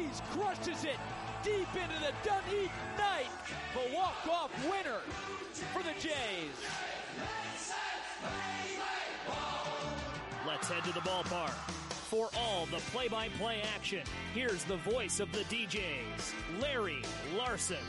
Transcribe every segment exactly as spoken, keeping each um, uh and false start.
Ortiz crushes it deep into the Dunedin night. The walk-off winner for the Jays. Let's head to the ballpark. For all the play-by-play action, here's the voice of the D Js, Larry Larson.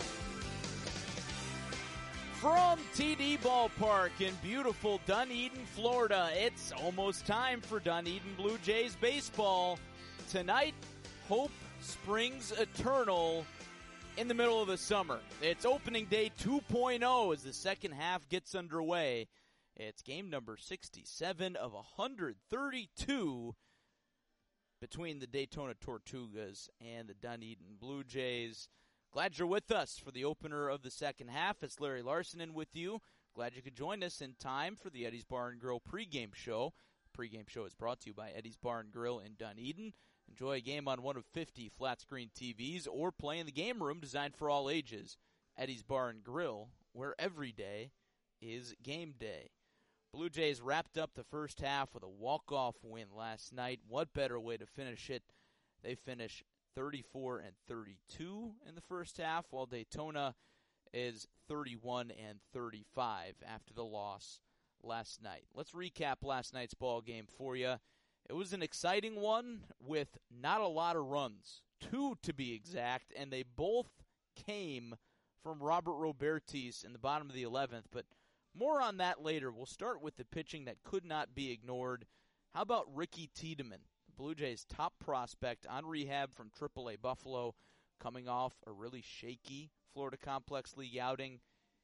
From T D Ballpark in beautiful Dunedin, Florida, it's almost time for Dunedin Blue Jays baseball. Tonight, hope springs eternal in the middle of the summer. It's opening day two point oh as the second half gets underway. It's game number sixty-seven of one hundred thirty-two between the Daytona Tortugas and the Dunedin Blue Jays. Glad you're with us for the opener of the second half. It's Larry Larson in with you. Glad you could join us in time for the Eddie's Bar and Grill pregame show. The pregame show is brought to you by Eddie's Bar and Grill in Dunedin. Enjoy a game on one of fifty flat-screen T Vs or play in the game room designed for all ages. Eddie's Bar and Grill, where every day is game day. Blue Jays wrapped up the first half with a walk-off win last night. What better way to finish it? They finish thirty-four and thirty-two in the first half, while Daytona is thirty-one and thirty-five after the loss last night. Let's recap last night's ball game for you. It was an exciting one with not a lot of runs, two to be exact, and they both came from Robert Robertis in the bottom of the eleventh, but more on that later. We'll start with the pitching that could not be ignored. How about Ricky Tiedemann, the Blue Jays' top prospect on rehab from triple A Buffalo, coming off a really shaky Florida Complex League outing?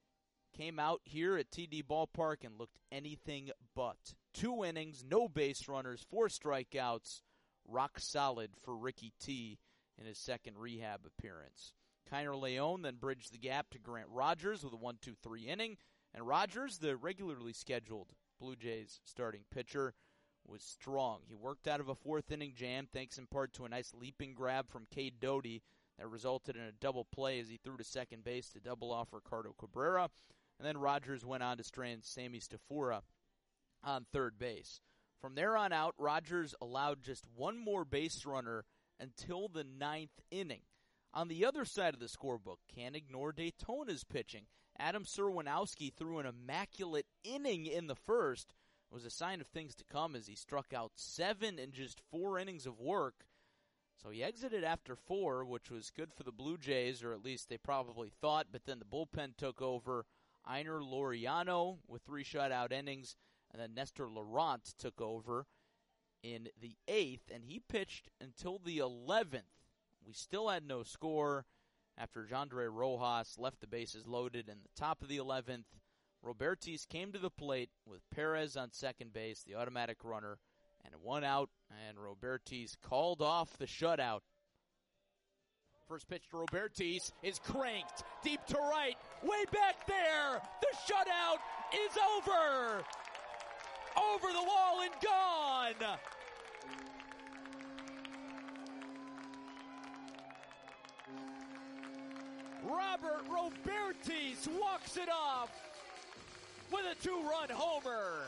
Came out here at T D Ballpark and looked anything but. Two innings, no base runners, four strikeouts. Rock solid for Ricky T in his second rehab appearance. Kiner León then bridged the gap to Grant Rogers with a one two three inning. And Rogers, the regularly scheduled Blue Jays starting pitcher, was strong. He worked out of a fourth inning jam thanks in part to a nice leaping grab from Cade Doty that resulted in a double play as he threw to second base to double off Ricardo Cabrera. And then Rogers went on to strand Sammy Stafura on third base. From there on out, Rogers allowed just one more base runner until the ninth inning. On the other side of the scorebook, can't ignore Daytona's pitching. Adam Serwinowski threw an immaculate inning in the first. It was a sign of things to come as he struck out seven in just four innings of work. So he exited after four, which was good for the Blue Jays, or at least they probably thought, but then the bullpen took over. Einer Laureano with three shutout innings, and then Nestor Laurent took over in the eighth, and he pitched until the eleventh. We still had no score after Jandre Rojas left the bases loaded in the top of the eleventh. Robertis came to the plate with Perez on second base, the automatic runner, and one out, and Robertis called off the shutout. First pitch to Robertis is cranked deep to right, way back there. The shutout is over. Over the wall and gone. Robert Robertis walks it off with a two-run homer.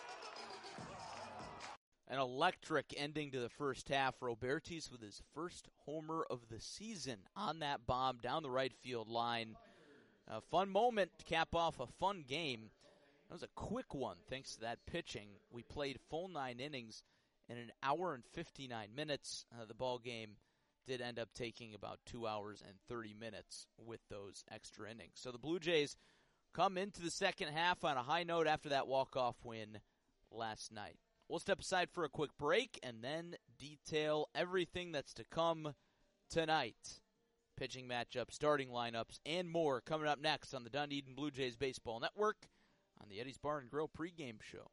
An electric ending to the first half. Robertis with his first homer of the season on that bomb down the right field line. A fun moment to cap off a fun game. That was a quick one thanks to that pitching. We played full nine innings in an hour and fifty-nine minutes. Uh, the ball game did end up taking about two hours and thirty minutes with those extra innings. So the Blue Jays come into the second half on a high note after that walk-off win last night. We'll step aside for a quick break and then detail everything that's to come tonight. Pitching matchups, starting lineups, and more coming up next on the Dunedin Blue Jays Baseball Network on the Eddie's Bar and Grill pregame show.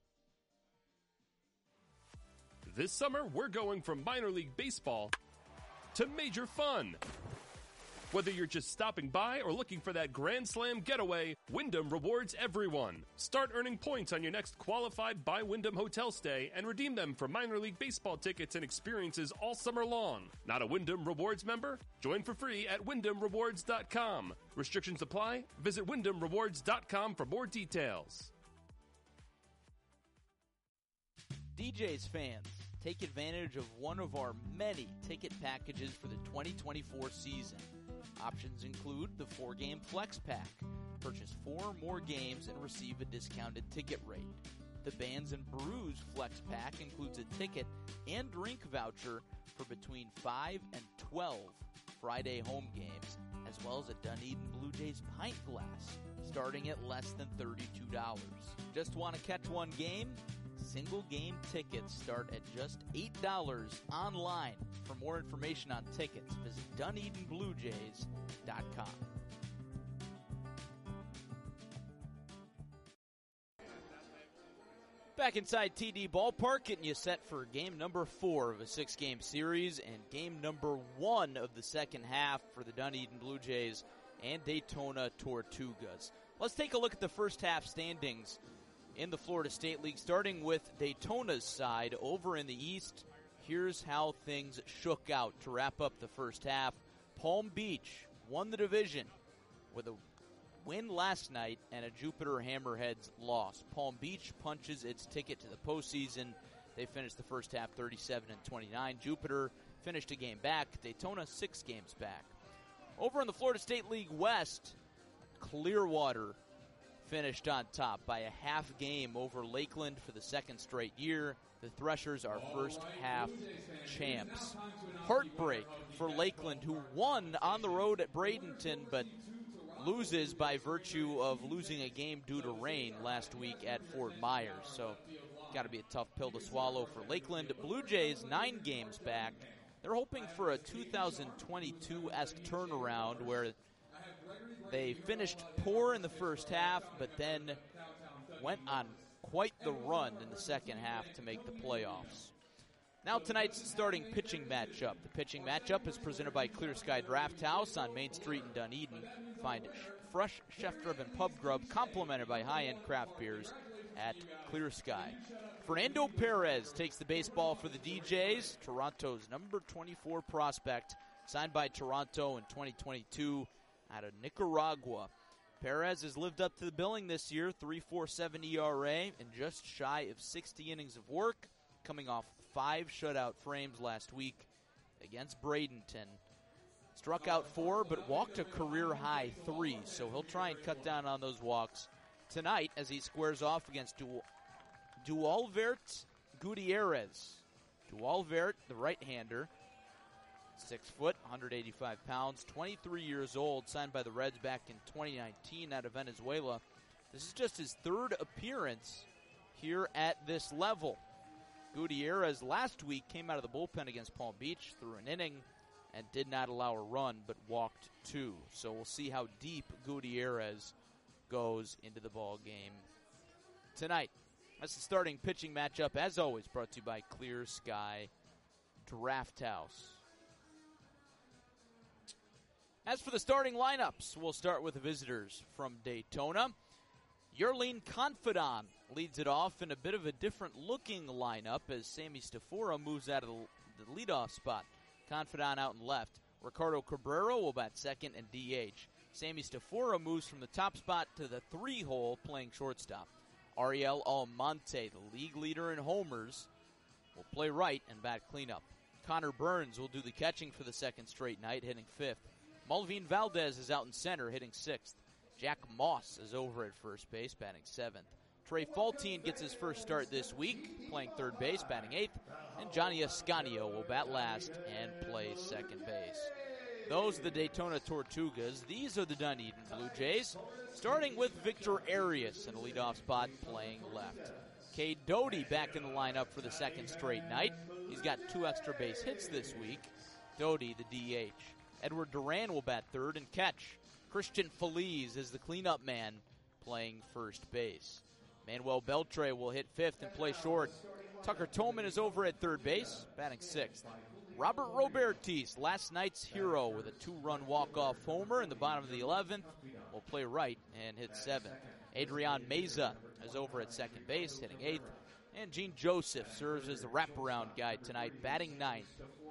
This summer, we're going from minor league baseball to major fun. Whether you're just stopping by or looking for that Grand Slam getaway, Wyndham rewards everyone. Start earning points on your next qualified by Wyndham hotel stay and redeem them for minor league baseball tickets and experiences all summer long. Not a Wyndham Rewards member? Join for free at wyndham rewards dot com. Restrictions apply. Visit wyndham rewards dot com for more details. D Js fans, take advantage of one of our many ticket packages for the twenty twenty-four season. Options include the four-game Flex Pack. Purchase four or more games and receive a discounted ticket rate. The Bands and Brews Flex Pack includes a ticket and drink voucher for between five and twelve Friday home games, as well as a Dunedin Blue Jays pint glass, starting at less than thirty-two dollars. Just want to catch one game? Single game tickets start at just eight dollars online. For more information on tickets, visit Dunedin Blue Jays dot com. Back inside T D Ballpark, getting you set for game number four of a six-game series and game number one of the second half for the Dunedin Blue Jays and Daytona Tortugas. Let's take a look at the first half standings in the Florida State League, starting with Daytona's side over in the East. Here's how things shook out to wrap up the first half. Palm Beach won the division with a win last night and a Jupiter Hammerheads loss. Palm Beach punches its ticket to the postseason. They finished the first half thirty-seven and twenty-nine. Jupiter finished a game back. Daytona six games back. Over in the Florida State League West, Clearwater finished on top by a half game over Lakeland for the second straight year. The Threshers are first half champs. Heartbreak for Lakeland, who won on the road at Bradenton, but loses by virtue of losing a game due to rain last week at Fort Myers. So got to be a tough pill to swallow for Lakeland. Blue Jays, nine games back. They're hoping for a two thousand twenty-two-esque turnaround where they finished poor in the first half, but then went on quite the run in the second half to make the playoffs. Now tonight's starting pitching matchup. The pitching matchup is presented by Clear Sky Draft House on Main Street in Dunedin. Find fresh, chef-driven pub grub complimented by high-end craft beers at Clear Sky. Fernando Perez takes the baseball for the D Js, Toronto's number twenty-four prospect, signed by Toronto in twenty twenty-two out of Nicaragua. Perez has lived up to the billing this year, three point four seven E R A and just shy of sixty innings of work, coming off five shutout frames last week against Bradenton. Struck out four, but walked a career-high three, so he'll try and cut down on those walks tonight as he squares off against du- Dualvert Gutierrez. Dualvert, the right-hander, six foot, one hundred eighty-five pounds, twenty-three years old, signed by the Reds back in twenty nineteen out of Venezuela. This is just his third appearance here at this level. Gutierrez last week came out of the bullpen against Palm Beach, threw an inning, and did not allow a run, but walked two. So we'll see how deep Gutierrez goes into the ball game tonight. That's the starting pitching matchup, as always, brought to you by Clear Sky Draft House. As for the starting lineups, we'll start with the visitors from Daytona. Yerlin Confidant leads it off in a bit of a different-looking lineup as Sammy Stafora moves out of the, the leadoff spot. Confidant out and left. Ricardo Cabrera will bat second and D H. Sammy Stafora moves from the top spot to the three-hole playing shortstop. Ariel Almonte, the league leader in homers, will play right and bat cleanup. Connor Burns will do the catching for the second straight night, hitting fifth. Malvin Valdez is out in center, hitting sixth. Jack Moss is over at first base, batting seventh. Trey Faltine gets his first start this week, playing third base, batting eighth. And Johnny Ascanio will bat last and play second base. Those are the Daytona Tortugas. These are the Dunedin Blue Jays, starting with Victor Arias in a leadoff spot, playing left. Cade Doty back in the lineup for the second straight night. He's got two extra base hits this week. Doty, the D H. Edward Duran will bat third and catch. Christian Feliz is the cleanup man, playing first base. Manuel Beltre will hit fifth and play short. Tucker Tolman is over at third base, batting sixth. Robert Robertis, last night's hero with a two-run walk-off homer in the bottom of the eleventh, will play right and hit seventh. Adrian Meza is over at second base, hitting eighth. And Gene Joseph serves as the wraparound guy tonight, batting ninth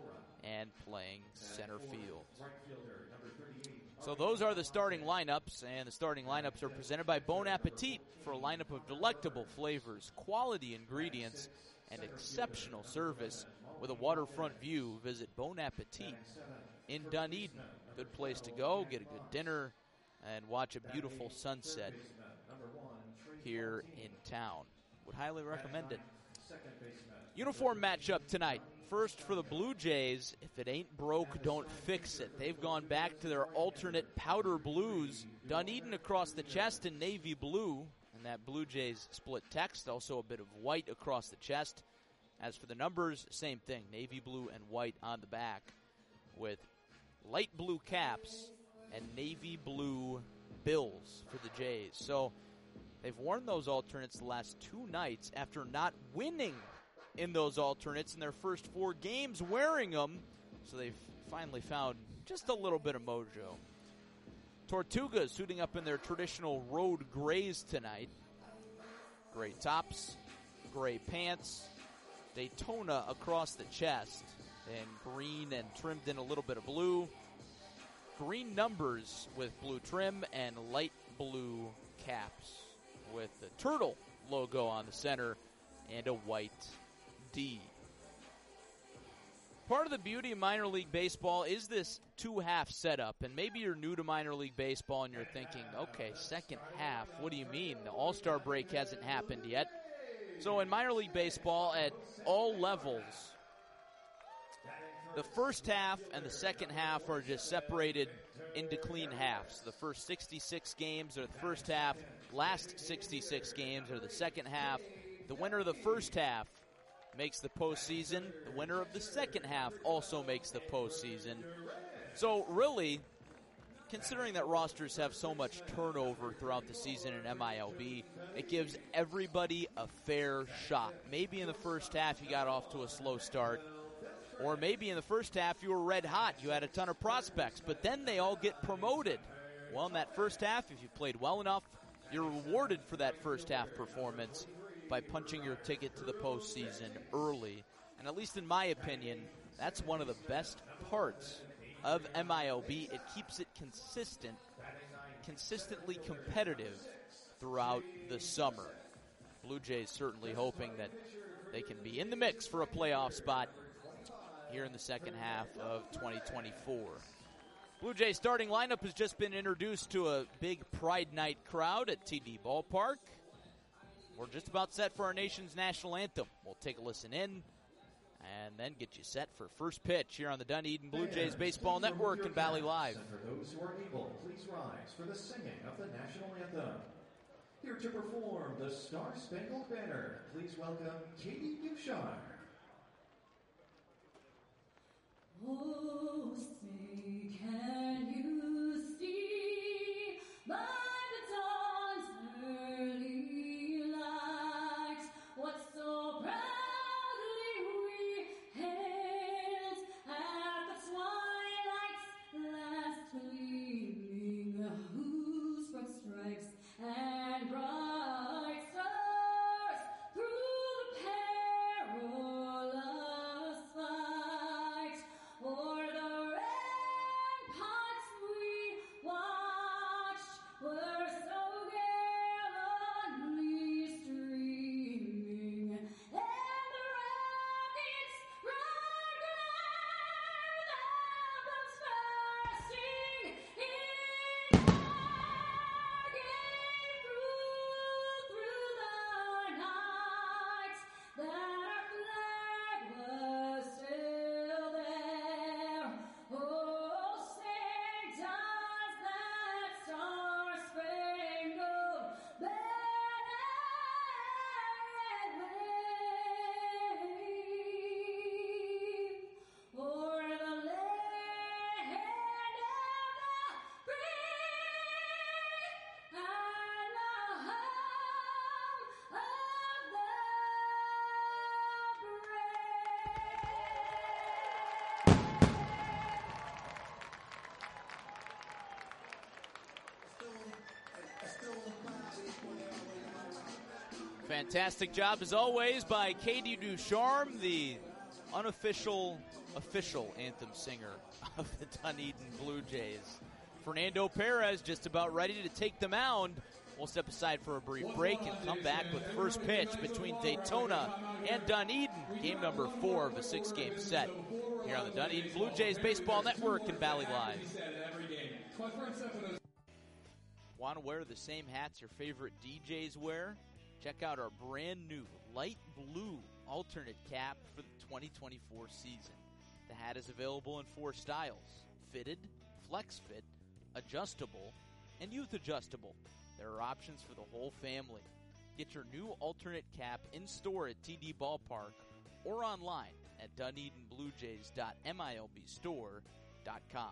and playing center field. So those are the starting lineups, and the starting lineups are presented by Bon Appetit for a lineup of delectable flavors, quality ingredients, and exceptional service. With a waterfront view, visit Bon Appetit in Dunedin. Good place to go, get a good dinner, and watch a beautiful sunset here in town. Would highly recommend it. Uniform matchup tonight. First for the Blue Jays, if it ain't broke, don't fix it. They've gone back to their alternate powder blues. Dunedin across the chest in navy blue, and that Blue Jays split text, also a bit of white across the chest. As for the numbers, same thing, navy blue and white on the back with light blue caps and navy blue bills for the Jays. So they've worn those alternates the last two nights after not winning in those alternates in their first four games wearing them. So they've finally found just a little bit of mojo. Tortugas suiting up in their traditional road grays tonight. Gray tops, gray pants, Daytona across the chest, and green and trimmed in a little bit of blue. Green numbers with blue trim and light blue caps with the turtle logo on the center and a white D. Part of the beauty of minor league baseball is this two-half setup, and maybe you're new to minor league baseball and you're thinking, okay, second half, what do you mean? The All-Star break hasn't happened yet. So in minor league baseball at all levels, the first half and the second half are just separated into clean halves. The first sixty-six games are the first half, last sixty-six games are the second half. The winner of the first half makes the postseason. The winner of the second half also makes the postseason. So really, considering that rosters have so much turnover throughout the season in M I L B, it gives everybody a fair shot. Maybe in the first half you got off to a slow start, or maybe in the first half you were red hot, you had a ton of prospects, but then they all get promoted. Well, in that first half, if you played well enough, you're rewarded for that first half performance by punching your ticket to the postseason early. And at least in my opinion, that's one of the best parts of M I L B. It keeps it consistent, consistently competitive throughout the summer. Blue Jays certainly hoping that they can be in the mix for a playoff spot here in the second half of twenty twenty-four. Blue Jays starting lineup has just been introduced to a big Pride Night crowd at T D Ballpark. We're just about set for our nation's national anthem. We'll take a listen in and then get you set for first pitch here on the Dunedin Blue Jays Baseball Network and Valley Live. And for those who are able, please rise for the singing of the national anthem. Here to perform the Star Spangled Banner, please welcome Katie Ducharme. Oh, say, can you see by the dawn's early light what so proudly we hailed at the twilight's last gleaming, whose broad stripes and bright stars through the perilous fight o'er the ramparts we watched were so gallantly streaming, and the rockets roared glare, the emblems bursting in air, gave through, through the night that our flag was still there. Oh, say does that star-spangled banner wave o'er the land of the free and the home of the Fantastic job, as always, by Katie Ducharme, the unofficial official anthem singer of the Dunedin Blue Jays. Fernando Perez just about ready to take the mound. We'll step aside for a brief break and come back with first pitch between Daytona and Dunedin, game number four of a six-game set here on the Dunedin Blue Jays Baseball Network and Valley Live. Want to wear the same hats your favorite D Js wear? Check out our brand new light blue alternate cap for the twenty twenty-four season. The hat is available in four styles: fitted, flex fit, adjustable, and youth adjustable. There are options for the whole family. Get your new alternate cap in store at T D Ballpark or online at dunedin blue jays dot milb store dot com.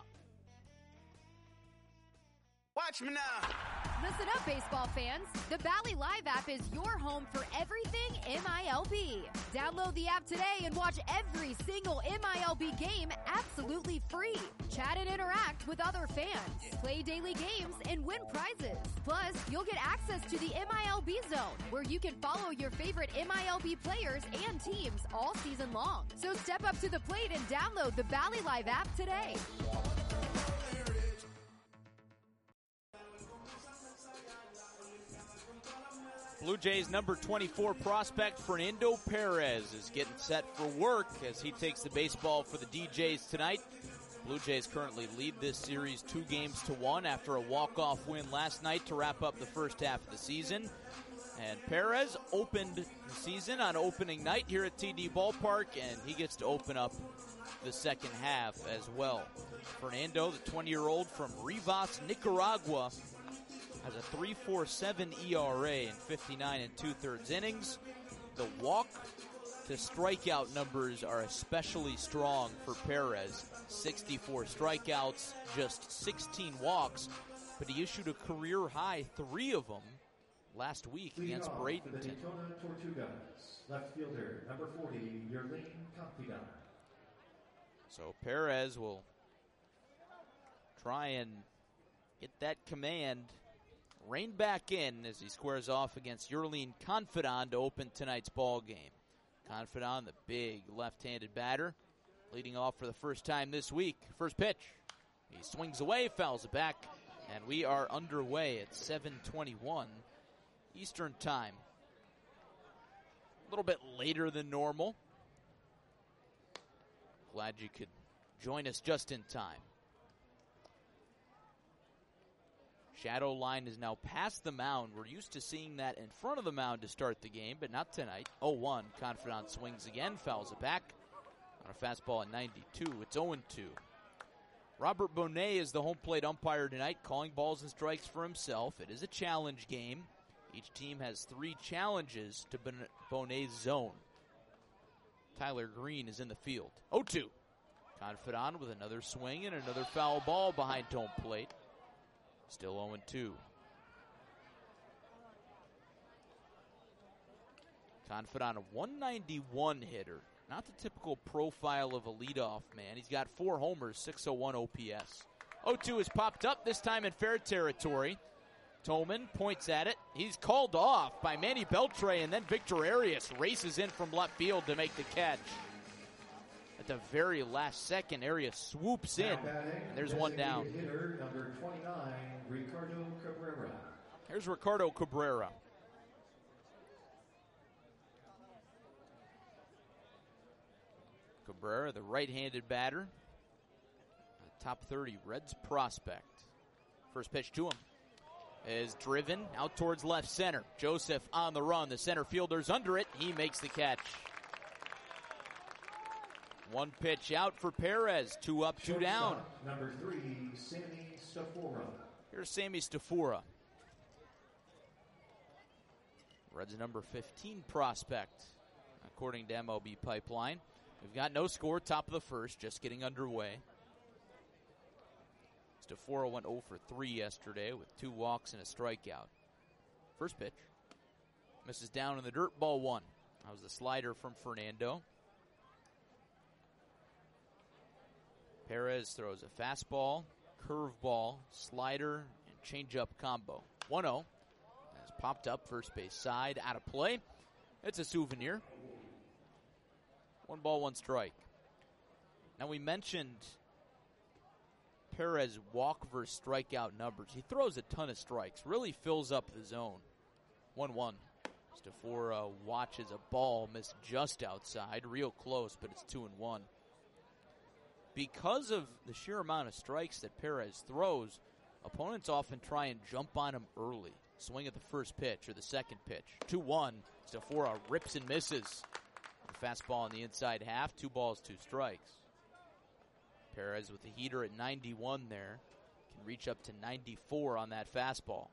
Watch me now. Listen up, baseball fans. The Valley Live app is your home for everything M I L B. Download the app today and watch every single M I L B game absolutely free. Chat and interact with other fans. Play daily games and win prizes. Plus, you'll get access to the M I L B Zone, where you can follow your favorite M I L B players and teams all season long. So step up to the plate and download the Valley Live app today. Blue Jays number twenty-four prospect Fernando Perez is getting set for work as he takes the baseball for the D Jays tonight. Blue Jays currently lead this series two games to one after a walk-off win last night to wrap up the first half of the season. And Perez opened the season on opening night here at T D Ballpark, and he gets to open up the second half as well. Fernando, the twenty-year-old from Rivas, Nicaragua, has a three point four seven E R A in fifty-nine and two-thirds innings. The walk to strikeout numbers are especially strong for Perez. sixty-four strikeouts, just sixteen walks, but he issued a career-high three of them last week Leading against off Bradenton. for the Daytona Tortugas, left fielder, number forty, Yerlin Confidant. So Perez will try and get that command rein back in as he squares off against Yerlin Confidant to open tonight's ball game. Confidant, the big left-handed batter, leading off for the first time this week. First pitch. He swings away, fouls it back, and we are underway at seven twenty-one Eastern Time. A little bit later than normal. Glad you could join us just in time. Shadow line is now past the mound. We're used to seeing that in front of the mound to start the game, but not tonight. oh one. Confidant swings again, fouls it back. On a fastball at ninety-two, it's oh two. Robert Bonet is the home plate umpire tonight, calling balls and strikes for himself. It is a challenge game. Each team has three challenges to Bonet's zone. Tyler Green is in the field. oh two. Confidant with another swing and another foul ball behind home plate. Still oh two. Confidant, a one ninety-one hitter. Not the typical profile of a leadoff man. He's got four homers, six oh one O P S. oh two has popped up, this time in fair territory. Tolman points at it. He's called off by Manny Beltre, and then Victor Arias races in from left field to make the catch. At the very last second, Arias swoops in, and there's one down. Hitter, number twenty-nine, Ricardo Cabrera. Here's Ricardo Cabrera. Cabrera, the right-handed batter, a top thirty Reds prospect. First pitch to him is driven out towards left center. Joseph on the run. The center fielder's under it. He makes the catch. One pitch out for Perez. Two up, two down. Number three, Sammy Stafora. Here's Sammy Stafora. Reds number fifteen prospect, according to M L B Pipeline. We've got no score, top of the first, just getting underway. Stafora went oh for three yesterday with two walks and a strikeout. First pitch. Misses down in the dirt, ball one. That was the slider from Fernando. Perez throws a fastball, curveball, slider, and changeup combo. one oh. Has popped up first base side, out of play. It's a souvenir. One ball, one strike. Now, we mentioned Perez walk versus strikeout numbers. He throws a ton of strikes, really fills up the zone. one one. Stafora watches a ball miss just outside, real close, but it's two and one. Because of the sheer amount of strikes that Perez throws, opponents often try and jump on him early. Swing at the first pitch or the second pitch. two one. Stafora rips and misses. The fastball on the inside half, two balls, two strikes. Perez with the heater at ninety-one there. Can reach up to ninety-four on that fastball.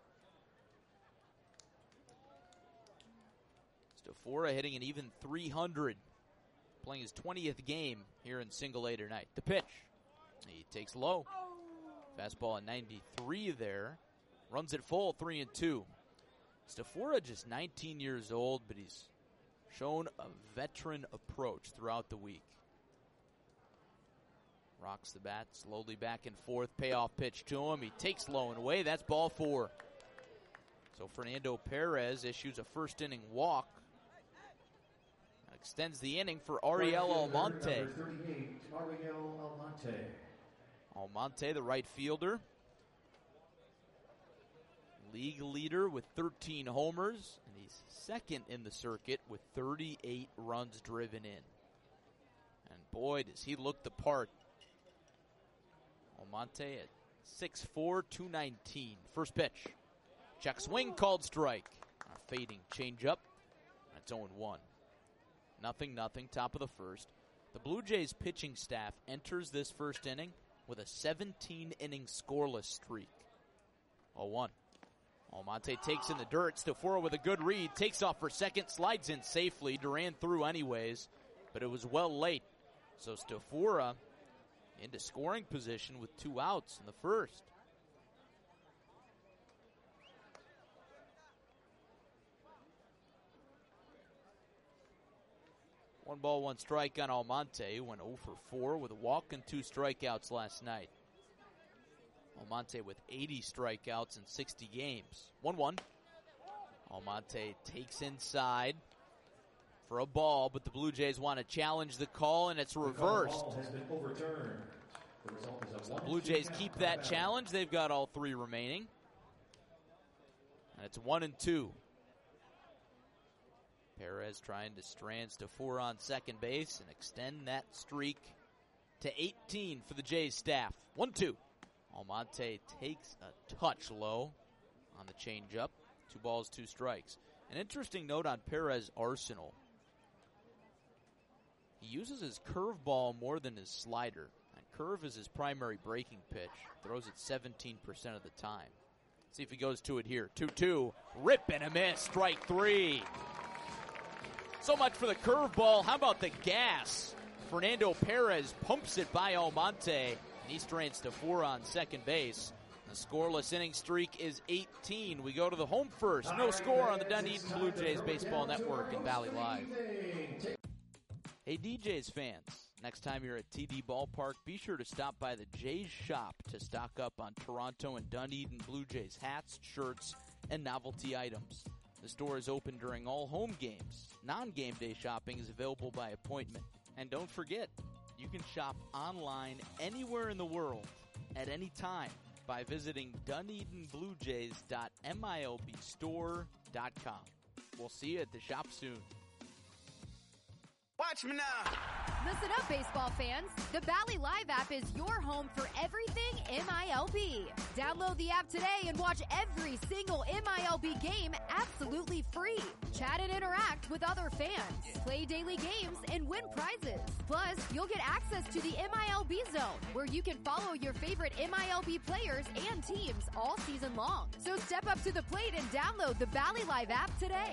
Stafora hitting an even three hundred. Playing his twentieth game here in single A tonight. The pitch. He takes low. Fastball at ninety-three there. Runs it full, three and two. Stafora just nineteen years old, but he's shown a veteran approach throughout the week. Rocks the bat slowly back and forth. Payoff pitch to him. He takes low and away. That's ball four. So Fernando Perez issues a first inning walk. Extends the inning for Ariel Almonte. Number thirty-eight, Ariel Almonte. Almonte, the right fielder. League leader with thirteen homers, and he's second in the circuit with thirty-eight runs driven in. And boy, does he look the part. Almonte at six four, two nineteen. First pitch. Check swing, called strike. A fading changeup. That's oh one. Nothing, nothing, top of the first. The Blue Jays pitching staff enters this first inning with a seventeen-inning scoreless streak. oh one. Almonte takes in the dirt. Stafora with a good read. Takes off for second. Slides in safely. Duran through anyways, but it was well late. So Stafora into scoring position with two outs in the first. One ball, one strike on Almonte, who went oh for four with a walk and two strikeouts last night. Almonte with eighty strikeouts in sixty games. one one. Almonte takes inside for a ball, but the Blue Jays want to challenge the call, and it's reversed. The call has been overturned. The result is a So the one Blue Jays two keep count that back. challenge. They've got all three remaining. And it's one and two. Perez trying to strand Stafora on second base and extend that streak to eighteen for the Jays staff. one two. Almonte takes a touch low on the changeup. Two balls, two strikes. An interesting note on Perez' arsenal. He uses his curveball more than his slider. And curve is his primary breaking pitch. Throws it seventeen percent of the time. See if he goes to it here. two two. Rip and a miss. Strike three. So much for the curveball. How about the gas? Fernando Perez pumps it by Almonte. And he strands Stafora on second base. The scoreless inning streak is eighteen. We go to the home first. No score on the Dunedin Blue Jays Baseball Network and Valley Live. Hey, D Js fans, next time you're at T D Ballpark, be sure to stop by the Jays shop to stock up on Toronto and Dunedin Blue Jays hats, shirts, and novelty items. The store is open during all home games. Non-game day shopping is available by appointment. And don't forget, you can shop online anywhere in the world at any time by visiting Dunedin Blue Jays dot M I L B store dot com. We'll see you at the shop soon. Watch me now. Listen up, baseball fans. The Valley Live app is your home for everything M I L B. Download the app today and watch every single M I L B game absolutely free. Chat and interact with other fans. Play daily games and win prizes. Plus, you'll get access to the M I L B Zone, where you can follow your favorite M I L B players and teams all season long. So step up to the plate and download the Valley Live app today.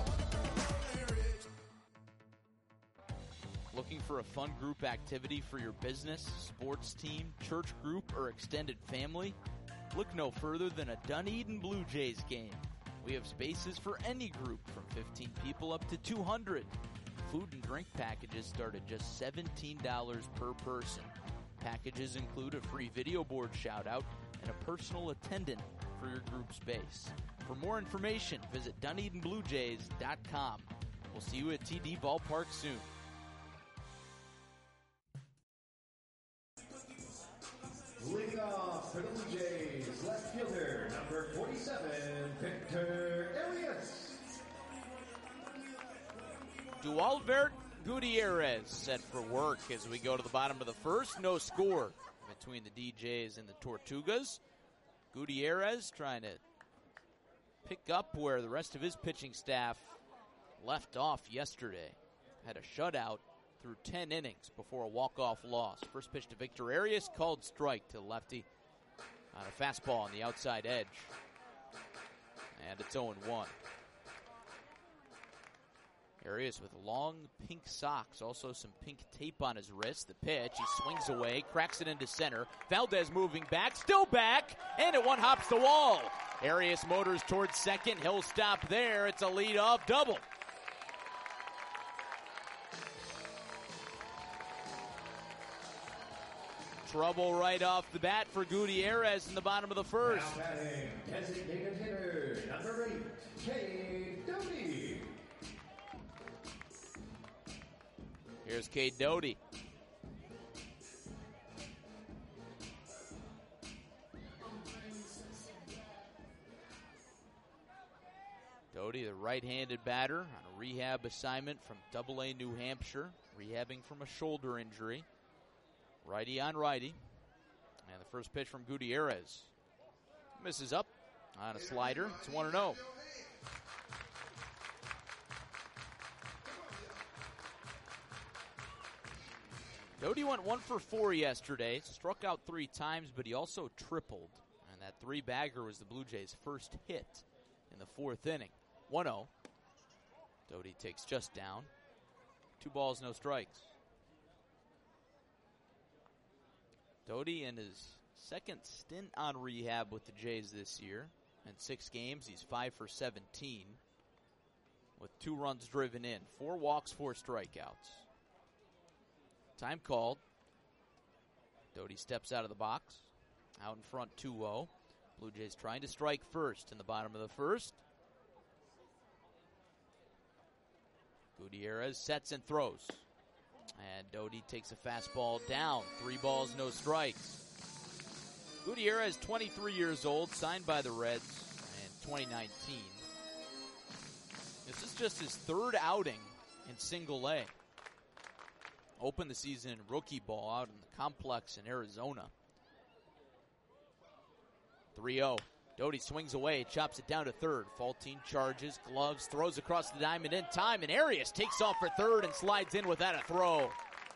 Looking for a fun group activity for your business, sports team, church group, or extended family? Look no further than a Dunedin Blue Jays game. We have spaces for any group from fifteen people up to two hundred. Food and drink packages start at just seventeen dollars per person. Packages include a free video board shout-out and a personal attendant for your group space. For more information, visit Dunedin Blue Jays dot com. We'll see you at T D Ballpark soon. for the Blue Jays, left fielder, number forty-seven, Victor Arias. Dualbert Gutierrez set for work as we go to the bottom of the first. No score between the D Js and the Tortugas. Gutierrez trying to pick up where the rest of his pitching staff left off yesterday. Had a shutout through ten innings before a walk-off loss. First pitch to Victor Arias, called strike to the lefty on a fastball on the outside edge. And it's oh one. Arias with long pink socks, also some pink tape on his wrist. The pitch, he swings away, cracks it into center. Valdez moving back, still back, and it one hops the wall. Arias motors towards second, he'll stop there. It's a lead-off double. Trouble right off the bat for Gutierrez in the bottom of the first. Now batting, designated hitter, number eight, Cade Doty. Here's Cade Doty. Doty, the right-handed batter, on a rehab assignment from double A New Hampshire, rehabbing from a shoulder injury. Righty on righty. And the first pitch from Gutierrez. Misses up on a slider. It's one and oh. Doty went one for four yesterday. Struck out three times, but he also tripled. And that three-bagger was the Blue Jays' first hit in the fourth inning. one oh. Doty takes just down. Two balls, no strikes. Doty in his second stint on rehab with the Jays this year. In six games, he's five for seventeen with two runs driven in. Four walks, four strikeouts. Time called. Doty steps out of the box. Out in front, two oh. Blue Jays trying to strike first in the bottom of the first. Gutierrez sets and throws. And Doty takes a fastball down. Three balls, no strikes. Gutierrez, twenty-three years old, signed by the Reds in twenty nineteen. This is just his third outing in single A. Opened the season in rookie ball out in the complex in Arizona. three oh. Doty swings away, chops it down to third. Faultine charges, gloves, throws across the diamond in time, and Arias takes off for third and slides in without a throw.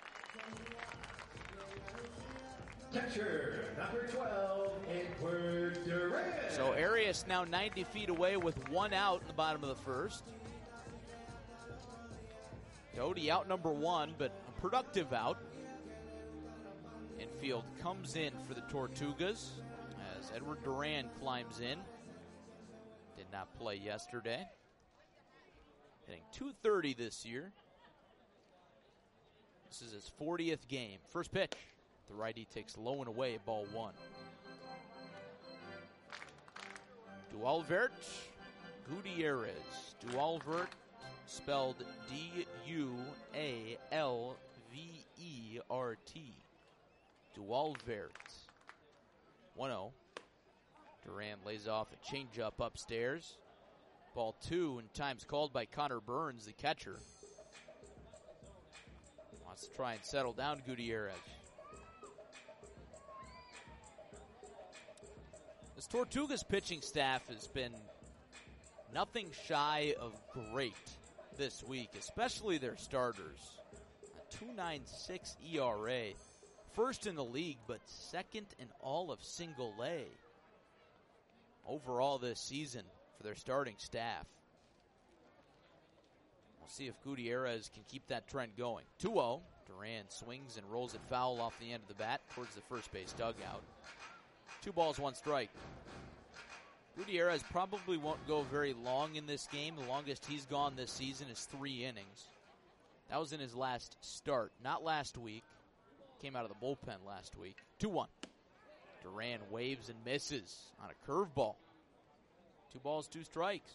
Catcher, number twelve, Edward Durant. So Arias now ninety feet away with one out in the bottom of the first. Doty out number one, but a productive out. Infield comes in for the Tortugas as Edward Duran climbs in. Did not play yesterday. Hitting two thirty this year. This is his fortieth game. First pitch. The righty takes low and away, ball one. Dualvert Gutierrez. Dualvert spelled D U A L V E R T. Dualvert. one oh. Duran lays off a changeup upstairs. Ball two, and time's called by Connor Burns, the catcher. Wants to try and settle down Gutierrez. This Tortugas pitching staff has been nothing shy of great this week, especially their starters. A two point nine six E R A. First in the league, but second in all of single A. Overall this season for their starting staff. We'll see if Gutierrez can keep that trend going. two oh. Duran swings and rolls it foul off the end of the bat towards the first base dugout. Two balls, one strike. Gutierrez probably won't go very long in this game. The longest he's gone this season is three innings. That was in his last start, not last week. Came out of the bullpen last week. two one. Duran waves and misses on a curveball. Two balls, two strikes.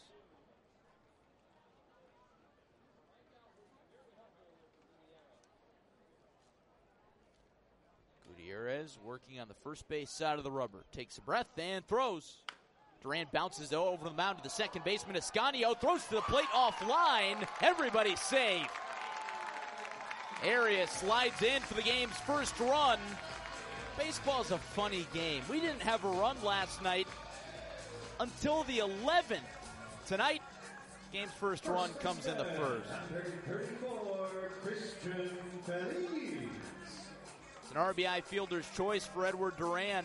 Gutierrez working on the first base side of the rubber. Takes a breath and throws. Durant bounces over the mound to the second baseman. Ascanio throws to the plate offline. Everybody's safe. Arias slides in for the game's first run. Baseball's a funny game. We didn't have a run last night until the eleventh. Tonight, game's first run comes in the first. It's an R B I fielder's choice for Edward Duran.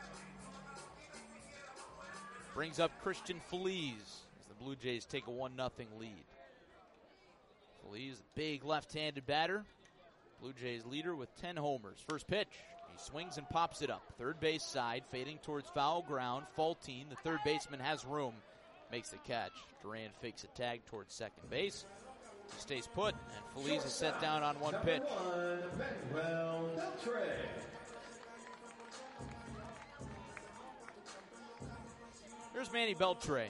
Brings up Christian Feliz as the Blue Jays take a one nothing lead. Feliz, a big left-handed batter. Blue Jays leader with ten homers. First pitch, he swings and pops it up. Third base side, fading towards foul ground. Faultine, the third baseman, has room. Makes the catch. Duran fakes a tag towards second base. He stays put, and Feliz is set down on one pitch. Here's Manny Beltre.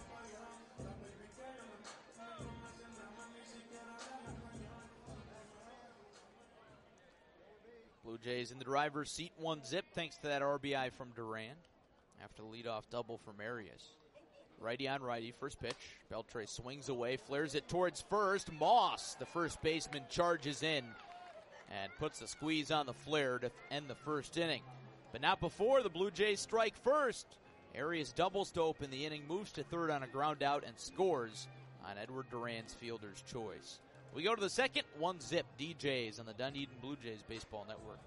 Blue Jays in the driver's seat, one zip, thanks to that R B I from Duran after the leadoff double from Arias. Righty on righty, first pitch. Beltre swings away, flares it towards first. Moss, the first baseman, charges in and puts the squeeze on the flare to end the first inning. But not before the Blue Jays strike first. Arias doubles to open the inning, moves to third on a ground out, and scores on Edward Duran's fielder's choice. We go to the second, one zip, D Js on the Dunedin Blue Jays Baseball Network.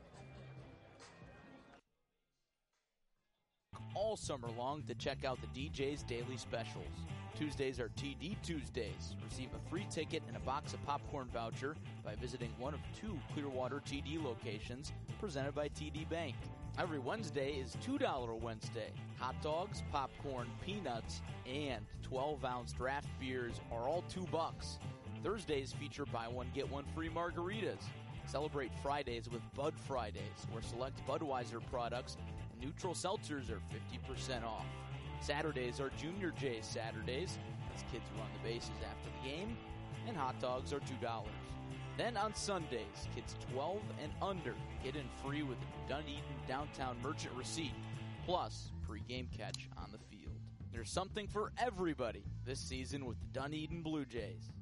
All summer long to check out the D Js Daily Specials. Tuesdays are T D Tuesdays. Receive a free ticket and a box of popcorn voucher by visiting one of two Clearwater T D locations presented by T D Bank. Every Wednesday is two dollar Wednesday. Hot dogs, popcorn, peanuts, and twelve ounce draft beers are all two bucks. Thursdays feature buy one, get one free margaritas. Celebrate Fridays with Bud Fridays, where select Budweiser products and neutral seltzers are fifty percent off. Saturdays are Junior J's Saturdays, as kids run the bases after the game, and hot dogs are two dollars. Then on Sundays, kids twelve and under get in free with a Dunedin Downtown Merchant receipt, plus pre-game catch on the field. There's something for everybody this season with the Dunedin Blue Jays.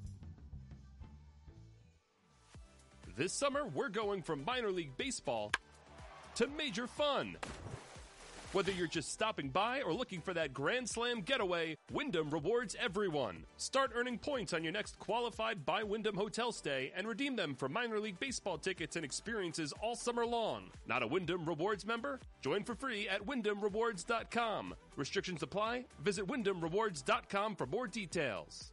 This summer, we're going from minor league baseball to major fun. Whether you're just stopping by or looking for that Grand Slam getaway, Wyndham rewards everyone. Start earning points on your next qualified by Wyndham hotel stay and redeem them for minor league baseball tickets and experiences all summer long. Not a Wyndham Rewards member? Join for free at wyndham rewards dot com. Restrictions apply. Visit wyndham rewards dot com for more details.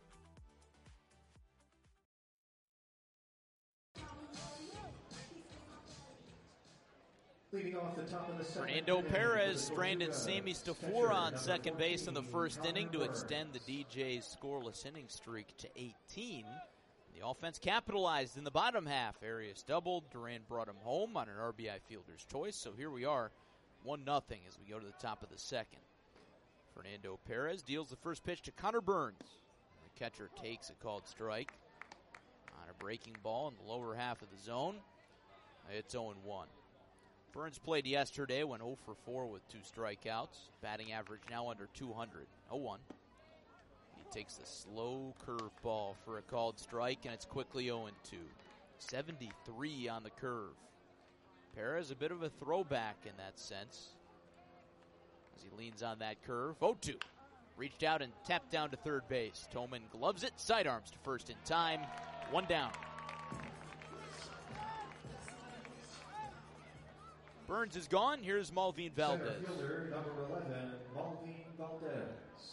Leading off the top of the second, Fernando Perez stranded Sammy Stafor on second base in the first inning to extend the D J's scoreless inning streak to eighteen. The offense capitalized in the bottom half. Arias doubled. Duran brought him home on an R B I fielder's choice. So here we are, one nothing as we go to the top of the second. Fernando Perez deals the first pitch to Connor Burns. The catcher takes a called strike on a breaking ball in the lower half of the zone. It's oh and one. Burns played yesterday, went oh for four with two strikeouts. Batting average now under two hundred. oh one. He takes the slow curveball for a called strike, and it's quickly oh and two. seventy-three on the curve. Perez, a bit of a throwback in that sense, as he leans on that curve. oh two. Reached out and tapped down to third base. Tolman gloves it, sidearms to first in time. One down. Burns is gone. Here's Malvin Valdez. Center fielder, number eleven, Malvin Valdez.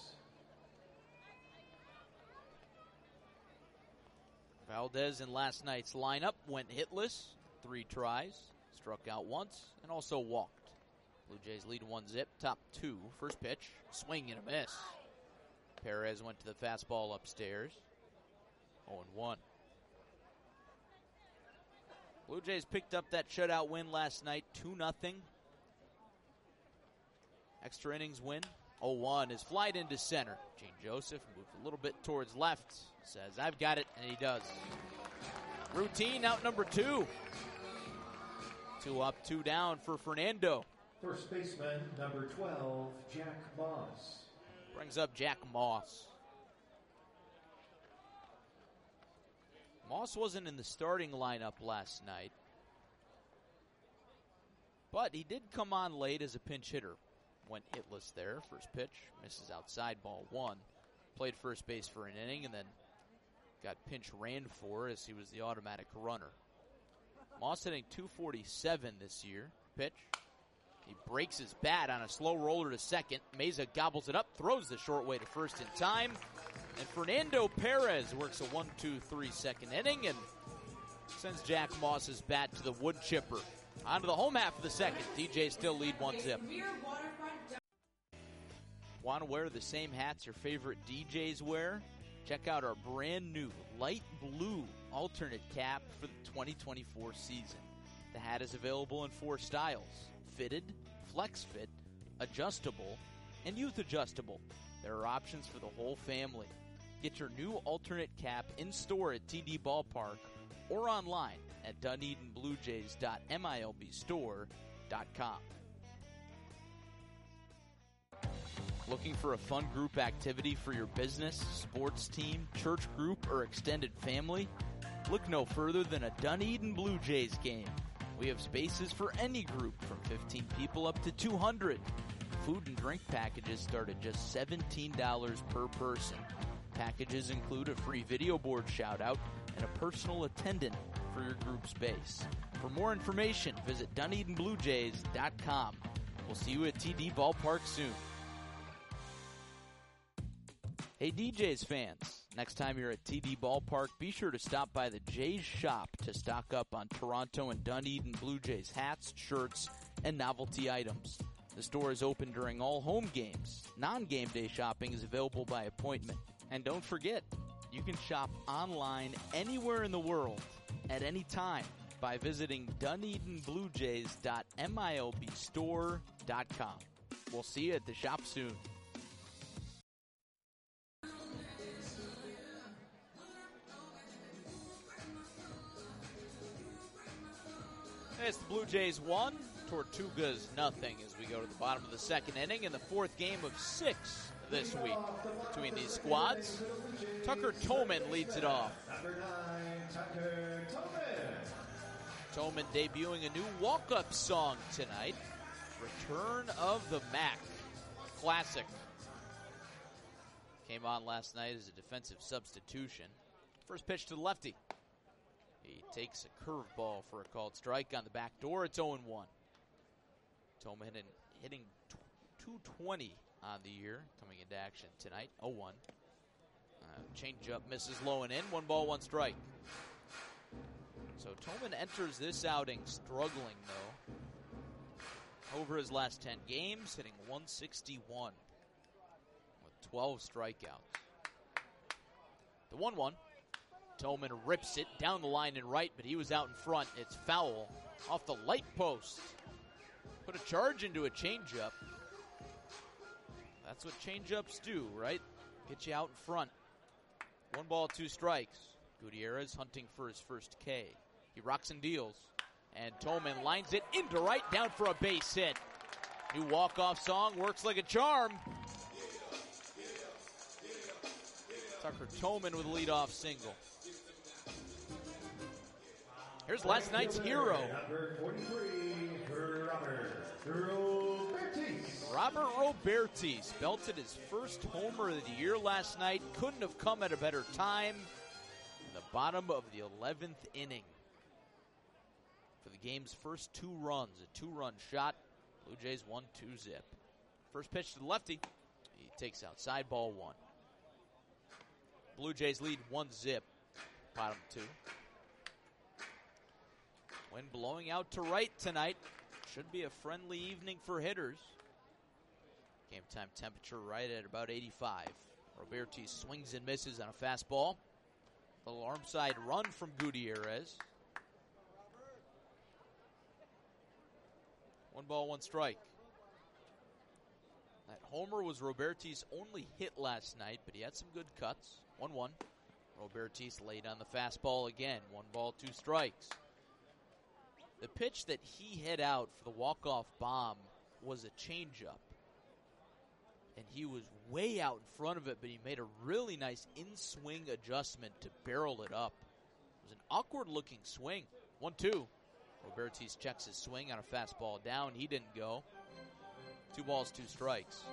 Valdez in last night's lineup went hitless, three tries, struck out once, and also walked. Blue Jays lead one zip, top two. First pitch, swing and a miss. Perez went to the fastball upstairs. oh and one. Blue Jays picked up that shutout win last night, two nothing. Extra innings win. oh one is flied into center. Gene Joseph moves a little bit towards left. Says, I've got it, and he does. Routine out number two. Two up, two down for Fernando. First baseman, number twelve, Jack Moss. Brings up Jack Moss. Moss wasn't in the starting lineup last night, but he did come on late as a pinch hitter. Went hitless there. First pitch, misses outside, ball one. Played first base for an inning and then got pinch ran for as he was the automatic runner. Moss hitting two forty-seven this year. Pitch. He breaks his bat on a slow roller to second. Meza gobbles it up, throws the short way to first in time. And Fernando Perez works a one two three second inning and sends Jack Moss's bat to the wood chipper. On to the home half of the second. D Js still lead one zip. Want to wear the same hats your favorite D Js wear? Check out our brand new light blue alternate cap for the twenty twenty-four season. The hat is available in four styles: fitted, flex fit, adjustable, and youth adjustable. There are options for the whole family. Get your new alternate cap in store at T D Ballpark or online at Dunedin Blue Jays dot M I L B store dot com. Looking for a fun group activity for your business, sports team, church group, or extended family? Look no further than a Dunedin Blue Jays game. We have spaces for any group from fifteen people up to two hundred. Food and drink packages start at just seventeen dollars per person. Packages include a free video board shout-out and a personal attendant for your group space. For more information, visit Dunedin Blue Jays dot com. We'll see you at T D Ballpark soon. Hey D Js fans, next time you're at T D Ballpark, be sure to stop by the Jays shop to stock up on Toronto and Dunedin Blue Jays hats, shirts, and novelty items. The store is open during all home games. Non-game day shopping is available by appointment. And don't forget, you can shop online anywhere in the world at any time by visiting Dunedin Blue Jays dot M I L B store dot com. We'll see you at the shop soon. It's the Blue Jays one, Tortugas nothing as we go to the bottom of the second inning in the fourth game of six this week between these squads. Tucker Toman leads it off. Number nine, Tucker Toman. Toman debuting a new walk-up song tonight, Return of the Mac. Classic. Came on last night as a defensive substitution. First pitch to the lefty. He takes a curveball for a called strike on the back door. It's oh and one. Toman hitting, hitting two twenty on the year, coming into action tonight. oh one. Uh, changeup misses low and in. One ball, one strike. So Toman enters this outing struggling, though. Over his last ten games, hitting one sixty-one with twelve strikeouts. The one one. Toman rips it down the line and right, but he was out in front. It's foul off the light post. Put a charge into a changeup. That's what changeups do, right? Get you out in front. One ball, two strikes. Gutierrez hunting for his first K. He rocks and deals. And Toman lines it into right, down for a base hit. New walk-off song works like a charm. Tucker Toman with a leadoff single. Here's last night's hero. Number forty-three, Robert Robertis. Robert Robertis belted his first homer of the year last night. Couldn't have come at a better time. In the bottom of the eleventh inning. For the game's first two runs, a two-run shot. Blue Jays one two zip. First pitch to the lefty. He takes outside, ball one. Blue Jays lead one zip. Bottom two. Wind blowing out to right tonight. Should be a friendly evening for hitters. Game time temperature right at about eighty-five. Robertis swings and misses on a fastball. Little arm side run from Gutierrez. One ball, one strike. That homer was Robertis' only hit last night, but he had some good cuts. one one. Robertis laid on the fastball again. One ball, two strikes. The pitch that he hit out for the walk-off bomb was a changeup. And he was way out in front of it, but he made a really nice in-swing adjustment to barrel it up. It was an awkward-looking swing. one two. Robertis checks his swing on a fastball down. He didn't go. Two balls, two strikes.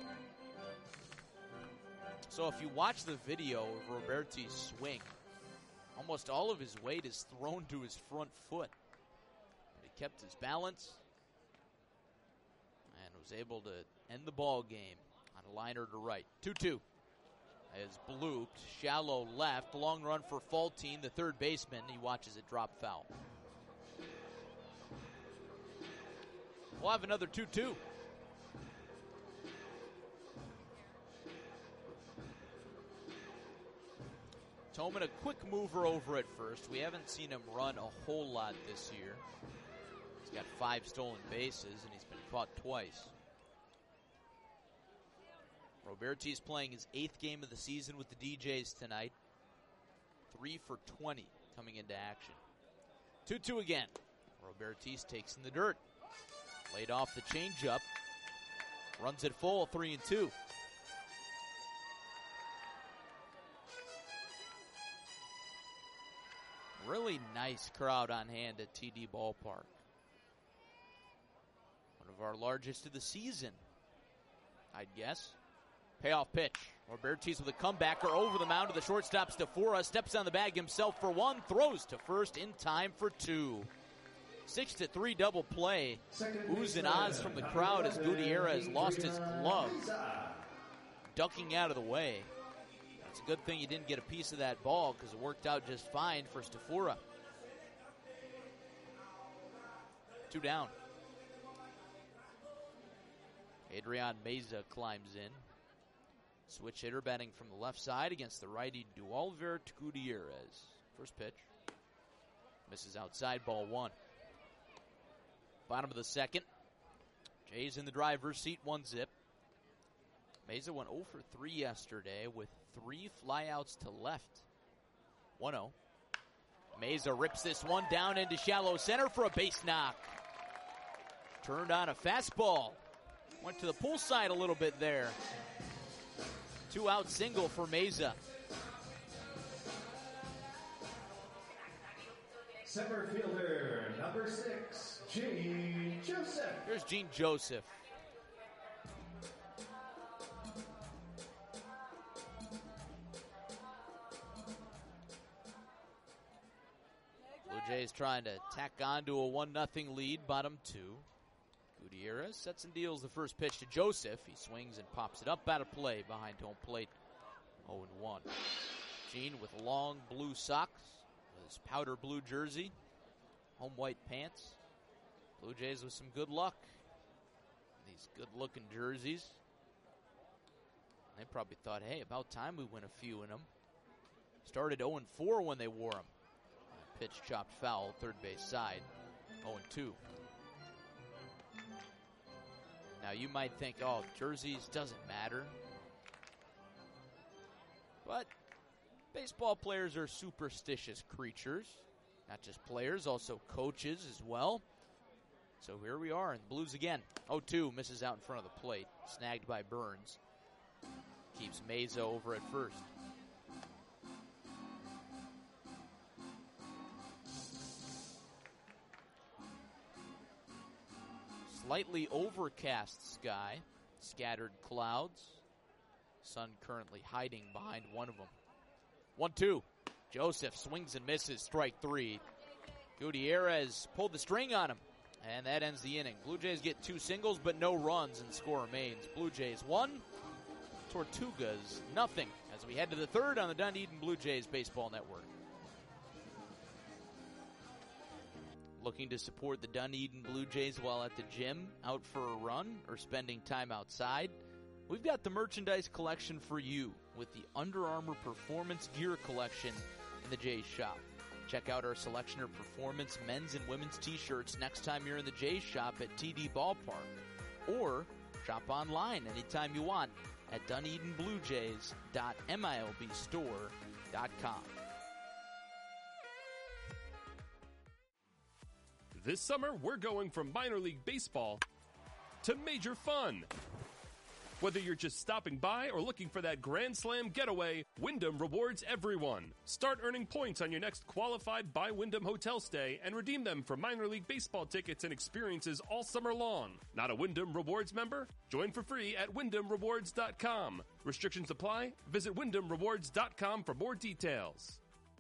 So if you watch the video of Robertis' swing, almost all of his weight is thrown to his front foot. But he kept his balance and was able to end the ball game on a liner to right. two two. As blooped, shallow left, long run for Faltine, the third baseman. He watches it drop foul. We'll have another two two. Toman, a quick mover over at first. We haven't seen him run a whole lot this year. He's got five stolen bases, and he's been caught twice. Robertis playing his eighth game of the season with the D Js tonight. Three for twenty coming into action. two two again. Robertis takes in the dirt. Laid off the changeup. Runs it full, three and two. Really nice crowd on hand at T D Ballpark. One of our largest of the season, I'd guess. Payoff pitch. Robertis with a comebacker over the mound to the shortstop. Stafura steps on the bag himself for one, throws to first in time for two. Six to three double play. Oohs and ahs from the crowd as Gutierrez lost his glove, ducking out of the way. It's a good thing you didn't get a piece of that ball because it worked out just fine for Stafura. Two down. Adrian Meza climbs in. Switch hitter batting from the left side against the righty Dualver Gutierrez. First pitch. Misses outside, ball one. Bottom of the second. Jays in the driver's seat, one zip. Meza went oh for three yesterday with three flyouts to left. one oh. Meza rips this one down into shallow center for a base knock. Turned on a fastball. Went to the pull side a little bit there. Two out single for Meza. Center fielder, number six, Gene Joseph. Here's Gene Joseph. Blue Jays trying to tack on to a one nothing lead, bottom two. Gutierrez sets and deals the first pitch to Joseph. He swings and pops it up out of play behind home plate. oh and one. Gene with long blue socks, with his powder blue jersey, home white pants. Blue Jays with some good luck. These good-looking jerseys. They probably thought, hey, about time we win a few in them. Started oh and four when they wore them. Pitch chopped foul, third base side, oh and two. Now you might think, oh, jerseys doesn't matter. But baseball players are superstitious creatures. Not just players, also coaches as well. So here we are in the Blues again. oh two, misses out in front of the plate. Snagged by Burns. Keeps Meza over at first. Slightly overcast sky. Scattered clouds. Sun currently hiding behind one of them. one two. Joseph swings and misses. Strike three. Gutierrez pulled the string on him. And that ends the inning. Blue Jays get two singles, but no runs, and score remains. Blue Jays one, Tortugas nothing, as we head to the third on the Dunedin Blue Jays Baseball Network. Looking to support the Dunedin Blue Jays while at the gym, out for a run, or spending time outside? We've got the merchandise collection for you with the Under Armour Performance Gear Collection in the Jays shop. Check out our selection of performance men's and women's t-shirts next time you're in the Jays shop at T D Ballpark. Or shop online anytime you want at Dunedin Blue Jays dot M I L B store dot com. This summer, we're going from minor league baseball to major fun. Whether you're just stopping by or looking for that Grand Slam getaway, Wyndham rewards everyone. Start earning points on your next qualified by Wyndham hotel stay and redeem them for minor league baseball tickets and experiences all summer long. Not a Wyndham Rewards member? Join for free at wyndham rewards dot com. Restrictions apply. Visit wyndham rewards dot com for more details.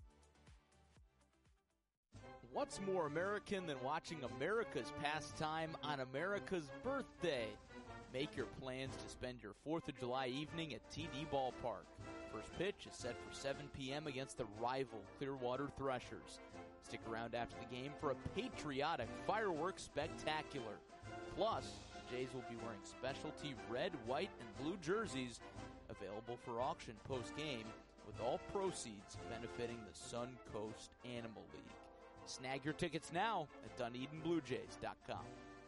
What's more American than watching America's pastime on America's birthday? Make your plans to spend your fourth of July evening at T D Ballpark. First pitch is set for seven p.m. against the rival Clearwater Threshers. Stick around after the game for a patriotic fireworks spectacular. Plus, the Jays will be wearing specialty red, white, and blue jerseys available for auction post-game, with all proceeds benefiting the Suncoast Animal League. Snag your tickets now at Dunedin Blue Jays dot com.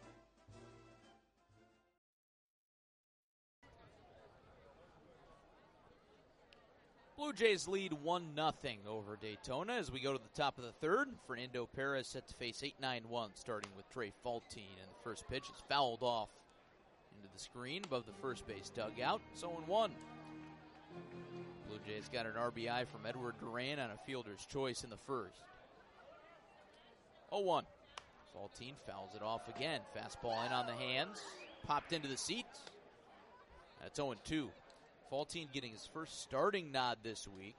Blue Jays lead one nothing over Daytona as we go to the top of the third. Fernando Perez set to face eight nine one, starting with Trey Faltine. And the first pitch is fouled off into the screen above the first base dugout. It's oh one. Blue Jays got an R B I from Edward Duran on a fielder's choice in the first. oh one. Faltine fouls it off again. Fastball in on the hands. Popped into the seats. That's oh two. Faltine getting his first starting nod this week.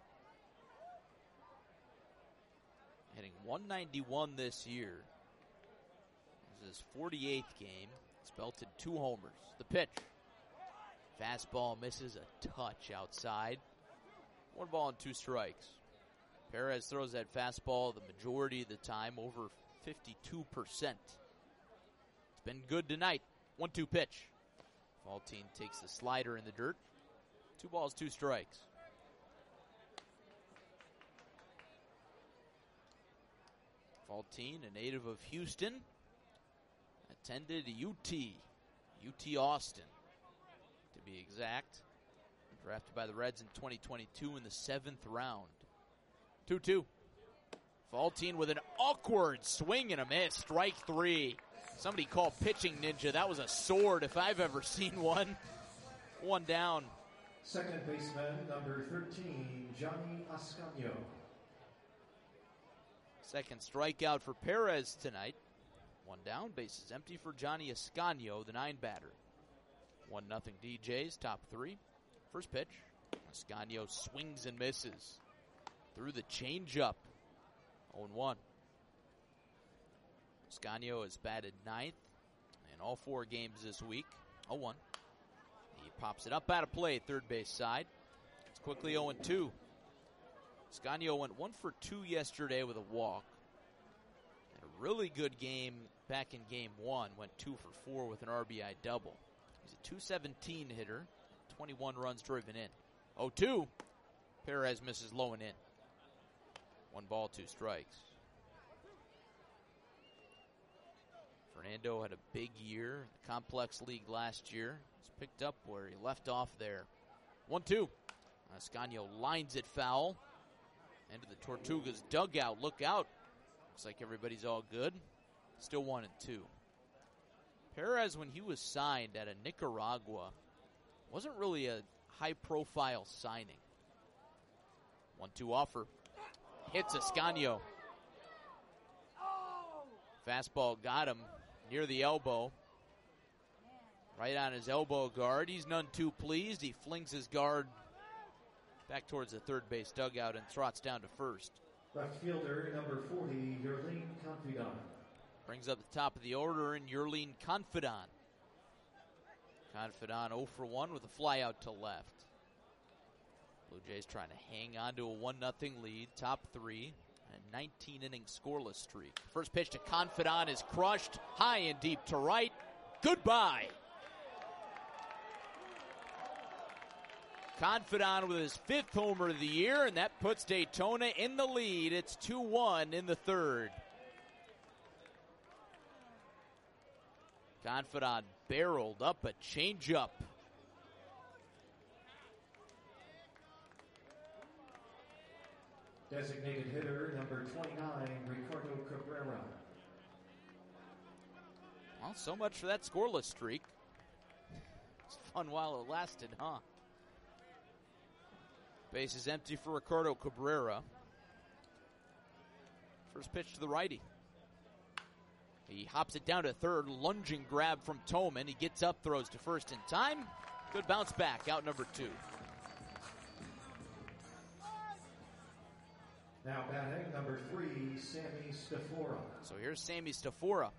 Hitting one ninety-one this year. This is his forty-eighth game. He's belted two homers. The pitch. Fastball misses a touch outside. One ball and two strikes. Perez throws that fastball the majority of the time, over fifty-two percent. It's been good tonight. one two pitch. Faltine takes the slider in the dirt. Two balls, two strikes. Faltine, a native of Houston, attended U T, U T Austin, to be exact. Drafted by the Reds in twenty twenty-two in the seventh round. two two. Faltine with an awkward swing and a miss. Strike three. Somebody called pitching ninja. That was a sword if I've ever seen one. One down. Second baseman, number thirteen, Johnny Ascanio. Second strikeout for Perez tonight. One down, bases empty for Johnny Ascanio, the nine batter. one nothing D Js, top three. First pitch, Ascanio swings and misses. Through the changeup. oh one. Ascanio has batted ninth in all four games this week. oh one. He pops it up out of play, third base side. It's quickly oh two. Ascanio went one for two yesterday with a walk. Had a really good game back in game one. Went two for four with an R B I double. He's a two seventeen hitter. twenty-one runs driven in. oh two. Perez misses low and in. One ball, two strikes. Fernando had a big year in the Complex League last year. He's picked up where he left off there. one two. Ascanio lines it foul. Into the Tortugas dugout. Look out. Looks like everybody's all good. Still one and two. Perez, when he was signed out of Nicaragua, wasn't really a high-profile signing. one two offer. Hits Ascanio. Fastball got him near the elbow. Right on his elbow guard. He's none too pleased. He flings his guard back towards the third base dugout and trots down to first. Left fielder, number forty, Yerlin Confidant. Brings up the top of the order in Yerlin Confidant. Confidant oh for one with a fly out to left. Blue Jays trying to hang on to a one nothing lead, top three, and a nineteen inning scoreless streak. First pitch to Confidant is crushed high and deep to right. Goodbye. Confidant with his fifth homer of the year, and that puts Daytona in the lead. It's two one in the third. Confidant barreled up a changeup. Designated hitter, number twenty-nine, Ricardo Cabrera. Well, so much for that scoreless streak. It's fun while it lasted, huh? Base is empty for Ricardo Cabrera. First pitch to the righty. He hops it down to third, lunging grab from Toman. He gets up, throws to first in time. Good bounce back, out number two. Now batting number three, Sammy Stafora. So here's Sammy Stafora.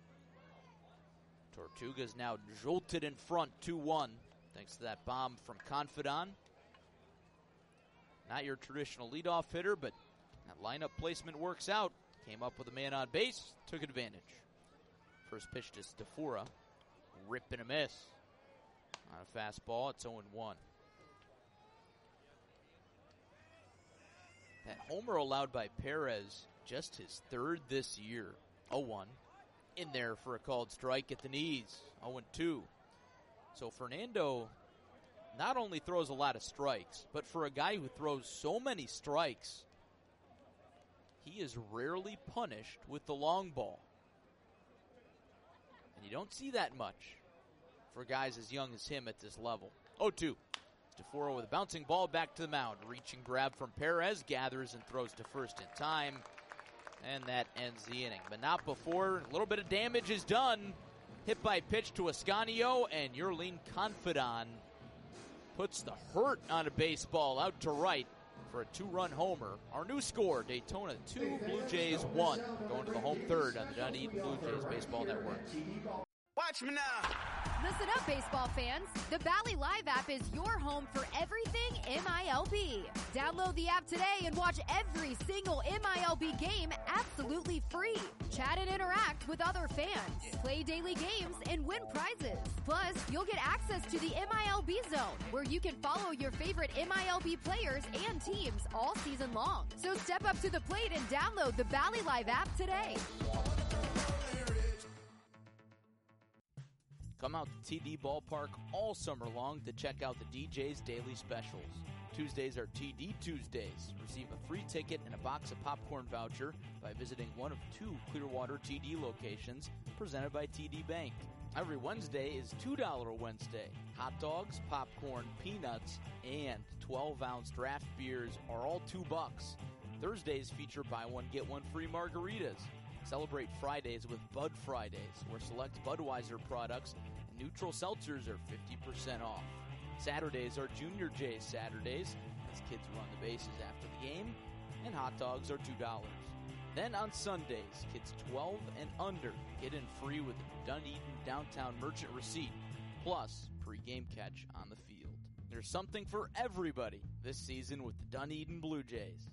Tortuga's now jolted in front, two one, thanks to that bomb from Confidant. Not your traditional leadoff hitter, but that lineup placement works out. Came up with a man on base, took advantage. First pitch to Stafora, rip and a miss. On a fastball, it's oh one. That homer allowed by Perez, just his third this year. oh one. In there for a called strike at the knees. oh two. So Fernando not only throws a lot of strikes, but for a guy who throws so many strikes, he is rarely punished with the long ball. And you don't see that much for guys as young as him at this level. oh two. Stafora with a bouncing ball back to the mound. Reaching grab from Perez, gathers and throws to first in time. And that ends the inning. But not before a little bit of damage is done. Hit by pitch to Ascanio, and Yerlin Confidant puts the hurt on a baseball out to right for a two-run homer. Our new score, Daytona two, Blue Jays one. Going to the home third on the Dunedin Blue Jays Baseball Network. Watch me now. Listen up, baseball fans. The Bally Live app is your home for everything M I L B. Download the app today and watch every single M I L B game absolutely free. Chat and interact with other fans. Play daily games and win prizes. Plus, you'll get access to the M I L B Zone, where you can follow your favorite M I L B players and teams all season long. So step up to the plate and download the Bally Live app today. Come out to T D Ballpark all summer long to check out the D J's daily specials. Tuesdays are T D Tuesdays. Receive a free ticket and a box of popcorn voucher by visiting one of two Clearwater T D locations presented by T D Bank. Every Wednesday is two dollar Wednesday. Hot dogs, popcorn, peanuts, and twelve ounce draft beers are all two bucks. Thursdays feature buy one, get one free margaritas. Celebrate Fridays with Bud Fridays, where select Budweiser products and neutral seltzers are fifty percent off. Saturdays are Junior J's Saturdays, as kids run the bases after the game, and hot dogs are two dollars. Then on Sundays, kids twelve and under get in free with a Dunedin Downtown Merchant receipt, plus pre-game catch on the field. There's something for everybody this season with the Dunedin Blue Jays.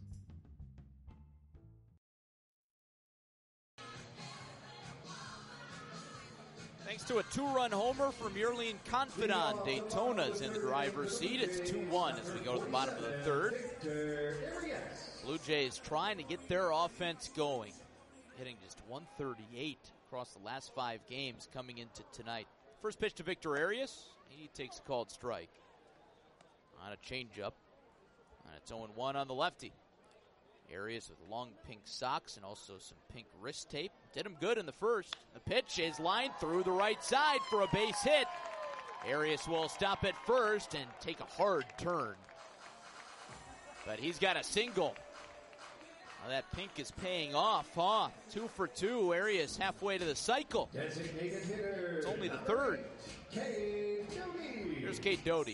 Thanks to a two-run homer from Yerlin Confidant, Daytona's in the driver's seat. It's two one as we go to the bottom of the third. Blue Jays trying to get their offense going, hitting just one thirty-eight across the last five games coming into tonight. First pitch to Victor Arias. He takes a called strike on a changeup. And it's oh one on the lefty. Arias with long pink socks and also some pink wrist tape. Did him good in the first. The pitch is lined through the right side for a base hit. Arias will stop at first and take a hard turn. But he's got a single. Now that pink is paying off, huh? Two for two. Arias halfway to the cycle. It's only the third. Here's Kate Doty.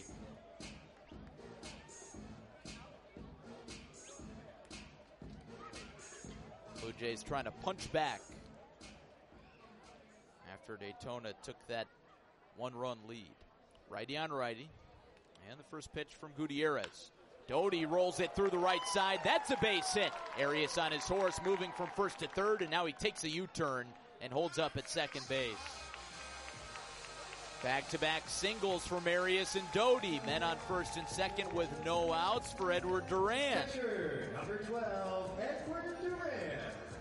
Blue Jays trying to punch back after Daytona took that one-run lead. Righty on righty. And the first pitch from Gutierrez. Doty rolls it through the right side. That's a base hit. Arias on his horse moving from first to third, and now he takes a U-turn and holds up at second base. Back-to-back singles from Arias and Doty. Men on first and second with no outs for Edward Duran. Catcher, number twelve, Edward Duran.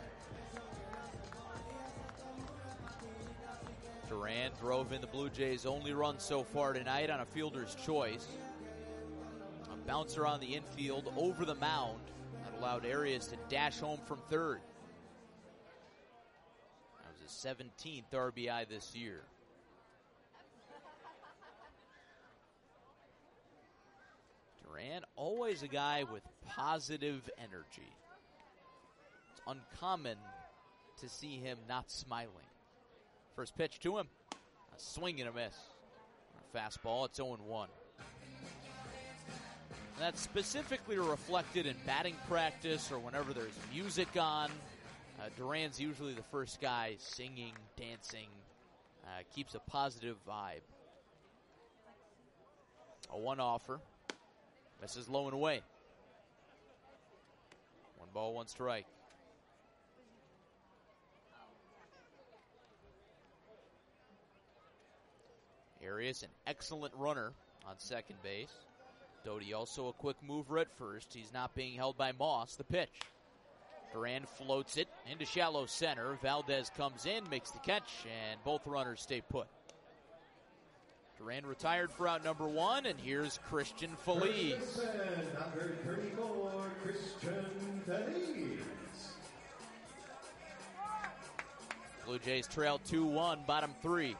Duran drove in the Blue Jays' only run so far tonight on a fielder's choice. A bouncer on the infield over the mound that allowed Arias to dash home from third. That was his seventeenth R B I this year. Duran, always a guy with positive energy. It's uncommon to see him not smiling. First pitch to him, a swing and a miss. A fastball, it's oh and one. That's specifically reflected in batting practice or whenever there's music on. Uh, Duran's usually the first guy singing, dancing, uh, keeps a positive vibe. A one offer. Misses low and away. One ball, one strike. Arias, an excellent runner on second base. Doty also a quick mover at first. He's not being held by Moss. The pitch. Duran floats it into shallow center. Valdez comes in, makes the catch, and both runners stay put. Duran retired for out number one, and here's Christian Feliz. Number thirty-four, Christian Feliz. Blue Jays trail two one, bottom three.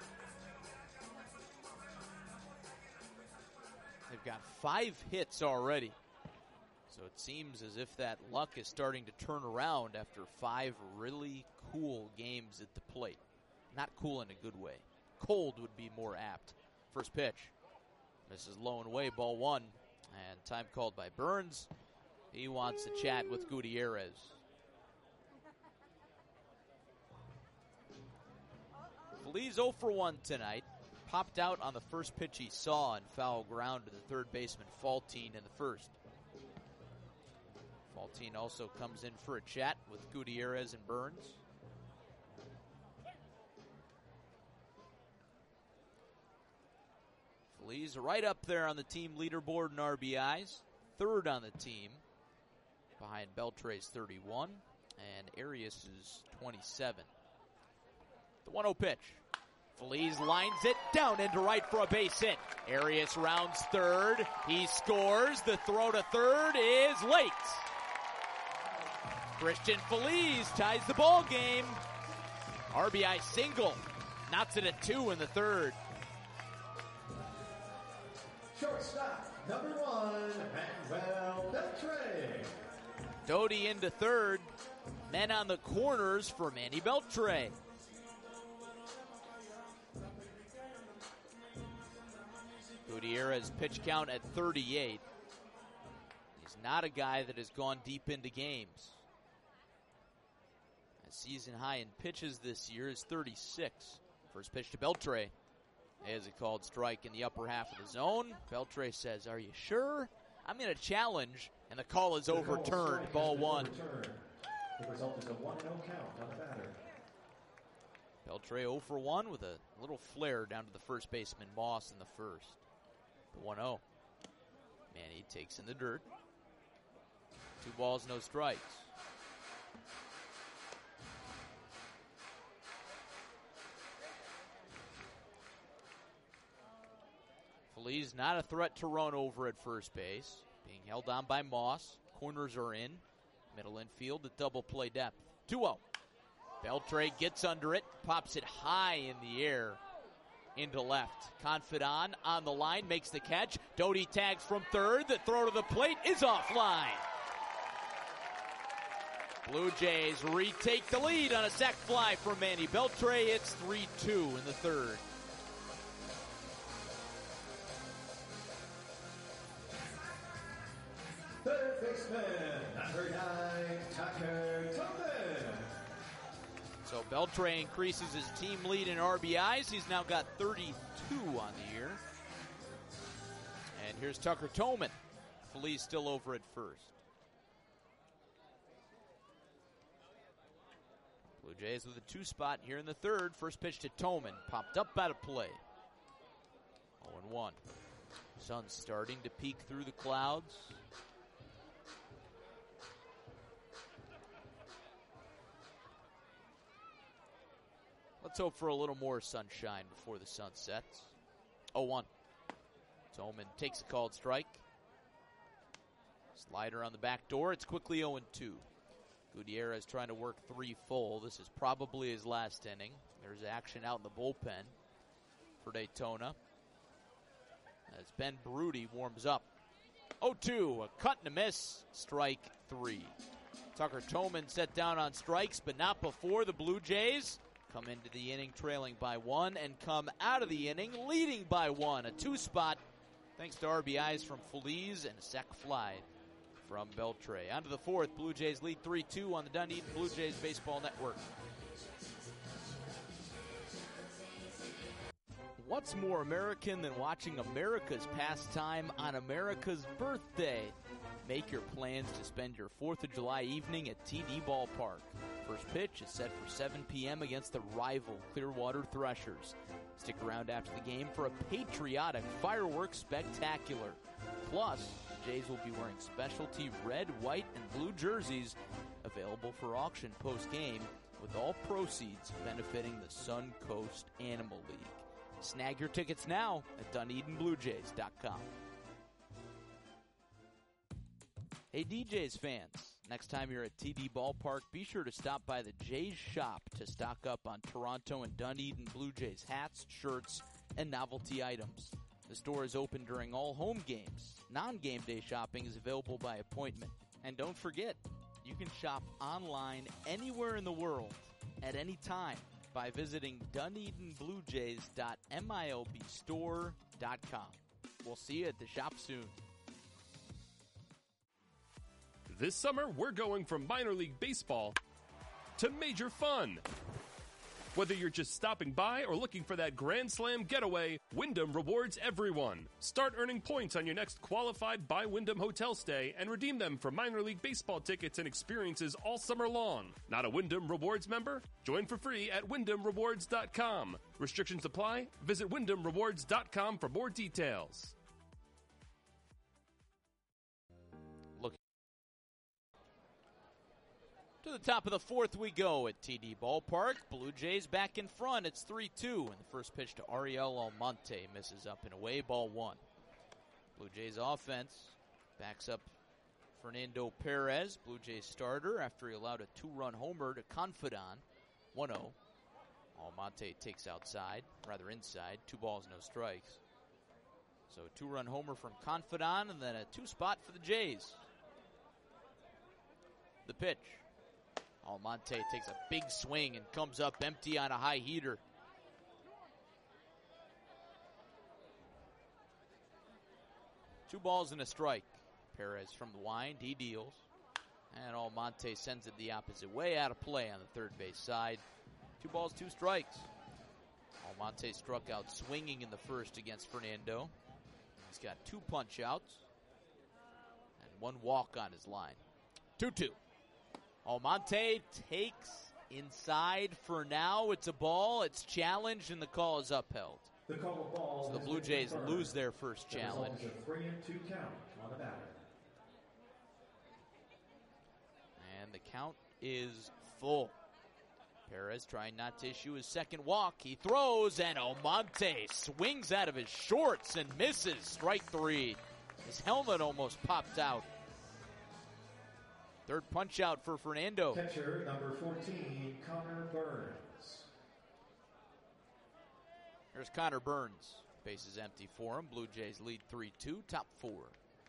They've got five hits already. So it seems as if that luck is starting to turn around after five really cool games at the plate. Not cool in a good way. Cold would be more apt. First pitch. Misses low and away, ball one. And time called by Burns. He wants to chat with Gutierrez. Feliz oh for one tonight. Popped out on the first pitch he saw and foul ground to the third baseman Faltine in the first. Faltine also comes in for a chat with Gutierrez and Burns. Feliz right up there on the team leaderboard in R B Is. Third on the team behind Beltre's thirty-one and Arias' twenty-seven. The one oh pitch. Feliz lines it down into right for a base hit. Arias rounds third. He scores. The throw to third is late. Christian Feliz ties the ball game. R B I single. Knots it at two in the third. Shortstop, number one, Manuel Beltre. Doty into third. Men on the corners for Manny Beltre. Gutierrez pitch count at thirty-eight. He's not a guy that has gone deep into games. A season high in pitches this year is thirty-six. First pitch to Beltre. There's a called strike in the upper half of the zone. Beltre says, "Are you sure? I'm going to challenge." And the call is overturned. Ball one. The result is a one oh count on the batter. Beltre oh for one with a little flare down to the first baseman Moss in the first. The one oh. Manny takes in the dirt. Two balls, no strikes. Feliz not a threat to run over at first base. Being held on by Moss. Corners are in. Middle infield at double play depth. two oh. Beltre gets under it. Pops it high in the air. Into left. Confidant on the line. Makes the catch. Doty tags from third. The throw to the plate is offline. Blue Jays retake the lead on a sac fly from Manny Beltre. It's three two in the third. Third baseman, number nine, Tucker Tobin. So Beltre increases his team lead in R B Is. He's now got thirty-two on the year. And here's Tucker Toman. Feliz still over at first. Blue Jays with a two spot here in the third. First pitch to Toman. Popped up out of play. oh and one. Sun's starting to peek through the clouds. Let's hope for a little more sunshine before the sun sets. oh one. Toman takes a called strike. Slider on the back door. It's quickly oh and two. Gutierrez trying to work three full. This is probably his last inning. There's action out in the bullpen for Daytona as Ben Broody warms up. oh two, a cut and a miss, strike three. Tucker Toman set down on strikes, but not before the Blue Jays come into the inning trailing by one and come out of the inning leading by one. A two-spot thanks to R B Is from Feliz and a sac fly from Beltre. On to the fourth. Blue Jays lead three two on the Dunedin Blue Jays Baseball Network. What's more American than watching America's pastime on America's birthday? Make your plans to spend your fourth of July evening at T D Ballpark. First pitch is set for seven p.m. against the rival Clearwater Threshers. Stick around after the game for a patriotic fireworks spectacular. Plus, the Jays will be wearing specialty red, white, and blue jerseys available for auction post-game, with all proceeds benefiting the Suncoast Animal League. Snag your tickets now at Dunedin Blue Jays dot com. Hey D Js fans, next time you're at T D Ballpark, be sure to stop by the Jays shop to stock up on Toronto and Dunedin Blue Jays hats, shirts, and novelty items. The store is open during all home games. Non-game day shopping is available by appointment. And don't forget, you can shop online anywhere in the world at any time by visiting Dunedin Blue Jays dot M I L B store dot com. We'll see you at the shop soon. This summer, we're going from minor league baseball to major fun. Whether you're just stopping by or looking for that Grand Slam getaway, Wyndham rewards everyone. Start earning points on your next qualified by Wyndham hotel stay and redeem them for minor league baseball tickets and experiences all summer long. Not a Wyndham Rewards member? Join for free at Wyndham Rewards dot com. Restrictions apply. Visit Wyndham Rewards dot com for more details. To the top of the fourth we go at T D Ballpark. Blue Jays back in front. It's three two. And the first pitch to Ariel Almonte misses up and away, ball one. Blue Jays offense backs up Fernando Perez, Blue Jays starter, after he allowed a two-run homer to Confidant. one oh. Almonte takes outside, rather inside. Two balls, no strikes. So a two-run homer from Confidant and then a two-spot for the Jays. The pitch. Almonte takes a big swing and comes up empty on a high heater. Two balls and a strike. Perez from the wind, he deals. And Almonte sends it the opposite way, out of play on the third base side. Two balls, two strikes. Almonte struck out swinging in the first against Fernando. He's got two punch outs and one walk on his line. two two. Almonte takes inside for now. It's a ball. It's challenged, and the call is upheld. The call of ball. So the Blue Jays lose their first challenge. A three and two count on the batter. And the count is full. Perez trying not to issue his second walk. He throws, and Almonte swings out of his shorts and misses. Strike three. His helmet almost popped out. Third punch out for Fernando. Catcher number fourteen, Connor Burns. There's Connor Burns. Base is empty for him. Blue Jays lead three two, top four.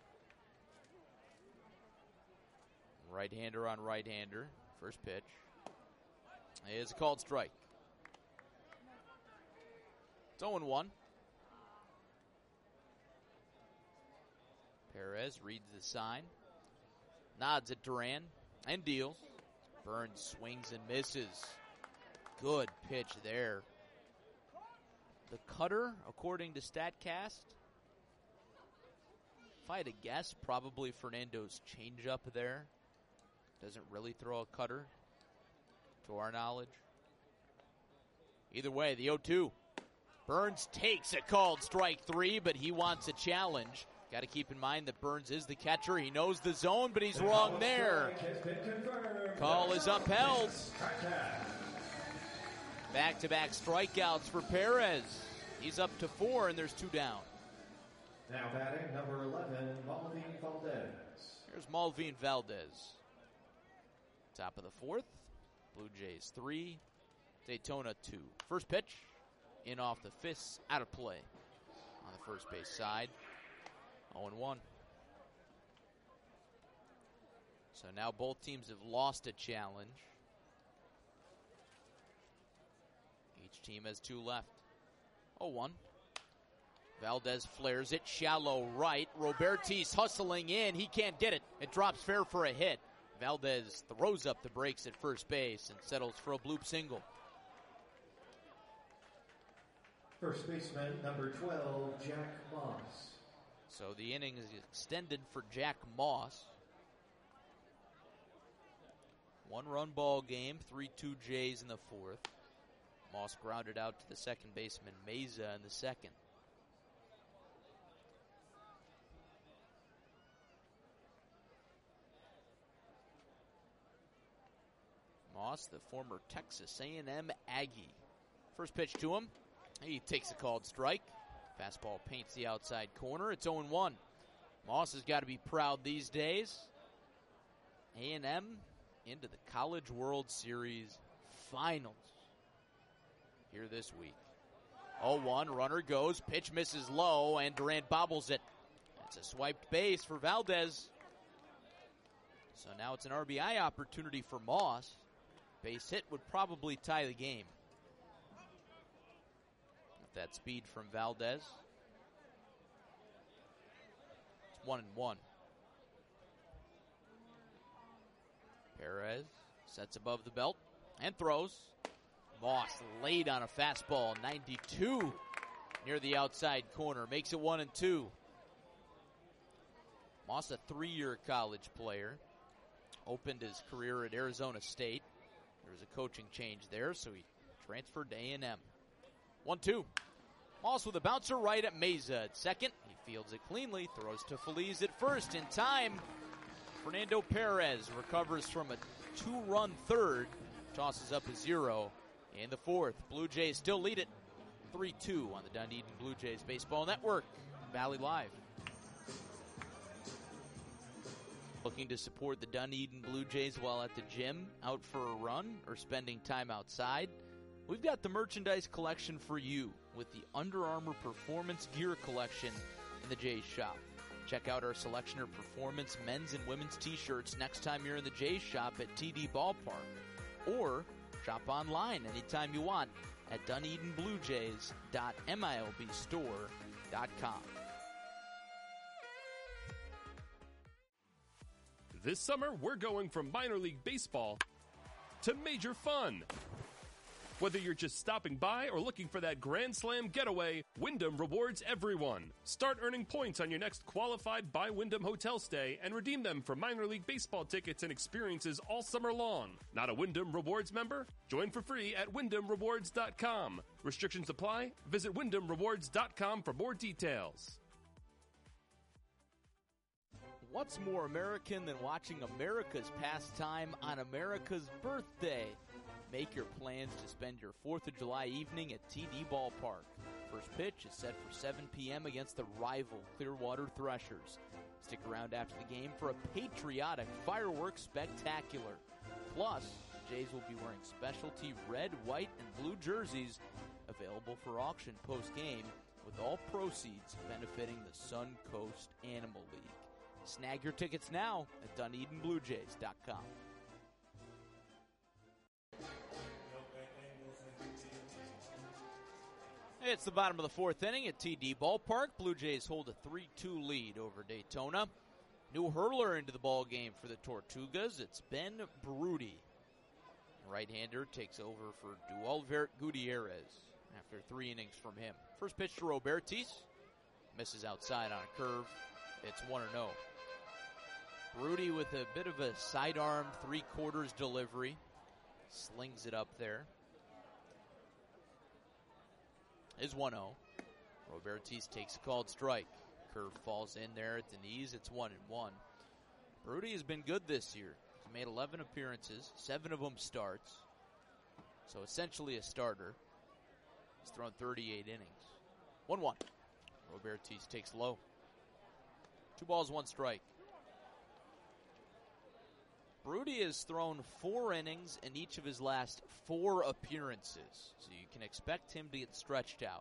Right-hander on right-hander. First pitch is a called strike. It's oh one. Perez reads the sign. Nods at Duran and deals. Burns swings and misses. Good pitch there. The cutter, according to StatCast, if I had to guess, probably Fernando's changeup there. Doesn't really throw a cutter, to our knowledge. Either way, the oh two. Burns takes a called strike three, but he wants a challenge. Got to keep in mind that Burns is the catcher. He knows the zone, but he's wrong there. Call is upheld. Back-to-back strikeouts for Perez. He's up to four, and there's two down. Now batting number eleven, Malvin Valdez. Here's Malvin Valdez. Top of the fourth. Blue Jays three, Daytona two. First pitch, in off the fists, out of play on the first base side. oh and one. So now both teams have lost a challenge. Each team has two left. oh one. Valdez flares it, shallow right. Robertis hustling in. He can't get it. It drops fair for a hit. Valdez throws up the brakes at first base and settles for a bloop single. First baseman, number twelve, Jack Moss. So the inning is extended for Jack Moss. One-run ball game, three two Jays in the fourth. Moss grounded out to the second baseman, Meza, in the second. Moss, the former Texas A and M Aggie. First pitch to him. He takes a called strike. Fastball paints the outside corner. It's oh and one. Moss has got to be proud these days. A and M into the College World Series Finals here this week. oh one, runner goes, pitch misses low, and Durant bobbles it. It's a swiped base for Valdez. So now it's an R B I opportunity for Moss. Base hit would probably tie the game. With that speed from Valdez. It's one and one. Perez sets above the belt and throws. Moss laid on a fastball, ninety-two near the outside corner. Makes it one and two. Moss, a three-year college player. Opened his career at Arizona State. There was a coaching change there, so he transferred to A and M. one two. Moss with a bouncer right at Meza at second. He fields it cleanly, throws to Feliz at first. In time, Fernando Perez recovers from a two-run third, tosses up a zero in the fourth. Blue Jays still lead it three two on the Dunedin Blue Jays Baseball Network. Valley Live. Looking to support the Dunedin Blue Jays while at the gym, out for a run, or spending time outside? We've got the merchandise collection for you with the Under Armour Performance Gear Collection in the Jays shop. Check out our selection of performance men's and women's t-shirts next time you're in the Jays shop at T D Ballpark. Or shop online anytime you want at Dunedin Blue Jays dot M I L B store dot com. This summer, we're going from minor league baseball to major fun. Whether you're just stopping by or looking for that Grand Slam getaway, Wyndham rewards everyone. Start earning points on your next qualified by Wyndham hotel stay and redeem them for minor league baseball tickets and experiences all summer long. Not a Wyndham Rewards member? Join for free at Wyndham Rewards dot com. Restrictions apply. Visit Wyndham Rewards dot com for more details. What's more American than watching America's pastime on America's birthday? Make your plans to spend your fourth of July evening at T D Ballpark. First pitch is set for seven p.m. against the rival Clearwater Threshers. Stick around after the game for a patriotic fireworks spectacular. Plus, the Jays will be wearing specialty red, white, and blue jerseys available for auction post-game, with all proceeds benefiting the Suncoast Animal League. Snag your tickets now at Dunedin Blue Jays dot com. It's the bottom of the fourth inning at T D Ballpark. Blue Jays hold a three two lead over Daytona. New hurler into the ball game for the Tortugas. It's Ben Broody. Right-hander takes over for Dualvert Gutierrez after three innings from him. First pitch to Robertis. Misses outside on a curve. It's one and oh. Broody with a bit of a sidearm three-quarters delivery. Slings it up there. Is one oh. Robertis takes a called strike. Curve falls in there at the knees. It's one and one. Broody has been good this year. He's made eleven appearances, seven of them starts. So essentially a starter. He's thrown thirty-eight innings. one one. Robertis takes low. Two balls, one strike. Broody has thrown four innings in each of his last four appearances, so you can expect him to get stretched out.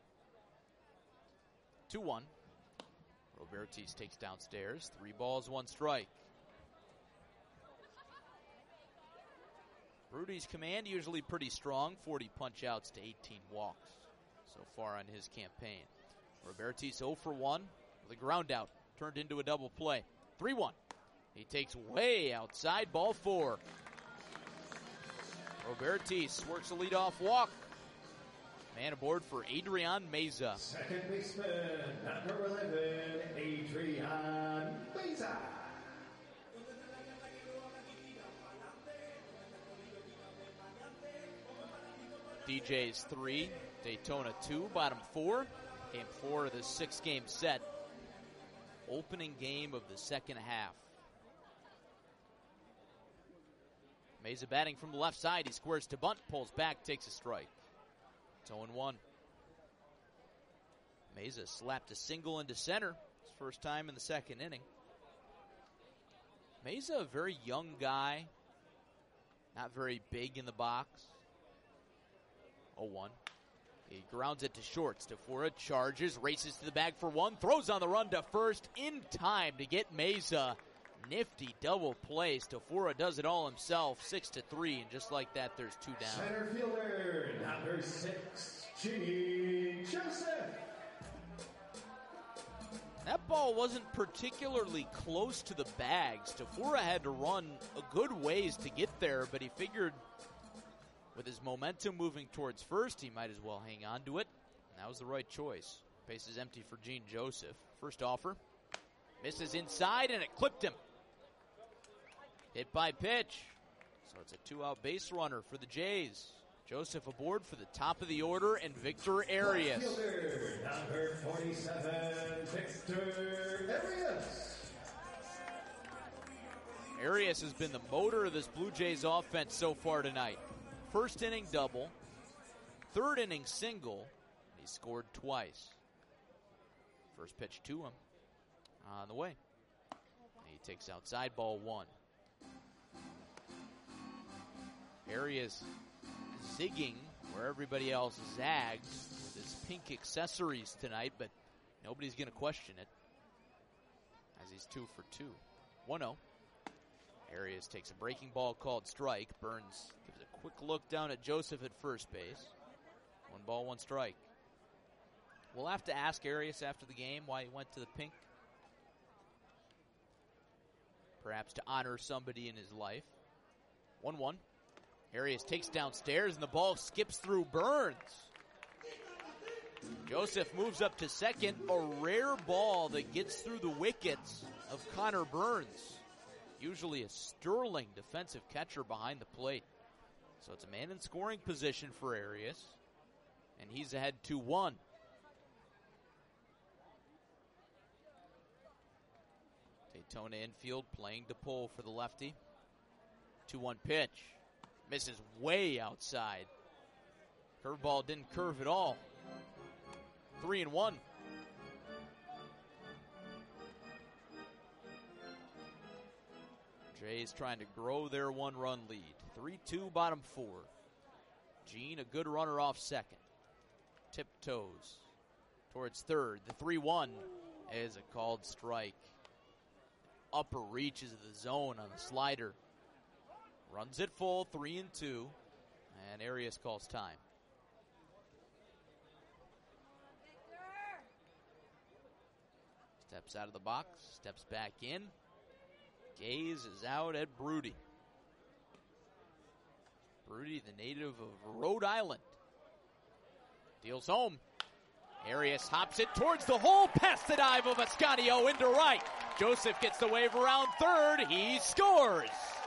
two one. Robertis takes downstairs. Three balls, one strike. Broody's command usually pretty strong. forty punch-outs to eighteen walks so far on his campaign. Robertis oh for one with a ground out. Turned into a double play. three one. He takes way outside, ball four. Robertis works a leadoff walk. Man aboard for Adrian Meza. Second baseman, number eleven, Adrian Meza. D J's three, Daytona two, bottom four. Game four of the six-game set. Opening game of the second half. Meza batting from the left side. He squares to bunt, pulls back, takes a strike. It's oh one. Meza slapped a single into center. His first time in the second inning. Meza, a very young guy. Not very big in the box. oh one. He grounds it to short. Stafura charges, races to the bag for one, throws on the run to first in time to get Meza. Nifty double play. Stafura does it all himself, six to three, and just like that, there's two down. Center fielder, number six, Gene Joseph. That ball wasn't particularly close to the bag. Stafura had to run a good ways to get there, but he figured with his momentum moving towards first, he might as well hang on to it. And that was the right choice. Base is empty for Gene Joseph. First offer. Misses inside, and it clipped him. Hit by pitch. So it's a two-out base runner for the Jays. Joseph aboard for the top of the order, and Victor Arias. Fielder, number forty-seven, Victor Arias. Arias has been the motor of this Blue Jays offense so far tonight. First inning double, third inning single, and he scored twice. First pitch to him, on the way. He takes outside, ball one. Arias zigging where everybody else zags with his pink accessories tonight, but nobody's going to question it as he's two for two. one oh. Arias takes a breaking ball called strike. Burns gives a quick look down at Joseph at first base. One ball, one strike. We'll have to ask Arias after the game why he went to the pink. Perhaps to honor somebody in his life. one one. Arias takes downstairs and the ball skips through Burns. Joseph moves up to second. A rare ball that gets through the wickets of Connor Burns. Usually a sterling defensive catcher behind the plate. So it's a man in scoring position for Arias. And he's ahead two one. Daytona infield playing to pull for the lefty. two one pitch. Misses way outside. Curveball didn't curve at all. three and one. Jays trying to grow their one-run lead. three two, bottom four. Gene, a good runner off second. Tiptoes towards third. The three one is a called strike. Upper reaches of the zone on the slider. Runs it full, three and two. And Arias calls time. Steps out of the box, steps back in. Gaze is out at Broody. Broody, the native of Rhode Island. Deals home. Arias hops it towards the hole, past the dive of Ascanio into right. Joseph gets the wave around third. He scores.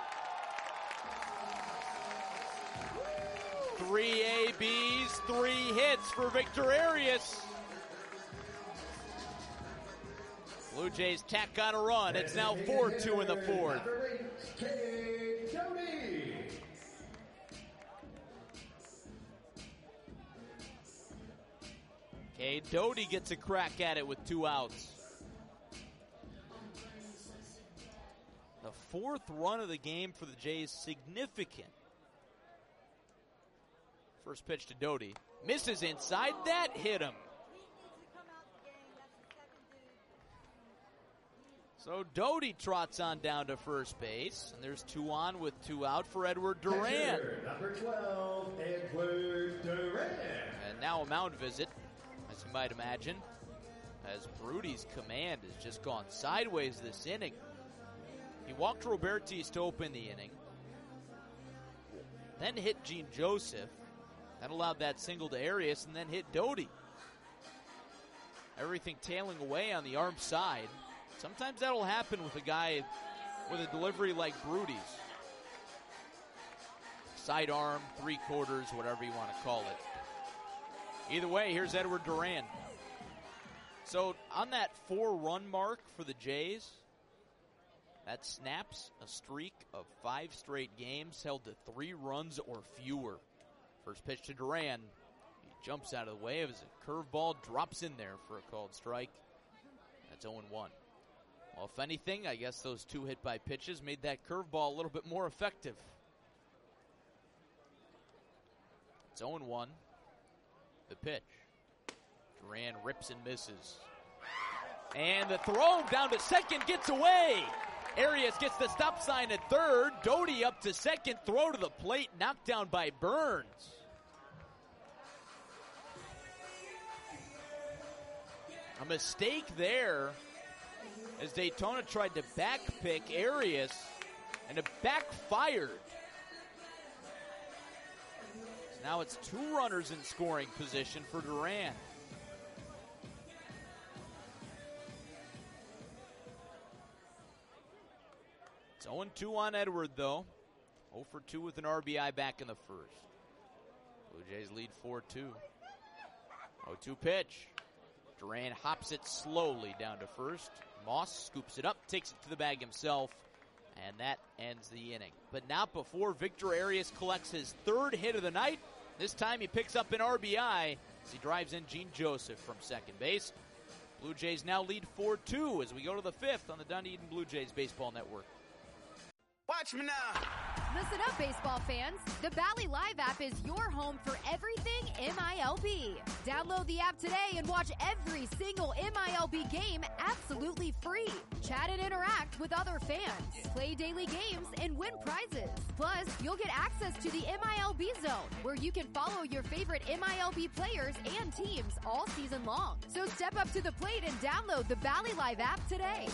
Three A Bs, three hits for Victor Arias. Blue Jays tack on a run. It's now four two in the fourth. Cade Doughty gets a crack at it with two outs. The fourth run of the game for the Jays, significant. First pitch to Doty. Misses inside. That hit him. So Doty trots on down to first base. And there's two on with two out for Edward Duran. Catcher, number twelve, Edward Duran. And now a mound visit, as you might imagine, as Brudy's command has just gone sideways this inning. He walked Robertis to open the inning. Then hit Gene Joseph. That allowed that single to Arias, and then hit Doty. Everything tailing away on the arm side. Sometimes that'll happen with a guy with a delivery like Brudy's. Sidearm, three quarters, whatever you want to call it. Either way, here's Edward Duran. So on that four-run mark for the Jays, that snaps a streak of five straight games held to three runs or fewer. First pitch to Duran. He jumps out of the way as a curveball drops in there for a called strike. That's oh one. Well, if anything, I guess those two hit by pitches made that curveball a little bit more effective. It's oh one. The pitch. Duran rips and misses. And the throw down to second gets away. Arias gets the stop sign at third. Doty up to second. Throw to the plate. Knocked down by Burns. A mistake there as Daytona tried to backpick Arias, and it backfired. So now it's two runners in scoring position for Duran. It's oh two on Edward, though. oh for two with an R B I back in the first. Blue Jays lead four two. oh two pitch. Duran hops it slowly down to first. Moss scoops it up, takes it to the bag himself, and that ends the inning. But not before Victor Arias collects his third hit of the night. This time he picks up an R B I as he drives in Gene Joseph from second base. Blue Jays now lead four two as we go to the fifth on the Dunedin Blue Jays Baseball Network. Watch me now. Listen up, baseball fans. The Bally Live app is your home for everything M I L B. Download the app today and watch every single M I L B game absolutely free. Chat and interact with other fans. Play daily games and win prizes. Plus, you'll get access to the M I L B Zone, where you can follow your favorite M I L B players and teams all season long. So step up to the plate and download the Bally Live app today.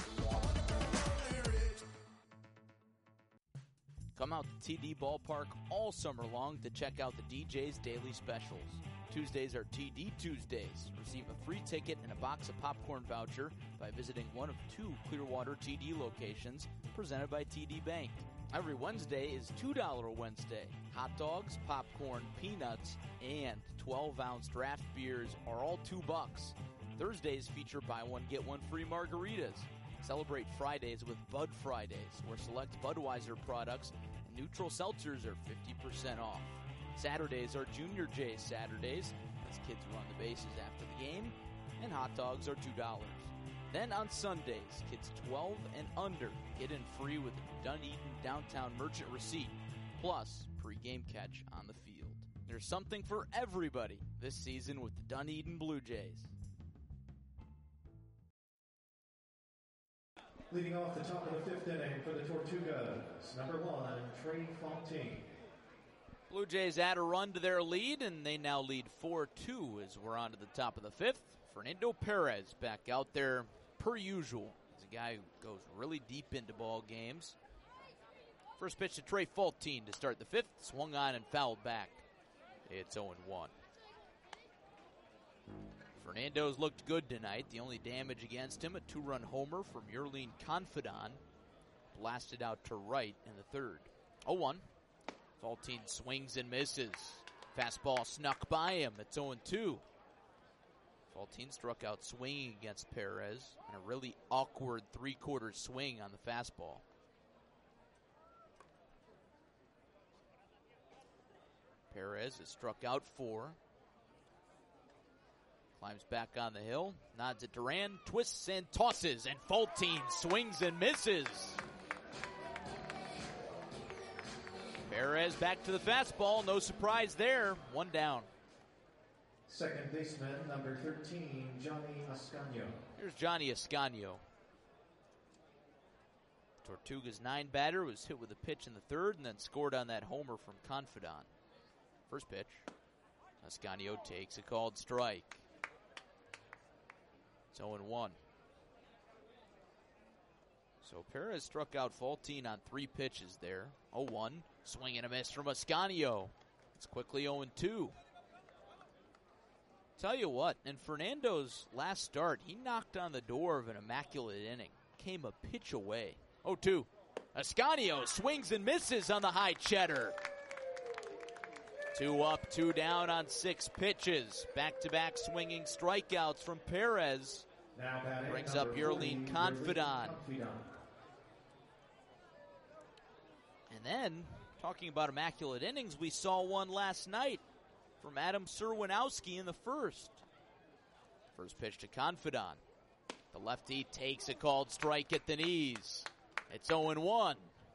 Come out to T D Ballpark all summer long to check out the D J's daily specials. Tuesdays are T D Tuesdays. Receive a free ticket and a box of popcorn voucher by visiting one of two Clearwater T D locations presented by T D Bank. Every Wednesday is two dollar Wednesday. Hot dogs, popcorn, peanuts, and twelve ounce draft beers are all two bucks. Thursdays feature buy one, get one free margaritas. Celebrate Fridays with Bud Fridays, where select Budweiser products and neutral seltzers are fifty percent off. Saturdays are Junior J's Saturdays, as kids run the bases after the game, and hot dogs are two dollars. Then on Sundays, kids twelve and under get in free with a Dunedin Downtown Merchant receipt, plus pre-game catch on the field. There's something for everybody this season with the Dunedin Blue Jays. Leading off the top of the fifth inning for the Tortugas, number one, Trey Fontaine. Blue Jays add a run to their lead, and they now lead four two as we're on to the top of the fifth. Fernando Perez back out there per usual. He's a guy who goes really deep into ball games. First pitch to Trey Fontaine to start the fifth. Swung on and fouled back. It's oh one. Fernando's looked good tonight. The only damage against him, a two-run homer from Yerlin Confidant. Blasted out to right in the third. oh one. Fontaine swings and misses. Fastball snuck by him. It's oh two. Fontaine struck out swinging against Perez on a really awkward three-quarter swing on the fastball. Perez has struck out four. Climbs back on the hill, nods at Duran, twists and tosses, and Fontaine swings and misses. Perez back to the fastball. No surprise there. One down. Second baseman, number thirteen, Johnny Ascanio. Here's Johnny Ascanio. Tortuga's nine batter was hit with a pitch in the third and then scored on that homer from Confidant. First pitch. Ascanio takes a called strike. It's oh one. So Perez struck out Faultine on three pitches there. oh one. Swing and a miss from Ascanio. It's quickly oh two. Tell you what, in Fernando's last start, he knocked on the door of an immaculate inning. Came a pitch away. oh two. Ascanio swings and misses on the high cheddar. Two up, two down on six pitches. Back-to-back swinging strikeouts from Perez. Now batting Brings number up Yerlin forty, Confidant. Confidant. And then, talking about immaculate innings, we saw one last night from Adam Serwinowski in the first. First pitch to Confidant. The lefty takes a called strike at the knees. It's oh one.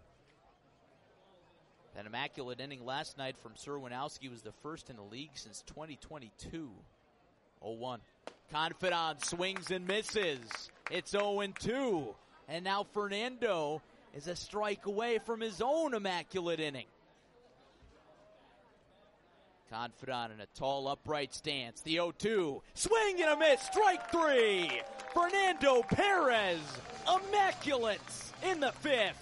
That immaculate inning last night from Serwinowski was the first in the league since twenty twenty-two. oh one. Confidant swings and misses. It's oh two. And now Fernando is a strike away from his own immaculate inning. Confidant in a tall, upright stance. The oh two. Swing and a miss. Strike three. Fernando Perez. Immaculate in the fifth.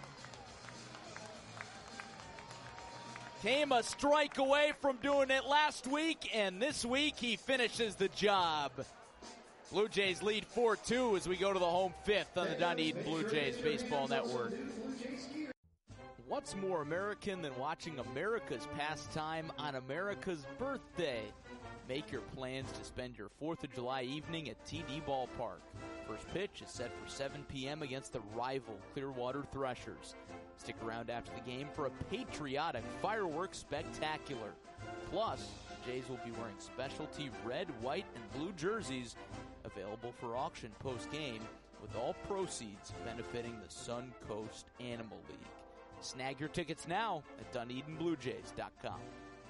Came a strike away from doing it last week, and this week he finishes the job. Blue Jays lead four two as we go to the home fifth on the Dunedin Blue Jays Baseball Network. What's more American than watching America's pastime on America's birthday? Make your plans to spend your fourth of July evening at T D Ballpark. First pitch is set for seven p.m. against the rival Clearwater Threshers. Stick around after the game for a patriotic fireworks spectacular. Plus, the Jays will be wearing specialty red, white, and blue jerseys available for auction post-game, with all proceeds benefiting the Sun Coast Animal League. Snag your tickets now at Dunedin Blue Jays dot com.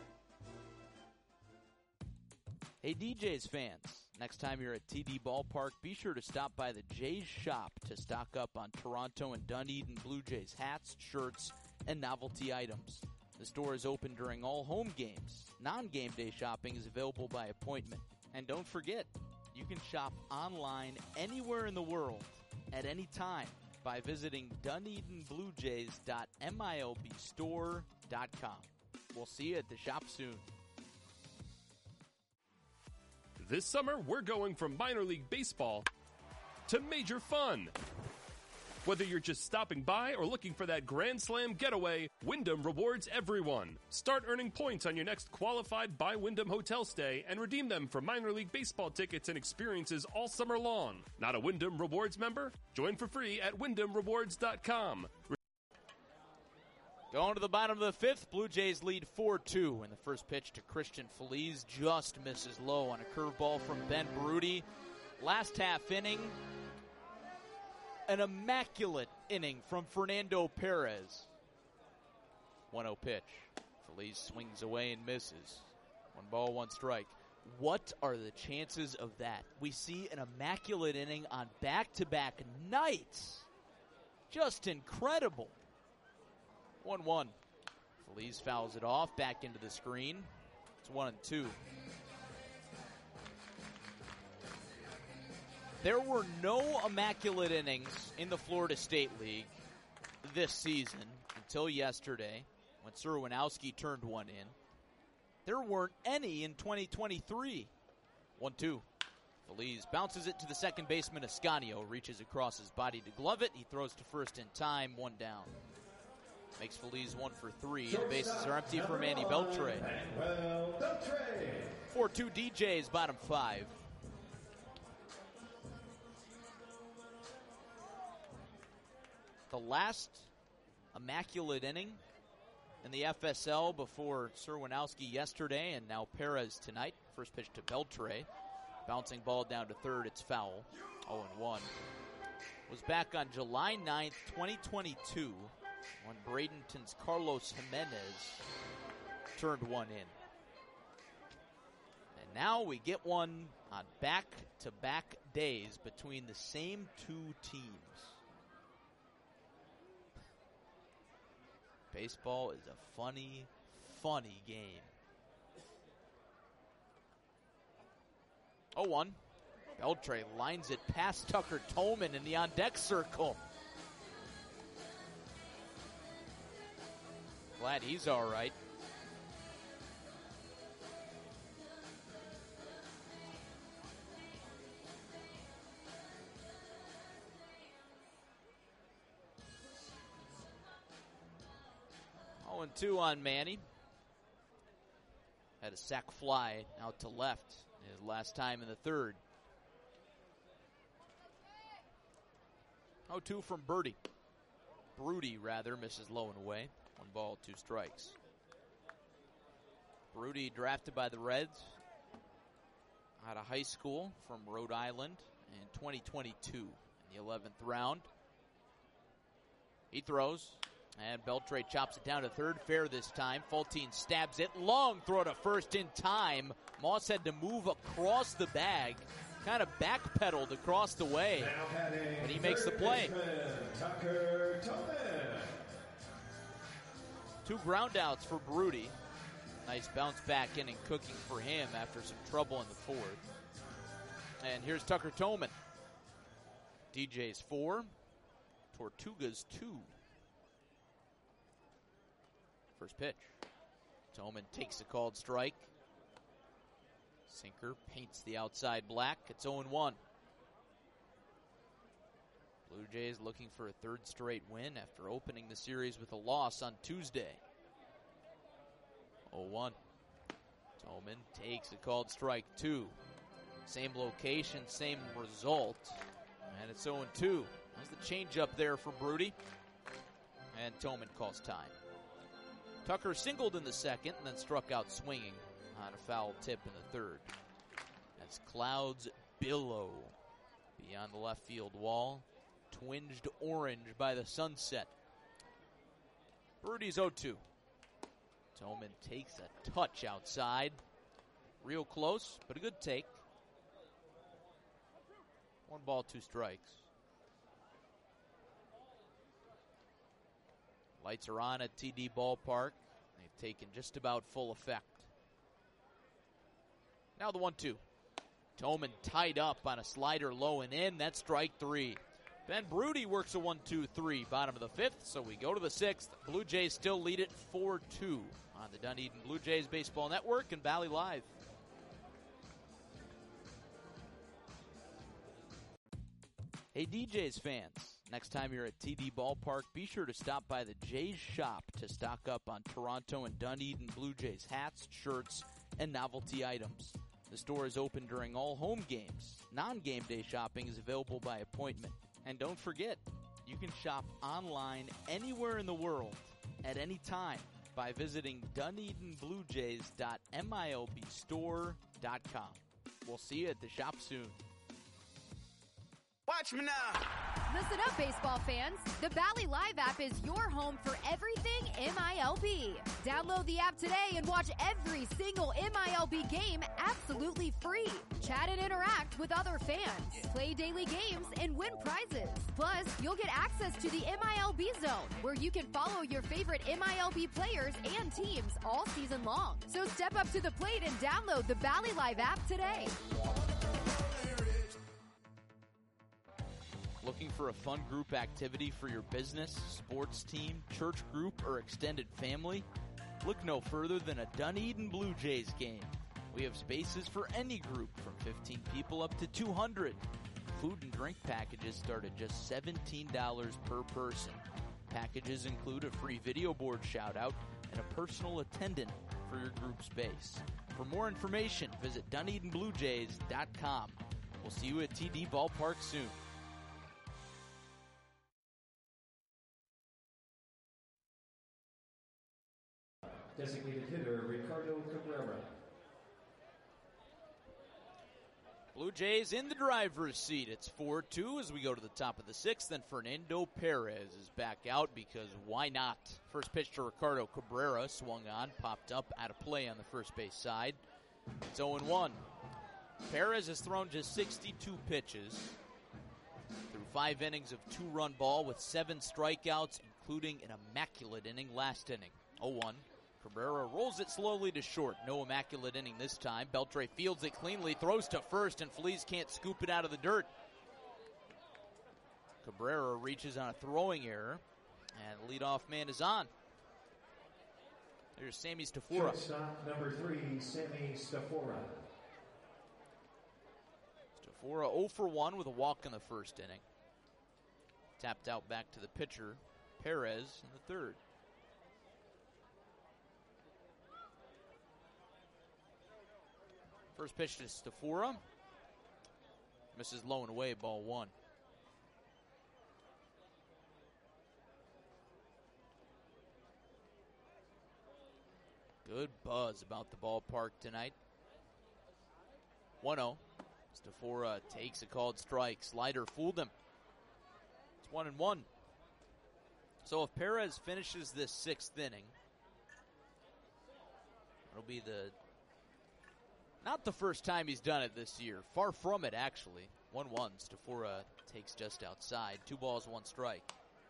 Hey D Js fans, next time you're at T D Ballpark, be sure to stop by the Jays shop to stock up on Toronto and Dunedin Blue Jays hats, shirts, and novelty items. The store is open during all home games. Non-game day shopping is available by appointment. And don't forget, you can shop online anywhere in the world at any time by visiting Dunedin Blue Jays dot milb store dot com. We'll see you at the shop soon. This summer, we're going from minor league baseball to major fun. Whether you're just stopping by or looking for that Grand Slam getaway, Wyndham rewards everyone. Start earning points on your next qualified by Wyndham hotel stay and redeem them for minor league baseball tickets and experiences all summer long. Not a Wyndham Rewards member? Join for free at Wyndham Rewards dot com. Going to the bottom of the fifth, Blue Jays lead four two, and the first pitch to Christian Feliz just misses low on a curveball from Ben Baruti. Last half inning, an immaculate inning from Fernando Perez. one oh pitch. Feliz swings away and misses. One ball, one strike. What are the chances of that? We see an immaculate inning on back-to-back nights. Just incredible. one one. Feliz fouls it off, back into the screen. It's one and two. There were no immaculate innings in the Florida State League this season until yesterday when Serwinowski turned one in. There weren't any in twenty twenty-three. one two. Feliz bounces it to the second baseman. Ascanio reaches across his body to glove it. He throws to first in time, one down. Makes Feliz one for three. The bases are empty for Manny Beltre. four two D Js, bottom five. The last immaculate inning in the F S L before Serwinowski yesterday and now Perez tonight. First pitch to Beltre. Bouncing ball down to third. It's foul. oh one. Was back on July ninth, twenty twenty-two. when Bradenton's Carlos Jimenez turned one in. And now we get one on back-to-back days between the same two teams. Baseball is a funny, funny game. oh one. Beltre lines it past Tucker Toman in the on-deck circle. Glad he's all right. oh and two on Manny. Had a sac fly out to left his last time in the third. oh two from Birdie. Broody, rather, misses low and away. One ball, two strikes. Broody drafted by the Reds out of high school from Rhode Island in twenty twenty-two in the eleventh round. He throws, and Beltre chops it down to third. Fair this time. Fultine stabs it. Long throw to first in time. Moss had to move across the bag. Kind of backpedaled across the way. And he makes the play. Tucker Toman. Two groundouts for Broody. Nice bounce back inning cooking for him after some trouble in the fourth. And here's Tucker Toman. D J's four. Tortuga's two. First pitch. Toman takes a called strike. Sinker paints the outside black. It's oh one. Blue Jays looking for a third straight win after opening the series with a loss on Tuesday. oh one. Toman takes a called strike two. Same location, same result. And it's oh two. There's the changeup there for Broody. And Toman calls time. Tucker singled in the second and then struck out swinging on a foul tip in the third. As clouds billow beyond the left field wall, twinged orange by the sunset. Broody's oh two. Toman takes a touch outside. Real close, but a good take. One ball, two strikes. Lights are on at T D Ballpark. They've taken just about full effect. Now the one two. Toman tied up on a slider low and in. That's strike three. Ben Broody works a one two three, bottom of the fifth, so we go to the sixth. Blue Jays still lead it four two on the Dunedin Blue Jays Baseball Network and Valley Live. Hey D Jays fans, next time you're at T D Ballpark, be sure to stop by the Jays shop to stock up on Toronto and Dunedin Blue Jays hats, shirts, and novelty items. The store is open during all home games. Non-game day shopping is available by appointment. And don't forget, you can shop online anywhere in the world at any time by visiting Dunedin Blue Jays dot milb store dot com. We'll see you at the shop soon. Watch me now. Listen up, baseball fans. The Valley Live app is your home for everything M I L B. Download the app today and watch every single M I L B game absolutely free. Chat and interact with other fans. Play daily games and win prizes. Plus, you'll get access to the M I L B Zone, where you can follow your favorite M I L B players and teams all season long. So step up to the plate and download the Valley Live app today. Looking for a fun group activity for your business, sports team, church group, or extended family? Look no further than a Dunedin Blue Jays game. We have spaces for any group from fifteen people up to two hundred. Food and drink packages start at just seventeen dollars per person. Packages include a free video board shout-out and a personal attendant for your group space. For more information, visit Dunedin Blue Jays dot com. We'll see you at T D Ballpark soon. Designated hitter Ricardo Cabrera. Blue Jays in the driver's seat. It's four two as we go to the top of the sixth. Then Fernando Perez is back out because why not? First pitch to Ricardo Cabrera, swung on, popped up, out of play on the first base side. It's oh and one. Perez has thrown just sixty-two pitches through five innings of two-run ball with seven strikeouts, including an immaculate inning last inning. oh one. Cabrera rolls it slowly to short. No immaculate inning this time. Beltre fields it cleanly, throws to first, and Feliz can't scoop it out of the dirt. Cabrera reaches on a throwing error, and the leadoff man is on. There's Sammy Stafura. Shortstop number three, Sammy Stafura. Stafura oh for one with a walk in the first inning. Tapped out back to the pitcher, Perez, in the third. First pitch to Stafura. Misses low and away, ball one. Good buzz about the ballpark tonight. one oh. Stafura takes a called strike. Slider fooled him. It's one and one. So if Perez finishes this sixth inning, it'll be the not the first time he's done it this year. Far from it, actually. one one. Stafura takes just outside. Two balls, one strike.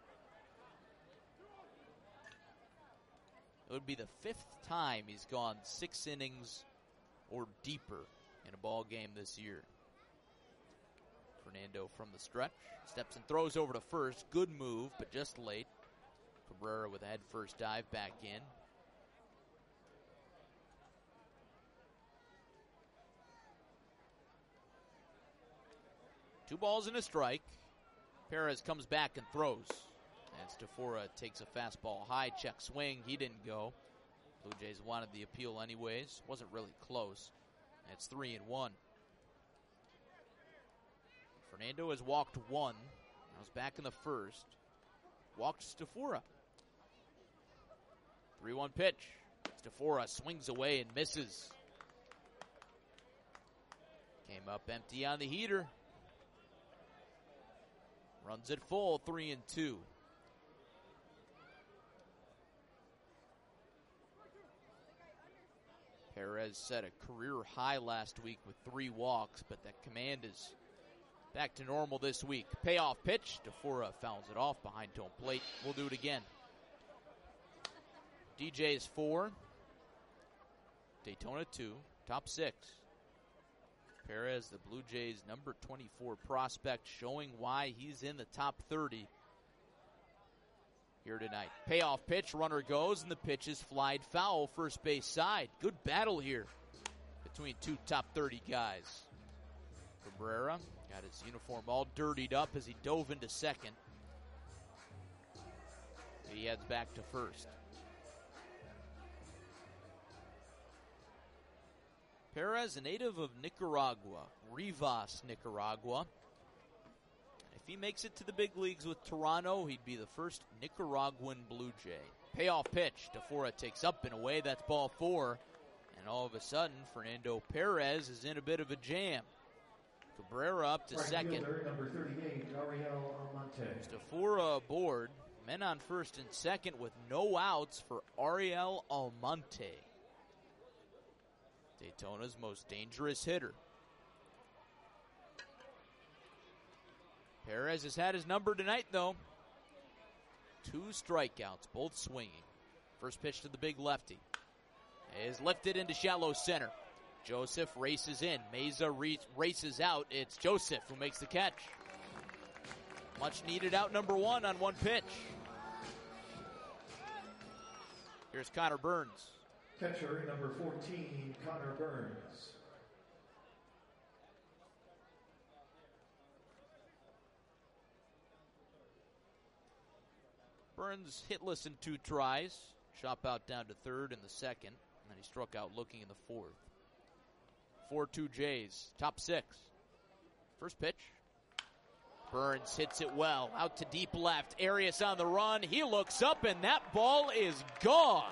It would be the fifth time he's gone six innings or deeper in a ball game this year. Fernando from the stretch. Steps and throws over to first. Good move, but just late. Cabrera with a head first dive back in. Two balls and a strike. Perez comes back and throws. And Stafura takes a fastball high, check swing. He didn't go. Blue Jays wanted the appeal anyways. Wasn't really close. And it's three and one. Fernando has walked one. Now he's back in the first. Walked Stafura. three one pitch. Stafura swings away and misses. Came up empty on the heater. Runs it full, three and two. Perez set a career high last week with three walks, but that command is back to normal this week. Payoff pitch. Stafura fouls it off behind home plate. We'll do it again. D J's four. Daytona two. Top six. Perez, the Blue Jays' number twenty-four prospect, showing why he's in the top thirty here tonight. Payoff pitch, runner goes, and the pitch is flied foul, first base side. Good battle here between two top thirty guys. Cabrera got his uniform all dirtied up as he dove into second. He heads back to first. Perez, a native of Nicaragua, Rivas, Nicaragua. If he makes it to the big leagues with Toronto, he'd be the first Nicaraguan Blue Jay. Payoff pitch. Stafura takes up and away. That's ball four. And all of a sudden, Fernando Perez is in a bit of a jam. Cabrera up to Right second. fielder, number thirty-eight, Ariel Almonte. Stafura aboard. Men on first and second with no outs for Ariel Almonte, Daytona's most dangerous hitter. Perez has had his number tonight, though. Two strikeouts, both swinging. First pitch to the big lefty is lifted into shallow center. Joseph races in. Meza re- races out. It's Joseph who makes the catch. Much needed out number one on one pitch. Here's Connor Burns. Catcher number fourteen, Connor Burns. Burns hitless in two tries. Chop out down to third in the second. And then he struck out looking in the fourth. four two Jays. Top six. First pitch. Burns hits it well. Out to deep left. Arias on the run. He looks up and that ball is gone.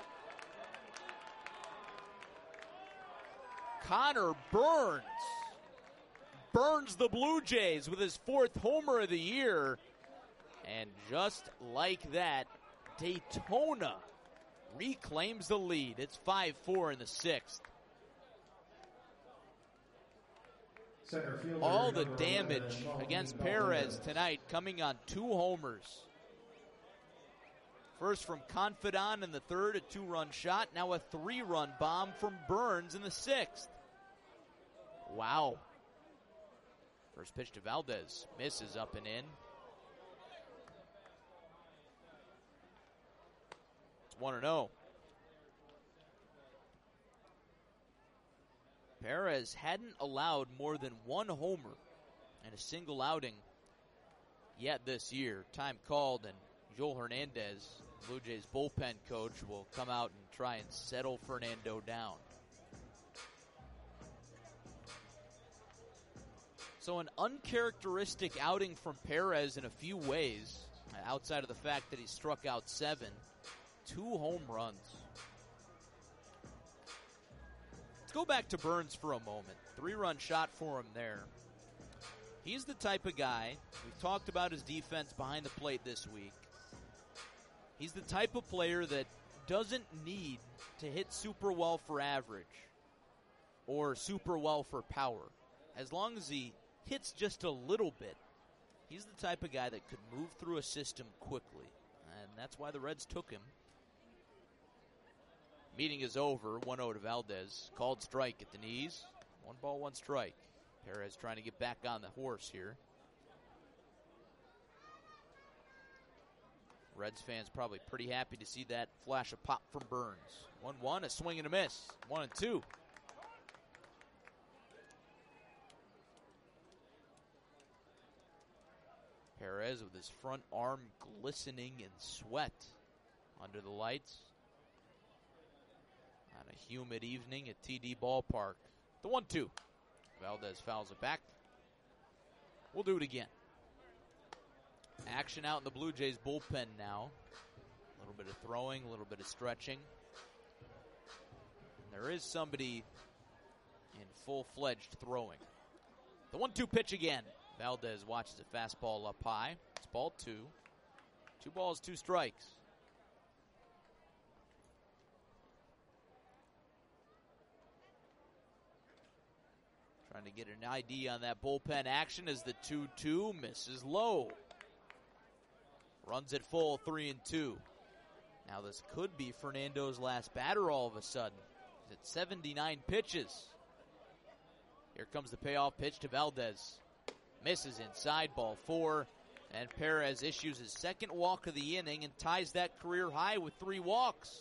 Connor Burns burns the Blue Jays with his fourth homer of the year. And just like that, Daytona reclaims the lead. It's five four in the sixth. All the damage against Perez tonight coming on two homers. First from Confidant in the third, a two-run shot. Now a three-run bomb from Burns in the sixth. Wow. First pitch to Valdez. Misses up and in. It's one and oh. Perez hadn't allowed more than one homer and a single outing yet this year. Time called, and Joel Hernandez, Blue Jays bullpen coach, will come out and try and settle Fernando down. So an uncharacteristic outing from Perez in a few ways, outside of the fact that he struck out seven, two home runs. Let's go back to Burns for a moment. Three-run shot for him there. He's the type of guy, we've talked about his defense behind the plate this week. He's the type of player that doesn't need to hit super well for average or super well for power. As long as he hits just a little bit, he's the type of guy that could move through a system quickly. And that's why the Reds took him. Meeting is over. one oh to Valdez. Called strike at the knees. One ball, one strike. Perez trying to get back on the horse here. Reds fans probably pretty happy to see that flash of pop from Burns. one one, a swing and a miss. one and two. Perez with his front arm glistening in sweat under the lights on a humid evening at T D Ballpark. The one two. Valdez fouls it back. We'll do it again. Action out in the Blue Jays bullpen now. A little bit of throwing, a little bit of stretching. And there is somebody in full-fledged throwing. The one two pitch again. Valdez watches a fastball up high. It's ball two. Two balls, two strikes. Trying to get an I D on that bullpen action as the two two misses low. Runs it full, three and two. Now this could be Fernando's last batter all of a sudden. He's at seventy-nine pitches. Here comes the payoff pitch to Valdez. Misses inside, ball four. And Perez issues his second walk of the inning and ties that career high with three walks.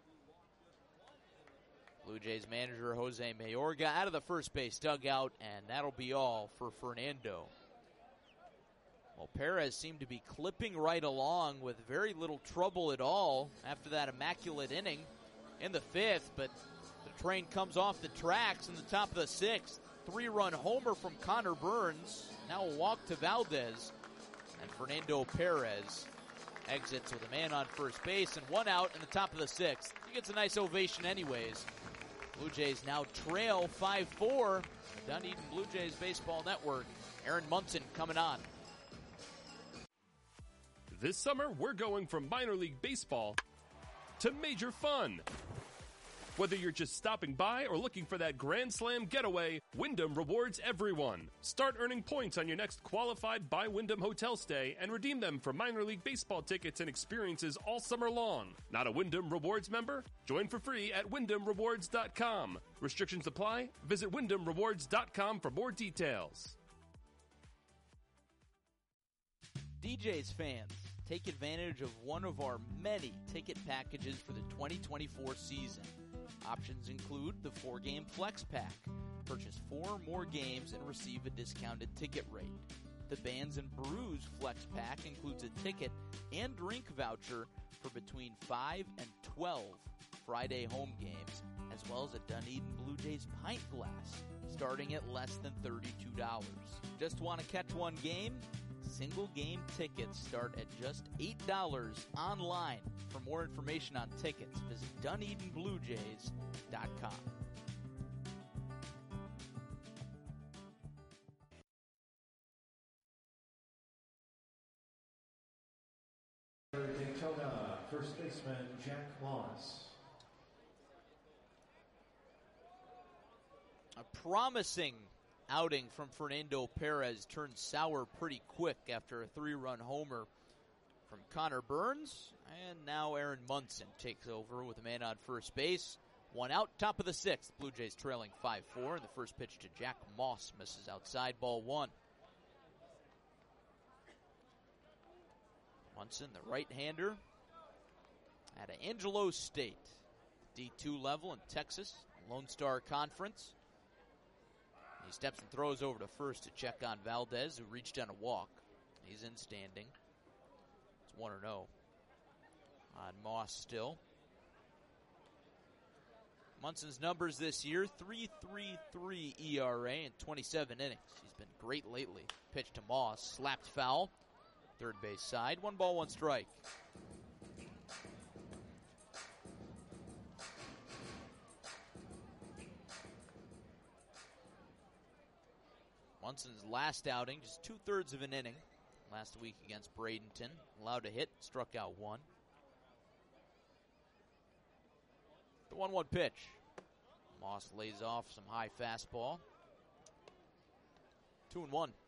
Blue Jays manager Jose Mayorga out of the first base dugout, and that'll be all for Fernando. Well, Perez seemed to be clipping right along with very little trouble at all after that immaculate inning in the fifth, but the train comes off the tracks in the top of the sixth. Three-run homer from Connor Burns. Now a walk to Valdez, and Fernando Perez exits with a man on first base and one out in the top of the sixth. He gets a nice ovation anyways. Blue Jays now trail five four. The Dunedin Blue Jays Baseball Network. Aaron Munson coming on. This summer, we're going from minor league baseball to major fun. Whether you're just stopping by or looking for that Grand Slam getaway, Wyndham rewards everyone. Start earning points on your next qualified by Wyndham hotel stay and redeem them for minor league baseball tickets and experiences all summer long. Not a Wyndham Rewards member? Join for free at wyndham rewards dot com. Restrictions apply. Visit wyndham rewards dot com for more details. D J's fans, take advantage of one of our many ticket packages for the twenty twenty-four season. Options include the four-game Flex Pack. Purchase four or more games and receive a discounted ticket rate. The Bands and Brews Flex Pack includes a ticket and drink voucher for between five and twelve Friday home games, as well as a Dunedin Blue Jays pint glass, starting at less than thirty-two dollars. Just want to catch one game? Single game tickets start at just eight dollars online. For more information on tickets, visit dunedin blue jays dot com. Daytona, first baseman Jack Moss. A promising outing from Fernando Perez turned sour pretty quick after a three-run homer from Connor Burns. And now Aaron Munson takes over with a man on first base. One out, top of the sixth. Blue Jays trailing five four, and the first pitch to Jack Moss misses outside, ball one. Munson, the right-hander, at Angelo State, D two level in Texas, Lone Star Conference. He steps and throws over to first to check on Valdez, who reached on a walk. He's in standing. It's one oh on Moss still. Munson's numbers this year, three point three three E R A in twenty-seven innings. He's been great lately. Pitch to Moss, slapped foul. Third base side, one ball, one strike. Munson's last outing, just two-thirds of an inning. Last week against Bradenton. Allowed a hit, struck out one. The one one pitch. Moss lays off some high fastball. Two and one.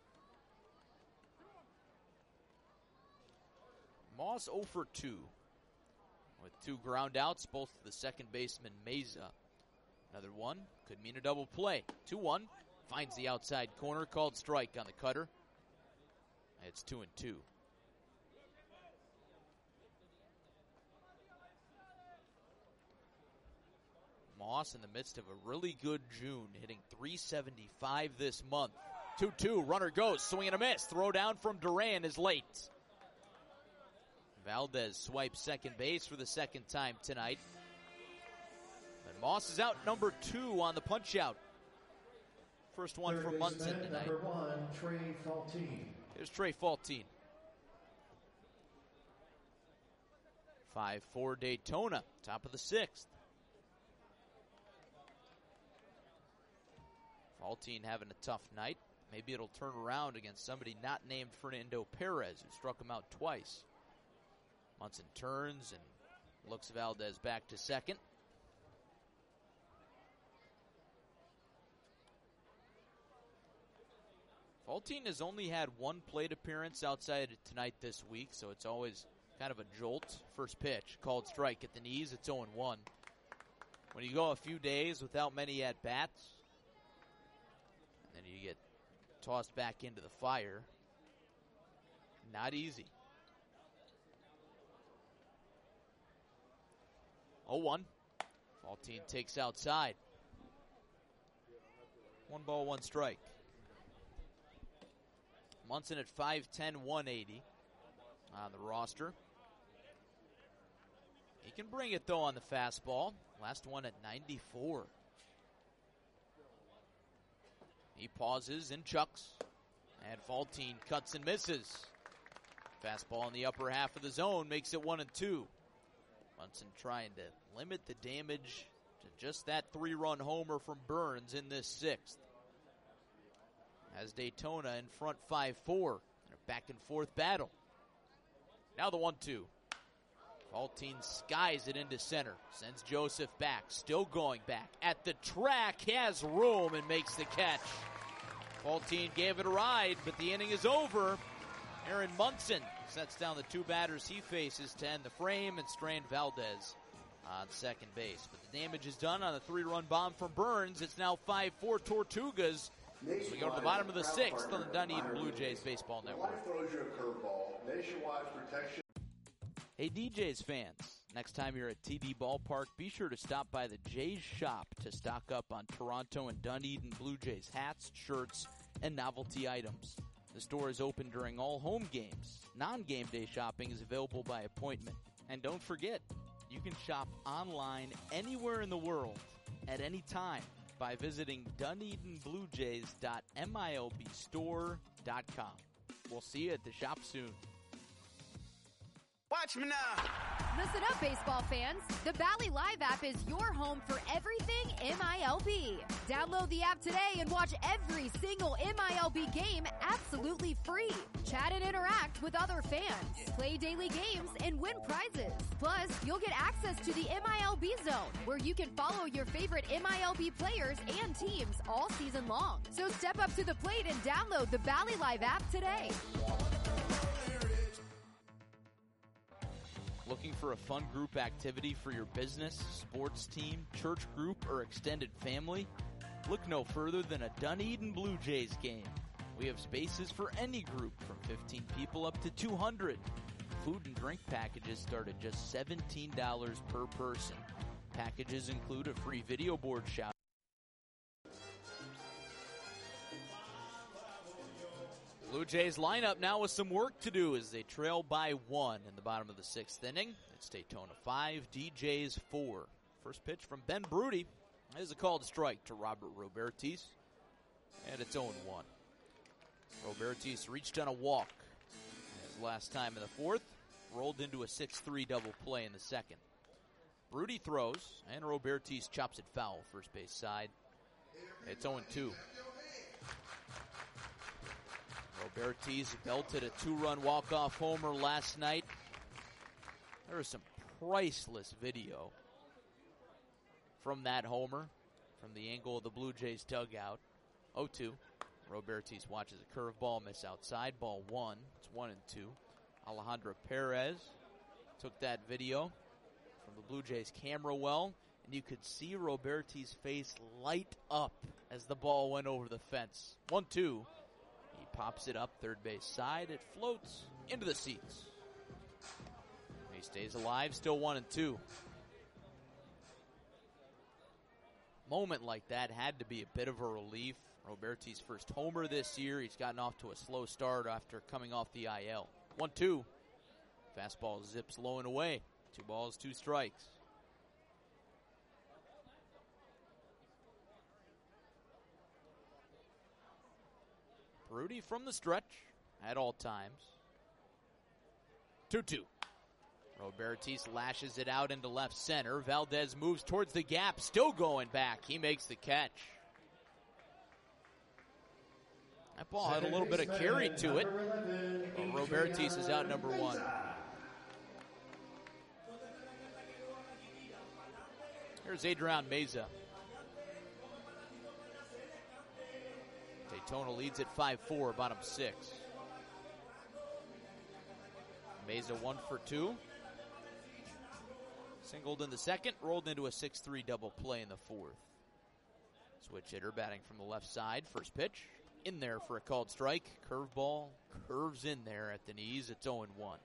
Moss oh for two. With two ground outs, both to the second baseman Meza. Another one could mean a double play. two one. Finds the outside corner, called strike on the cutter. It's two and two. Moss in the midst of a really good June, hitting three seventy-five this month. two two, runner goes, swing and a miss. Throw down from Duran is late. Valdez swipes second base for the second time tonight. And Moss is out number two on the punch out. First one for Munson tonight. Number one, Trey Faltine. Here's Trey Faltine. five four Daytona, top of the sixth. Faltine having a tough night. Maybe it'll turn around against somebody not named Fernando Perez, who struck him out twice. Munson turns and looks Valdez back to second. Faltine has only had one plate appearance outside of tonight this week, so it's always kind of a jolt. First pitch, called strike at the knees, it's oh one. When you go a few days without many at-bats, and then you get tossed back into the fire, not easy. oh one. Faltine takes outside. One ball, one strike. Munson at five ten, one eighty on the roster. He can bring it, though, on the fastball. Last one at ninety-four. He pauses and chucks. And Faltine cuts and misses. Fastball in the upper half of the zone makes it one and two. Munson trying to limit the damage to just that three-run homer from Burns in this sixth. Has Daytona in front five four. A back-and-forth battle. Now the one two. Faltine skies it into center. Sends Joseph back. Still going back. At the track. Has room and makes the catch. Faltine gave it a ride, but the inning is over. Aaron Munson sets down the two batters he faces to end the frame and Strand Valdez on second base. But the damage is done on a three-run bomb from Burns. It's now five four Tortugas. We go to the bottom of the sixth on the Dunedin Blue Jays Baseball Network. Life throws you a curveball. Nationwide protection. Hey, D Jays fans, next time you're at T D Ballpark, be sure to stop by the Jays shop to stock up on Toronto and Dunedin Blue Jays hats, shirts, and novelty items. The store is open during all home games. Non-game day shopping is available by appointment. And don't forget, you can shop online anywhere in the world at any time by visiting Dunedin Blue Jays dot milb store dot com. We'll see you at the shop soon. Watch Watch me now. Listen up, baseball fans. The Bally Live app is your home for everything M I L B. Download the app today and watch every single M I L B game absolutely free. Chat and interact with other fans. Play daily games and win prizes. Plus, you'll get access to the M I L B Zone, where you can follow your favorite M I L B players and teams all season long. So step up to the plate and download the Bally Live app today. Looking for a fun group activity for your business, sports team, church group, or extended family? Look no further than a Dunedin Blue Jays game. We have spaces for any group from fifteen people up to two hundred. Food and drink packages start at just seventeen dollars per person. Packages include a free video board shout. Blue Jays lineup now with some work to do as they trail by one in the bottom of the sixth inning. It's Daytona five, D Js four. First pitch from Ben Broody is a called strike to Robert Robertis, and it's oh one. Robertis reached on a walk his last time in the fourth, rolled into a six three double play in the second. Broody throws, and Robertis chops it foul first base side. It's oh two. Robertis belted a two-run walk-off homer last night. There was some priceless video from that homer, from the angle of the Blue Jays dugout. oh two. Robertis watches a curveball miss outside. Ball one. It's one and two. Alejandro Perez took that video from the Blue Jays camera well, and you could see Robertis' face light up as the ball went over the fence. one two. Pops it up third base side. It floats into the seats. He stays alive, still one and two. Moment like that had to be a bit of a relief. Robertis' first homer this year. He's gotten off to a slow start after coming off the I L. one two. Fastball zips low and away. Two balls, two strikes. Broody from the stretch at all times. two two. Robertis lashes it out into left center. Valdez moves towards the gap, still going back. He makes the catch. That ball had a little bit of carry to it. But Robertis is out number one. Here's Adrian Meza. Daytona leads at five four, bottom six. Meza one for two. Singled in the second, rolled into a six three double play in the fourth. Switch hitter batting from the left side. First pitch, in there for a called strike. Curveball curves in there at the knees. It's oh one.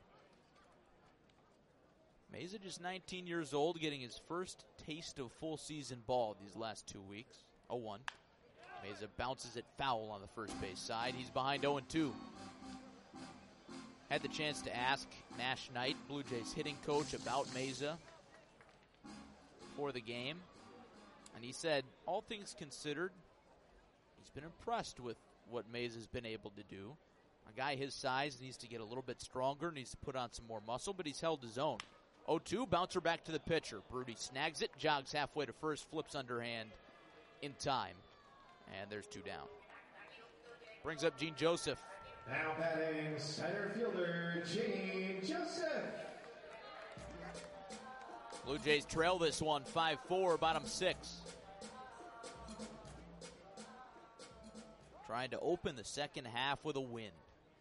Meza just nineteen years old, getting his first taste of full season ball these last two weeks. oh one. Meza bounces it foul on the first base side. He's behind oh two. Had the chance to ask Nash Knight, Blue Jays hitting coach, about Meza for the game. And he said, all things considered, he's been impressed with what Meza's been able to do. A guy his size needs to get a little bit stronger, needs to put on some more muscle, but he's held his own. oh two, bouncer back to the pitcher. Broody snags it, jogs halfway to first, flips underhand in time. And there's two down. Brings up Gene Joseph. Now batting center fielder Gene Joseph. Blue Jays trail this one five four, bottom six. Trying to open the second half with a win.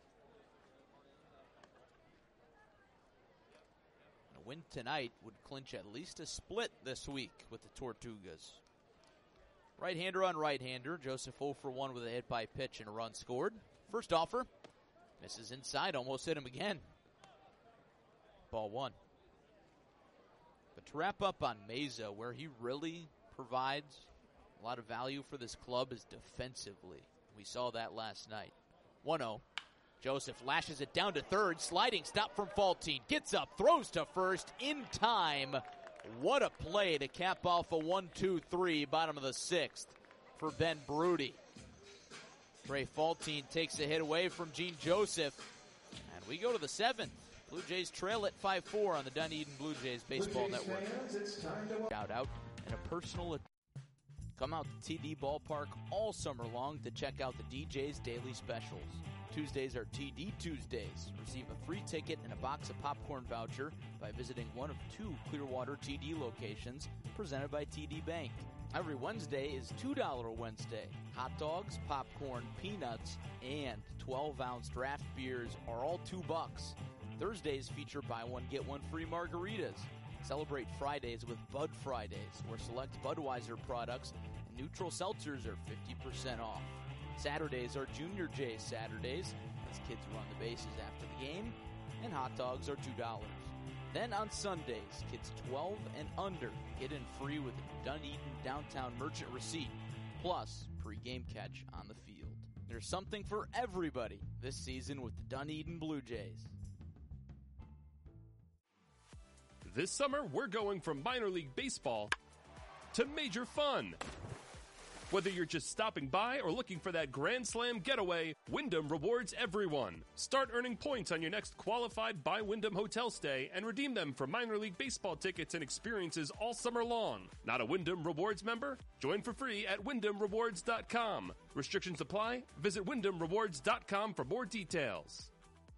A win tonight would clinch at least a split this week with the Tortugas. Right-hander on right-hander. Joseph oh for one with a hit by pitch and a run scored. First offer. Misses inside. Almost hit him again. Ball one. But to wrap up on Meza, where he really provides a lot of value for this club is defensively. We saw that last night. one oh. Joseph lashes it down to third. Sliding stop from Faltine. Gets up. Throws to first in time. What a play to cap off a one two three, bottom of the sixth for Ben Broody. Trey Faltine takes a hit away from Gene Joseph. And we go to the seventh. Blue Jays trail at five four on the Dunedin Blue Jays Baseball Blue Jays Network. fans, it's time to Shout out and a personal. Come out to T D Ballpark all summer long to check out the D J's daily specials. Tuesdays are T D Tuesdays. Receive a free ticket and a box of popcorn voucher by visiting one of two Clearwater T D locations presented by T D Bank. Every Wednesday is two dollar Wednesday. Hot dogs, popcorn, peanuts, and twelve ounce draft beers are all two bucks. Thursdays feature buy one, get one free margaritas. Celebrate Fridays with Bud Fridays, where select Budweiser products and neutral seltzers are fifty percent off. Saturdays are Junior J's Saturdays, as kids run the bases after the game, and hot dogs are two dollars. Then on Sundays, kids twelve and under get in free with a Dunedin Downtown Merchant receipt, plus pre-game catch on the field. There's something for everybody this season with the Dunedin Blue Jays. This summer, we're going from minor league baseball to major fun. Whether you're just stopping by or looking for that Grand Slam getaway, Wyndham rewards everyone. Start earning points on your next qualified by Wyndham hotel stay and redeem them for minor league baseball tickets and experiences all summer long. Not a Wyndham Rewards member? Join for free at wyndham rewards dot com. Restrictions apply. Visit wyndham rewards dot com for more details.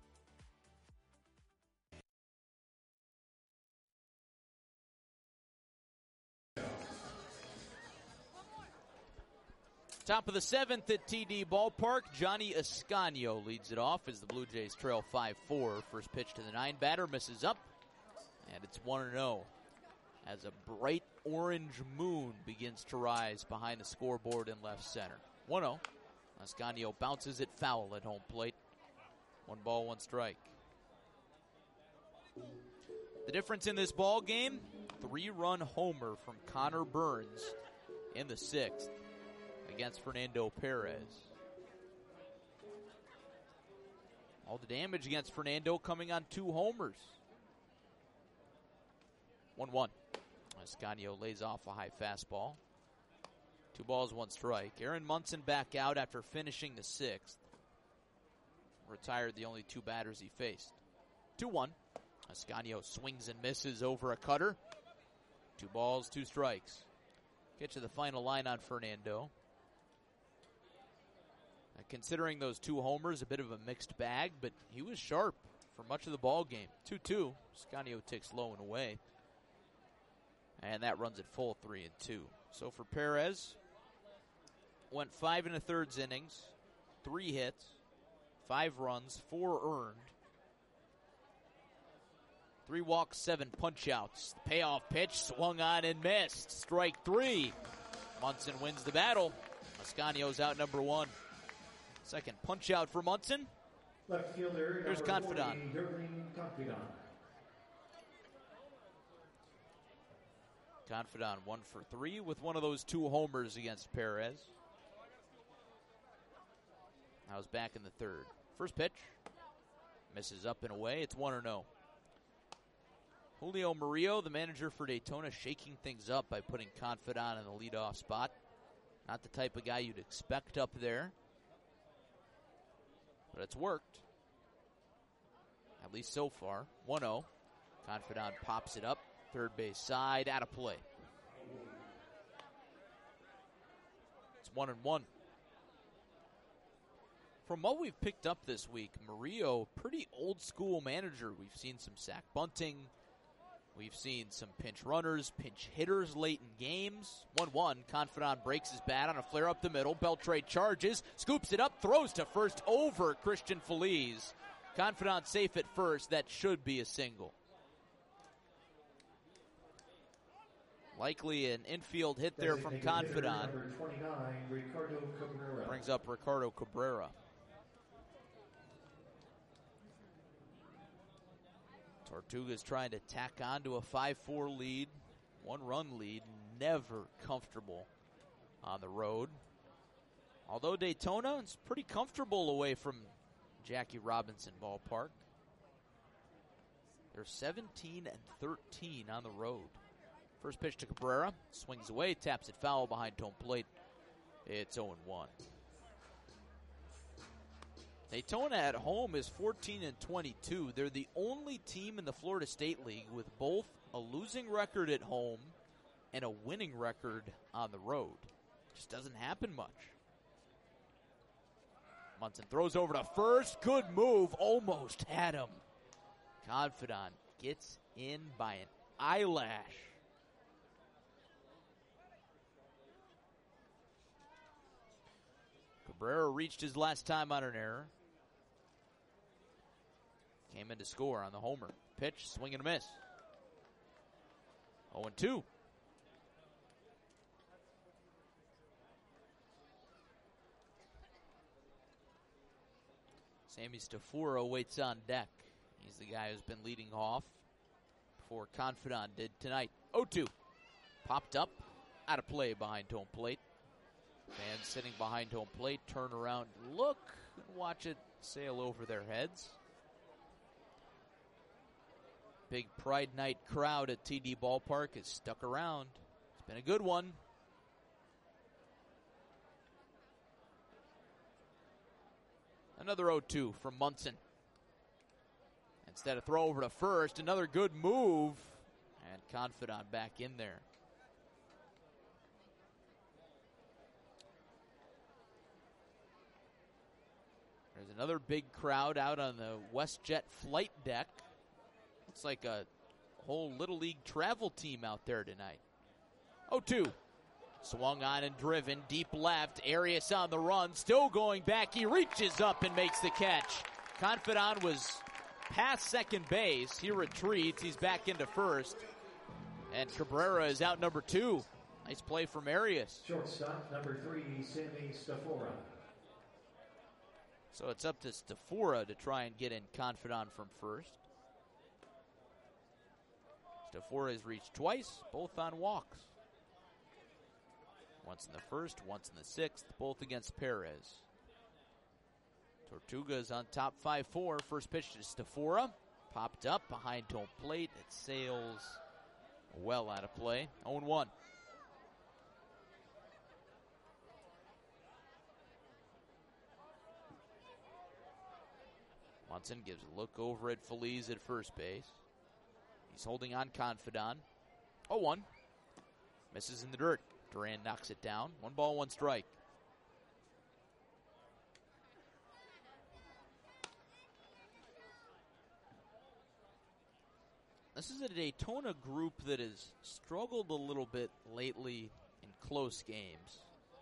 Top of the seventh at T D Ballpark, Johnny Ascanio leads it off as the Blue Jays trail five four. First pitch to the nine batter, misses up, and it's one and oh as a bright orange moon begins to rise behind the scoreboard in left center. one oh. Ascanio bounces it foul at home plate. One ball, one strike. The difference in this ball game, three-run homer from Connor Burns in the sixth against Fernando Perez. All the damage against Fernando coming on two homers. one one. Ascanio lays off a high fastball. Two balls, one strike. Aaron Munson back out after finishing the sixth. Retired the only two batters he faced. two one. Ascanio swings and misses over a cutter. Two balls, two strikes. Get to the final line on Fernando. Uh, considering those two homers, a bit of a mixed bag, but he was sharp for much of the ball game. two two. Ascanio takes low and away. And that runs at full three and two. So for Perez, went five and a thirds innings, three hits, five runs, four earned, three walks, seven punch-outs. The payoff pitch swung on and missed. Strike three. Munson wins the battle. Ascanio's out number one. Second punch-out for Munson. Left fielder, Here's Confidant. Confidant. Confidant one for three with one of those two homers against Perez. Now he's back in the third. First pitch. Misses up and away. It's one oh. Julio Murillo, the manager for Daytona, shaking things up by putting Confidant in the leadoff spot. Not the type of guy you'd expect up there. But it's worked. At least so far. one oh. Confidant pops it up. Third base side, out of play. It's one and one. From what we've picked up this week, Murillo, pretty old school manager. We've seen some sack bunting. We've seen some pinch runners, pinch hitters late in games. one one. Confidant breaks his bat on a flare up the middle. Beltre charges, scoops it up, throws to first over Christian Feliz. Confidant safe at first. That should be a single. Likely an infield hit there from Confidant. Brings up Ricardo Cabrera. Tortuga's trying to tack on to a five four lead. One-run lead. Never comfortable on the road. Although Daytona is pretty comfortable away from Jackie Robinson Ballpark. They're seventeen and thirteen on the road. First pitch to Cabrera. Swings away, taps it foul behind home plate. It's oh and one. Daytona at home is fourteen and twenty-two. They're the only team in the Florida State League with both a losing record at home and a winning record on the road. Just doesn't happen much. Munson throws over to first. Good move. Almost had him. Confidant gets in by an eyelash. Cabrera reached his last time on an error. Came in to score on the homer. Pitch, swing and a miss. oh and two. Sammy Stafura waits on deck. He's the guy who's been leading off before Confidant did tonight. oh two. Popped up. Out of play behind home plate. Fans sitting behind home plate turn around, look, and watch it sail over their heads. Big Pride Night crowd at T D Ballpark is stuck around. It's been a good one. Another oh two from Munson. Instead of throw over to first, another good move. And Confidant back in there. There's another big crowd out on the WestJet flight deck. Looks like a whole Little League travel team out there tonight. oh two. Swung on and driven. Deep left. Arias on the run. Still going back. He reaches up and makes the catch. Confidant was past second base. He retreats. He's back into first. And Cabrera is out number two. Nice play from Arias. Shortstop number three, Sammy Stafura. So it's up to Stafura to try and get in Confidant from first. Stafura has reached twice, both on walks. Once in the first, once in the sixth, both against Perez. Tortuga's on top five four. First pitch to Stafura. Popped up behind home plate. It sails well out of play. oh and one. Munson gives a look over at Feliz at first base. He's holding on Confidant. oh one. Misses in the dirt. Duran knocks it down. One ball, one strike. This is a Daytona group that has struggled a little bit lately in close games.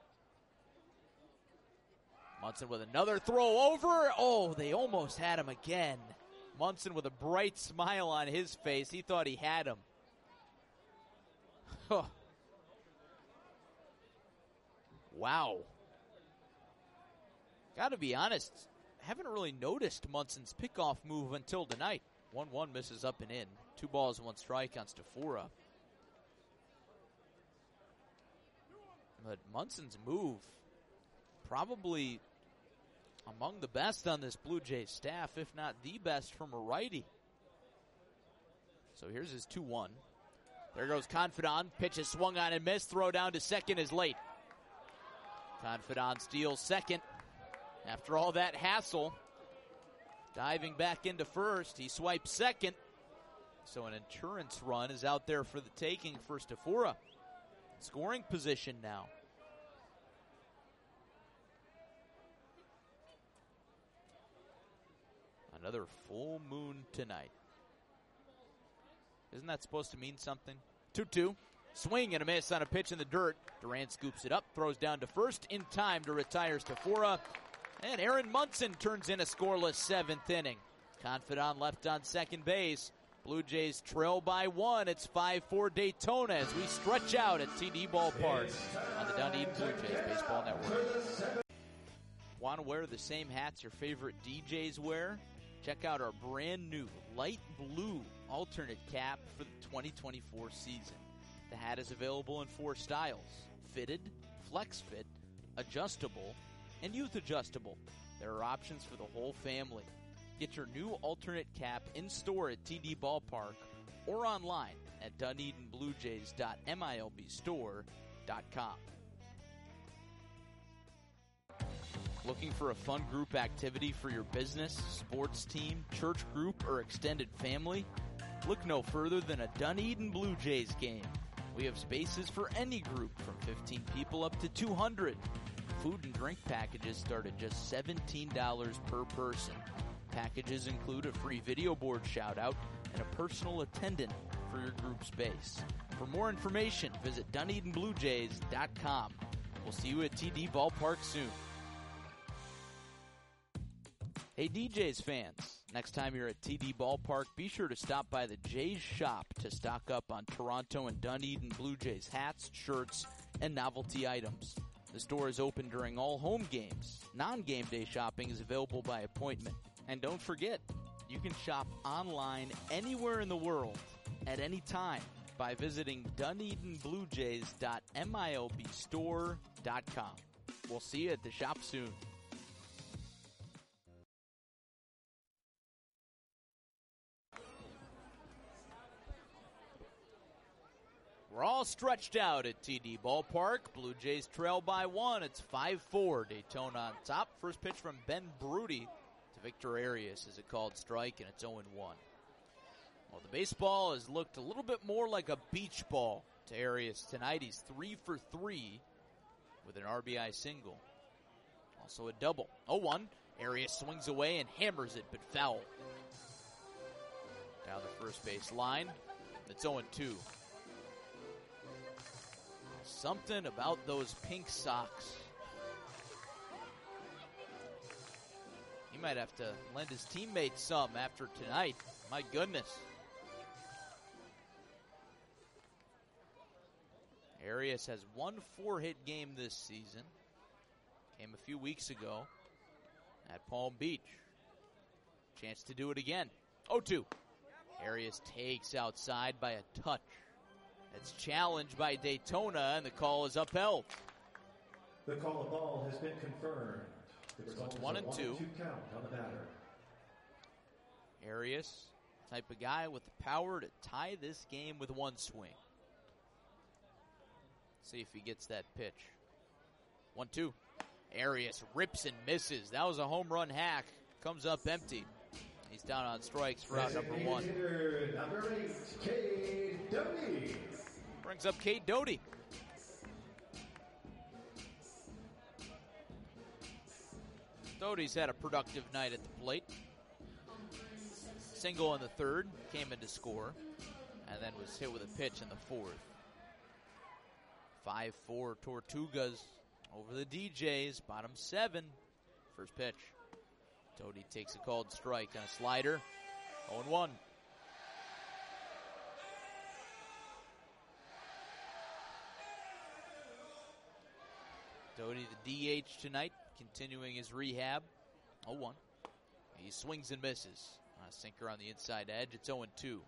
Munson with another throw over. Oh, they almost had him again. Munson with a bright smile on his face. He thought he had him. Wow. Got to be honest, haven't really noticed Munson's pickoff move until tonight. one one misses up and in. Two balls, one strike on Stafura. But Munson's move, probably among the best on this Blue Jays staff, if not the best from a righty. So here's his two one. There goes Confidant. Pitch is swung on and missed. Throw down to second is late. Confidant steals second. After all that hassle, diving back into first, he swipes second. So an insurance run is out there for the taking for Stafura. Scoring position now. Another full moon tonight. Isn't that supposed to mean something? two two. Swing and a miss on a pitch in the dirt. Duran scoops it up, throws down to first in time to retire Stafura. And Aaron Munson turns in a scoreless seventh inning. Confidant left on second base. Blue Jays trail by one. It's five four Daytona as we stretch out at T D Ballpark on the Dunedin Blue Jays Baseball Network. Want to wear the same hats your favorite D Js wear? Check out our brand new light blue alternate cap for the twenty twenty-four season. The hat is available in four styles: fitted, flex fit, adjustable, and youth adjustable. There are options for the whole family. Get your new alternate cap in store at T D Ballpark or online at Dunedin Blue Jays dot M I L B store dot com. Looking for a fun group activity for your business, sports team, church group, or extended family? Look no further than a Dunedin Blue Jays game. We have spaces for any group from fifteen people up to two hundred. Food and drink packages start at just seventeen dollars per person. Packages include a free video board shout-out and a personal attendant for your group space. For more information, visit Dunedin Blue Jays dot com. We'll see you at T D Ballpark soon. Hey D Js fans, next time you're at T D Ballpark, be sure to stop by the Jays shop to stock up on Toronto and Dunedin Blue Jays hats, shirts, and novelty items. The store is open during all home games. Non-game day shopping is available by appointment. And don't forget, you can shop online anywhere in the world at any time by visiting Dunedin Blue Jays dot M I L B store dot com. We'll see you at the shop soon. We're all stretched out at T D Ballpark. Blue Jays trail by one. It's five four. Daytona on top. First pitch from Ben Broody to Victor Arias is a called strike, and it's oh one. Well, the baseball has looked a little bit more like a beach ball to Arias tonight. He's three for three with an R B I single. Also a double. oh one. Arias swings away and hammers it, but foul. Down the first base line. It's oh two. Something about those pink socks. He might have to lend his teammates some after tonight. My goodness. Arias has one four-hit game this season. Came a few weeks ago at Palm Beach. Chance to do it again. oh two. Arias takes outside by a touch. It's challenged by Daytona, and the call is upheld. The call of ball has been confirmed. The So it's one and two. two count on the batter. Arias, type of guy with the power to tie this game with one swing. See if he gets that pitch. one two. Arias rips and misses. That was a home run hack. Comes up empty. He's down on strikes for out number one. Hitter, number eight, Cade Doughty. Brings up Cade Doughty. Doughty's had a productive night at the plate. Single in the third, came in to score, and then was hit with a pitch in the fourth. five four Tortugas over the D Js, bottom seven. First pitch. Doughty takes a called strike on a slider. oh one. Doughty, the D H tonight, continuing his rehab. oh one. He swings and misses. A sinker on the inside edge. It's oh two.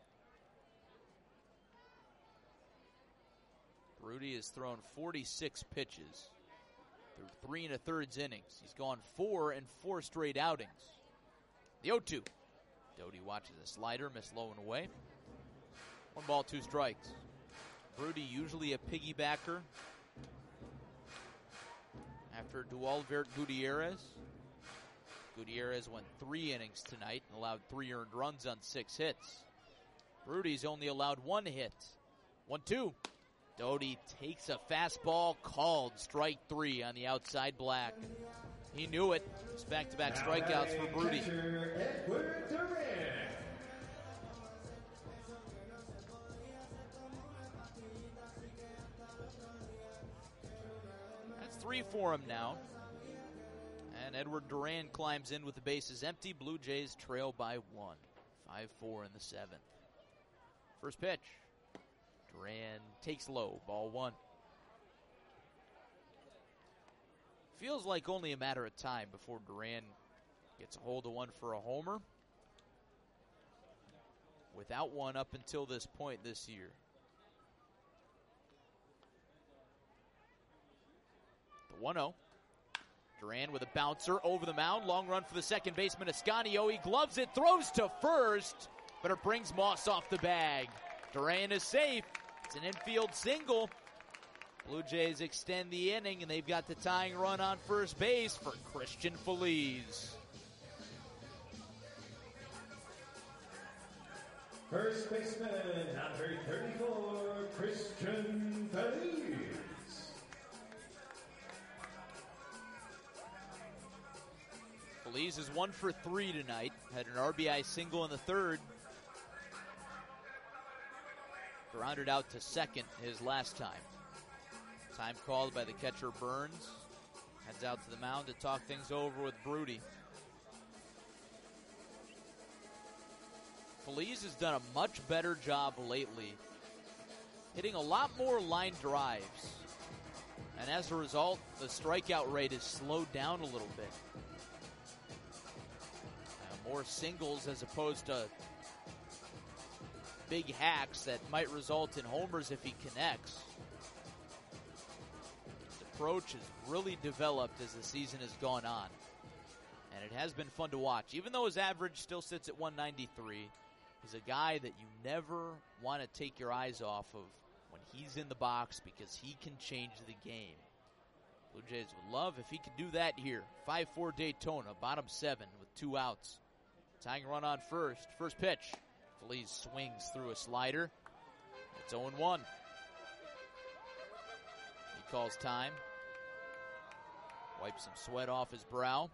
Broody has thrown forty-six pitches through three and a thirds innings. He's gone four and four straight outings. The oh two. Doughty watches a slider, miss low and away. One ball, two strikes. Broody usually a piggybacker. After Dualvert Gutierrez. Gutierrez went three innings tonight and allowed three earned runs on six hits. Broody's only allowed one hit. one two. Doughty takes a fastball, called strike three on the outside black. He knew it. It's back-to-back strikeouts for Broody. Edward Duran. That's three for him now. And Edward Duran climbs in with the bases empty. Blue Jays trail by one. five four in the seventh. First pitch. Duran takes low. Ball one. Feels like only a matter of time before Duran gets a hold of one for a homer. Without one up until this point this year. The one oh. Duran with a bouncer over the mound. Long run for the second baseman, Ascanio. He gloves it, throws to first, but it brings Moss off the bag. Duran is safe. It's an infield single. Blue Jays extend the inning, and they've got the tying run on first base for Christian Feliz. First baseman, number thirty-four, Christian Feliz. Feliz is one for three tonight. Had an R B I single in the third. Grounded out to second his last time. Time called by the catcher Burns. Heads out to the mound to talk things over with Broody. Feliz has done a much better job lately, hitting a lot more line drives. And as a result, the strikeout rate has slowed down a little bit. Uh, more singles as opposed to big hacks that might result in homers if he connects. His approach has really developed as the season has gone on. And it has been fun to watch. Even though his average still sits at one ninety-three, he's a guy that you never want to take your eyes off of when he's in the box because he can change the game. Blue Jays would love if he could do that here. five four Daytona, bottom seven with two outs. Tying run on first. First pitch. Feliz swings through a slider. It's oh one. He calls time. Wipes some sweat off his brow.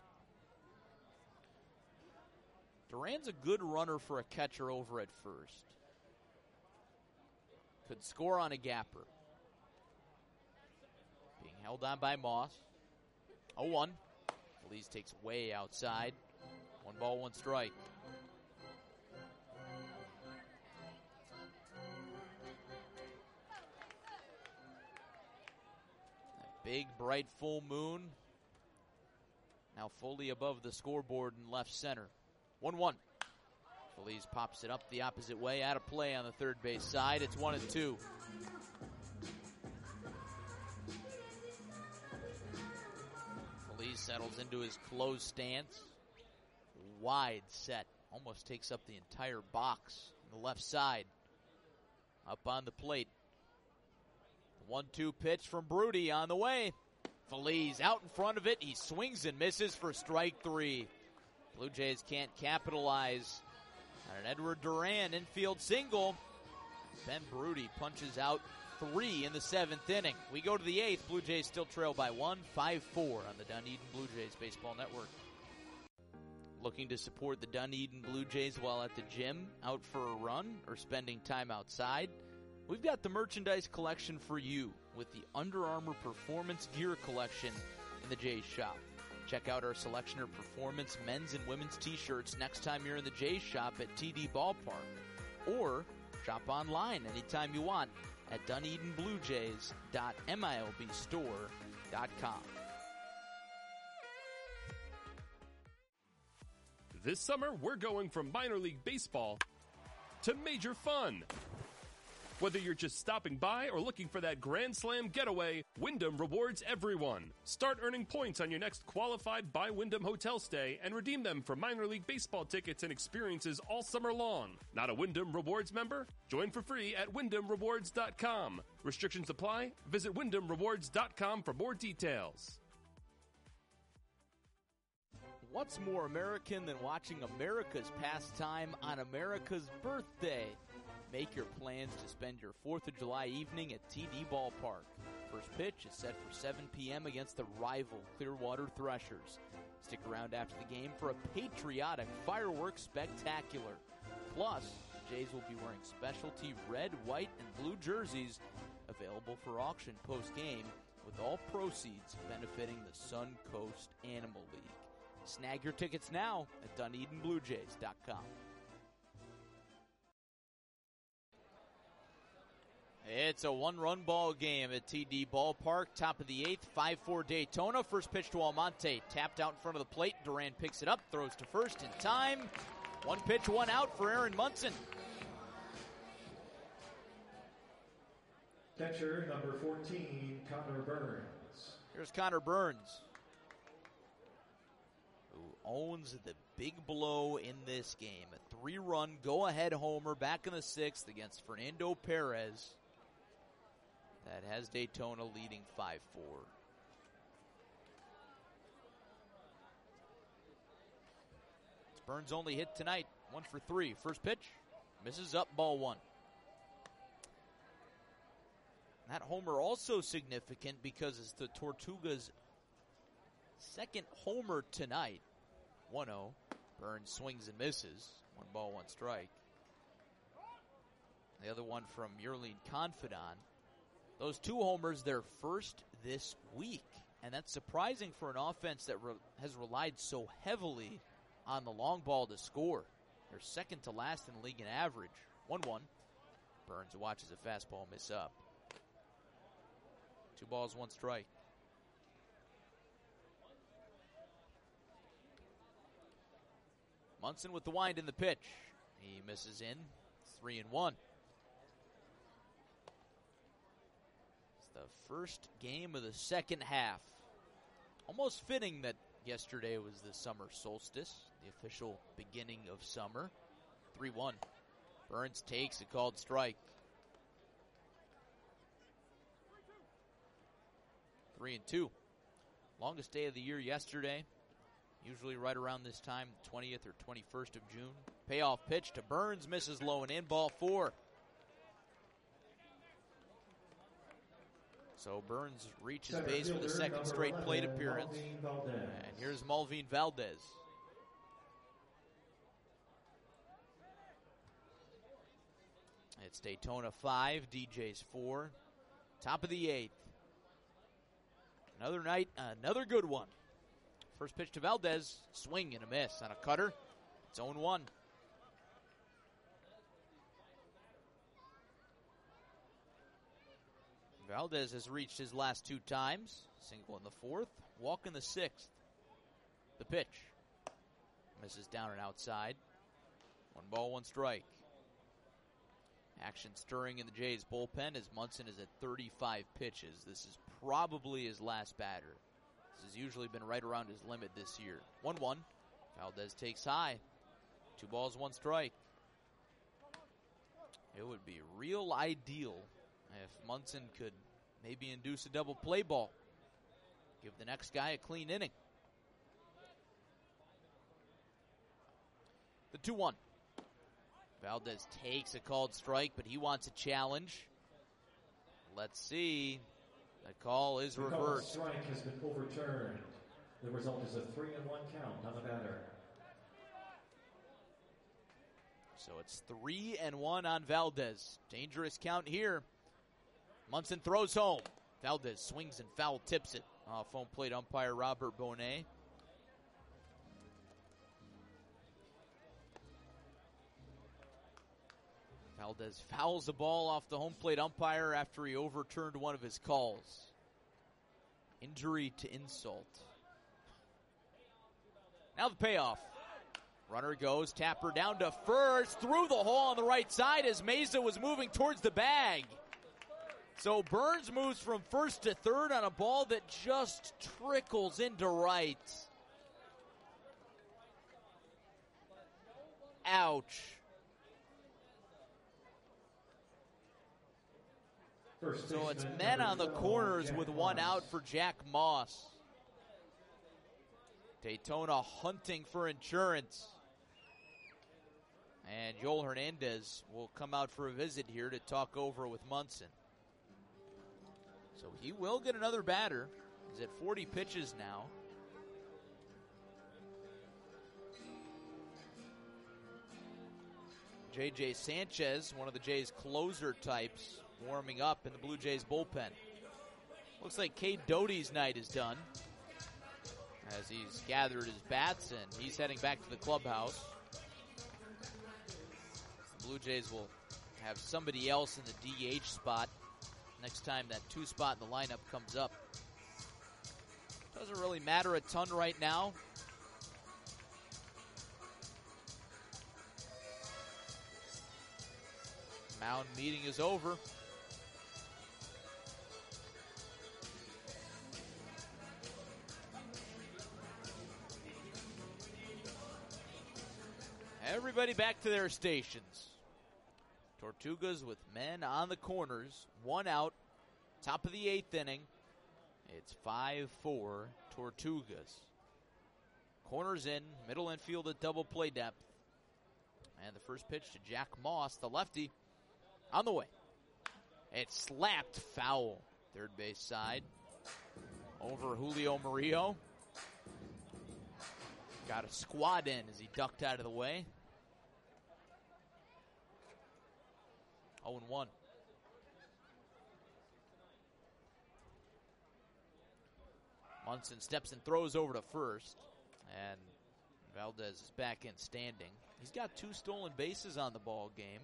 Duran's a good runner for a catcher over at first. Could score on a gapper. Being held on by Moss. oh one. Feliz takes way outside. One ball, one strike. That big, bright, full moon. Now fully above the scoreboard in left center. one one. Feliz pops it up the opposite way, out of play on the third base side. It's one and two. Feliz settles into his closed stance. Wide set. Almost takes up the entire box on the left side. Up on the plate. one two pitch from Broody on the way. Feliz out in front of it. He swings and misses for strike three. Blue Jays can't capitalize on an Edward Duran infield single. Ben Broody punches out three in the seventh inning. We go to the eighth. Blue Jays still trail by one, five four on the Dunedin Blue Jays Baseball Network. Looking to support the Dunedin Blue Jays while at the gym, out for a run, or spending time outside? We've got the merchandise collection for you with the Under Armour Performance Gear Collection in the Jays shop. Check out our selection of performance men's and women's t-shirts next time you're in the Jays shop at T D Ballpark. Or shop online anytime you want at Dunedin Blue Jays dot M I L B store dot com. This summer, we're going from minor league baseball to major fun. Whether you're just stopping by or looking for that Grand Slam getaway, Wyndham rewards everyone. Start earning points on your next qualified by Wyndham hotel stay and redeem them for minor league baseball tickets and experiences all summer long. Not a Wyndham Rewards member? Join for free at Wyndham Rewards dot com. Restrictions apply. Visit Wyndham Rewards dot com for more details. What's more American than watching America's pastime on America's birthday? Make your plans to spend your fourth of July evening at T D Ballpark. First pitch is set for seven p.m. against the rival Clearwater Threshers. Stick around after the game for a patriotic fireworks spectacular. Plus, the Jays will be wearing specialty red, white, and blue jerseys available for auction post-game, with all proceeds benefiting the Suncoast Animal League. Snag your tickets now at Dunedin Blue Jays dot com. It's a one-run ball game at T D Ballpark. Top of the eighth, five four Daytona. First pitch to Almonte. Tapped out in front of the plate. Duran picks it up, throws to first in time. One pitch, one out for Aaron Munson. Catcher number fourteen, Connor Burns. Here's Connor Burns, who owns the big blow in this game. A three-run go-ahead homer back in the sixth against Fernando Perez. that has Daytona leading five four. Burns only hit tonight, one for three. First pitch, misses up, ball one. That homer also significant because it's the Tortugas' second homer tonight. one oh. Burns swings and misses. One ball, one strike. The other one from Yerlin Confidant. Those two homers, their first this week. And that's surprising for an offense that re- has relied so heavily on the long ball to score. They're second to last in the league in average. one one. Burns watches a fastball miss up. Two balls, one strike. Munson with the wind in the pitch. He misses in. Three and one. It's the first game of the second half. Almost fitting that yesterday was the summer solstice, the official beginning of summer. three one. Burns takes a called strike. Three and two. Longest day of the year yesterday. Usually right around this time, the twentieth or twenty-first of June. Payoff pitch to Burns, misses low and in, ball four. So Burns reaches base for the second straight plate appearance. And here's Malvin Valdez. It's Daytona five, D J's four. Top of the eighth. Another night, another good one. First pitch to Valdez, swing and a miss on a cutter. It's oh one. Valdez has reached his last two times. Single in the fourth, walk in the sixth. The pitch. Misses down and outside. One ball, one strike. Action stirring in the Jays bullpen as Munson is at thirty-five pitches. This is probably his last batter. This has usually been right around his limit this year. one one. Valdez takes high. Two balls, one strike. It would be real ideal if Munson could maybe induce a double play ball. Give the next guy a clean inning. The two one. Valdez takes a called strike, but he wants a challenge. Let's see. The call is the reversed. The strike has been overturned. The result is a three and one count on the batter. So it's three and one on Valdez. Dangerous count here. Munson throws home. Valdez swings and foul tips it. Off home plate umpire Robert Bonet. Valdez fouls the ball off the home plate umpire after he overturned one of his calls. Injury to insult. Now the payoff. Runner goes, Tapper down to first, through the hole on the right side as Meza was moving towards the bag. So Burns moves from first to third on a ball that just trickles into right. Ouch. So it's men on the corners with one out for Jack Moss. Daytona hunting for insurance. And Joel Hernandez will come out for a visit here to talk over with Munson. So he will get another batter. He's at forty pitches now. J J Sanchez, one of the Jays' closer types, warming up in the Blue Jays bullpen. Looks like Cade Doty's night is done as he's gathered his bats and he's heading back to the clubhouse. The Blue Jays will have somebody else in the D H spot next time that two spot in the lineup comes up. Doesn't really matter a ton right now. Mound meeting is over. Everybody back to their stations. Tortugas with men on the corners, one out Top of the eighth inning. It's five four Tortugas. Corners in, middle infield at double play depth. And the first pitch to Jack Moss, the lefty, on the way. It's slapped foul. Third base side. Over Julio Murillo. Got a squad in as he ducked out of the way. oh and one. Munson steps and throws over to first. And Valdez is back in standing. He's got two stolen bases on the ball game.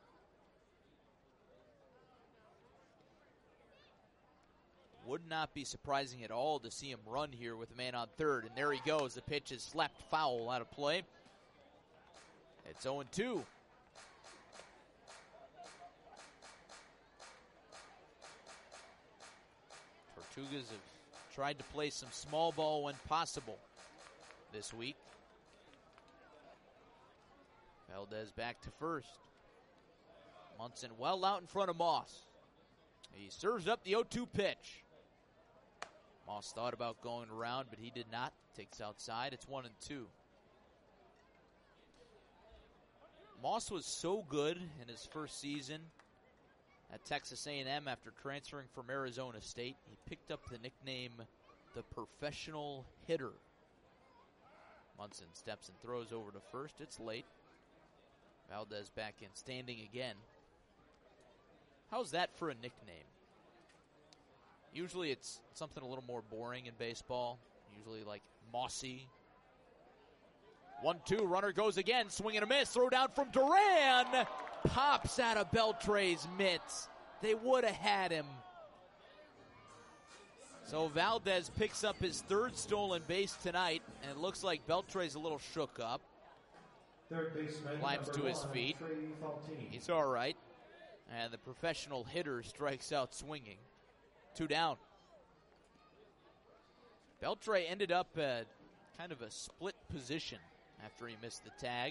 Would not be surprising at all to see him run here with a man on third. And there he goes. The pitch is slapped foul out of play. It's oh and two. Tortugas have tried to play some small ball when possible this week. Valdez back to first. Munson well out in front of Moss. He serves up the oh two pitch. Moss thought about going around, but he did not. Takes outside. It's one and two. Moss was so good in his first season at Texas A and M after transferring from Arizona State. He picked up the nickname the professional hitter. Munson steps and throws over to first. It's late. Valdez back in standing again. How's that for a nickname? Usually it's something a little more boring in baseball. Usually like Mossy. one two, runner goes again. Swing and a miss. Throw down from Duran. Pops out of Beltre's mitts. They would have had him. So Valdez picks up his third stolen base tonight, and it looks like Beltre's a little shook up. Third baseman, climbs to his one, feet. He's all right. And the professional hitter strikes out swinging. Two down. Beltre ended up at kind of a split position after he missed the tag.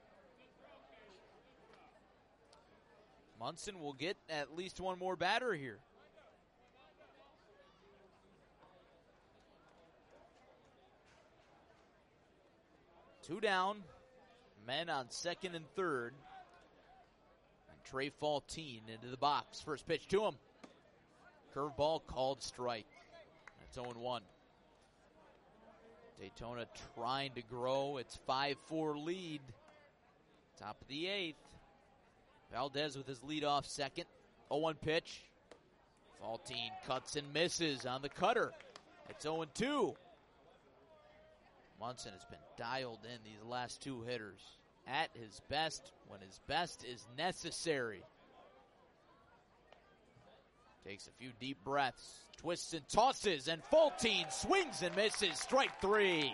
Munson will get at least one more batter here. Two down. Men on second and third. And Trey Faltine into the box. First pitch to him. Curveball called strike. That's oh and one. Daytona trying to grow. It's five four lead. Top of the eighth. Valdez with his leadoff second. oh one pitch. Faltine cuts and misses on the cutter. It's oh and two. Munson has been dialed in these last two hitters. At his best when his best is necessary. Takes a few deep breaths. Twists and tosses, and Faltine swings and misses. Strike three.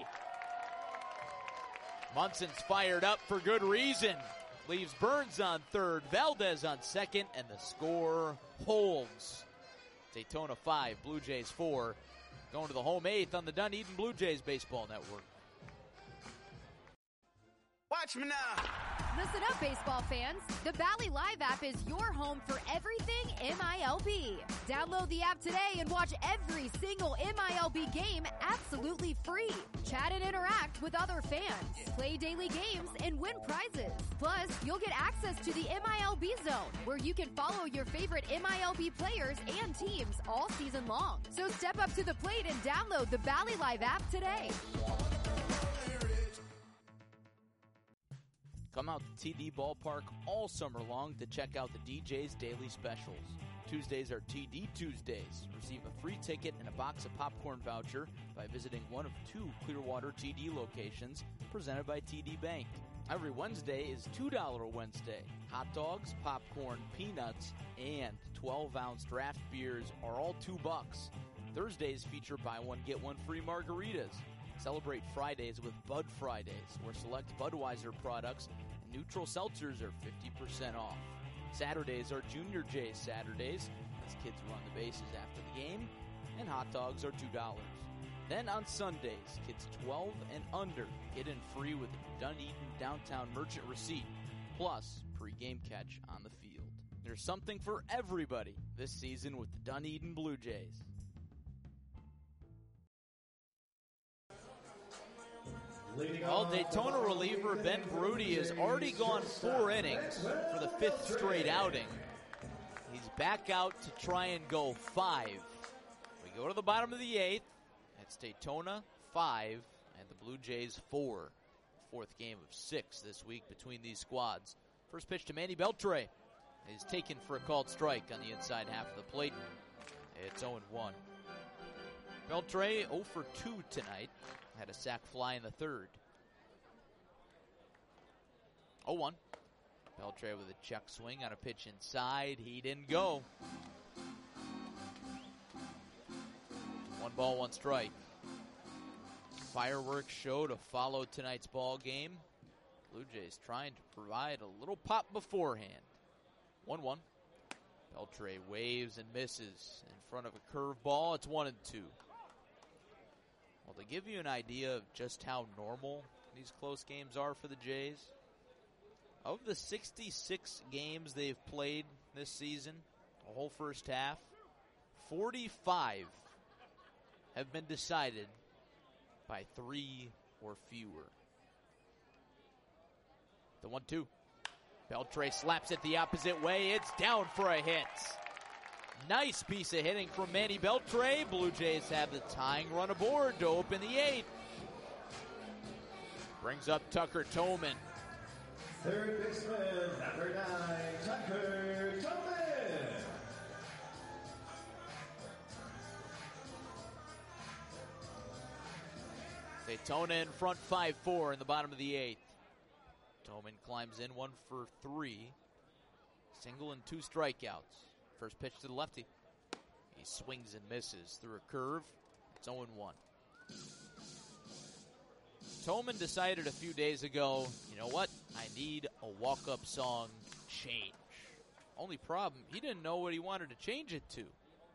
Munson's fired up for good reason. Leaves Burns on third, Valdez on second, and the score holds. Daytona five, Blue Jays four. Going to the home eighth on the Dunedin Blue Jays Baseball Network. Watch me now. Listen up, baseball fans. The Bally Live app is your home for everything M I L B. Download the app today and watch every single M I L B game absolutely free. Chat and interact with other fans. Play daily games and win prizes. Plus, you'll get access to the M I L B Zone, where you can follow your favorite M I L B players and teams all season long. So step up to the plate and download the Bally Live app today. Come out to T D Ballpark all summer long to check out the D J's daily specials. Tuesdays are T D Tuesdays. Receive a free ticket and a box of popcorn voucher by visiting one of two Clearwater T D locations presented by T D Bank. Every Wednesday is two dollars Wednesday. Hot dogs, popcorn, peanuts, and twelve ounce draft beers are all two bucks. Thursdays feature buy one, get one free margaritas. Celebrate Fridays with Bud Fridays, where select Budweiser products and neutral seltzers are fifty percent off. Saturdays are Junior J's Saturdays, as kids run the bases after the game, and hot dogs are two dollars. Then on Sundays, kids twelve and under get in free with a Dunedin Downtown Merchant Receipt. plus pregame catch on the field. There's something for everybody this season with the Dunedin Blue Jays. Well, Daytona reliever Ben Brody has already gone four innings for the fifth straight outing. He's back out to try and go five. We go to the bottom of the eighth. It's Daytona five and the Blue Jays four. Fourth game of six this week between these squads. First pitch to Manny Beltre is taken for a called strike on the inside half of the plate. It's oh one. Beltre oh for two tonight. Had a sac fly in the third. oh one. Beltre with a check swing on a pitch inside. He didn't go. One ball, one strike. Fireworks show to follow tonight's ball game. Blue Jays trying to provide a little pop beforehand. one one. Beltre waves and misses in front of a curveball. It's one and two. Well, to give you an idea of just how normal these close games are for the Jays, of the sixty-six games they've played this season, the whole first half, forty-five have been decided by three or fewer. The one two. Beltre slaps it the opposite way. It's down for a hit. Nice piece of hitting from Manny Beltre. Blue Jays have the tying run aboard to open the eighth. Brings up Tucker Toman. Third baseman, number nine, Tucker Toman. Daytona in front five four in the bottom of the eighth. Toman climbs in one for three. Single and two strikeouts. First pitch to the lefty. He swings and misses through a curve. It's oh one. Toman decided a few days ago, you know what? I need a walk-up song change. Only problem, he didn't know what he wanted to change it to.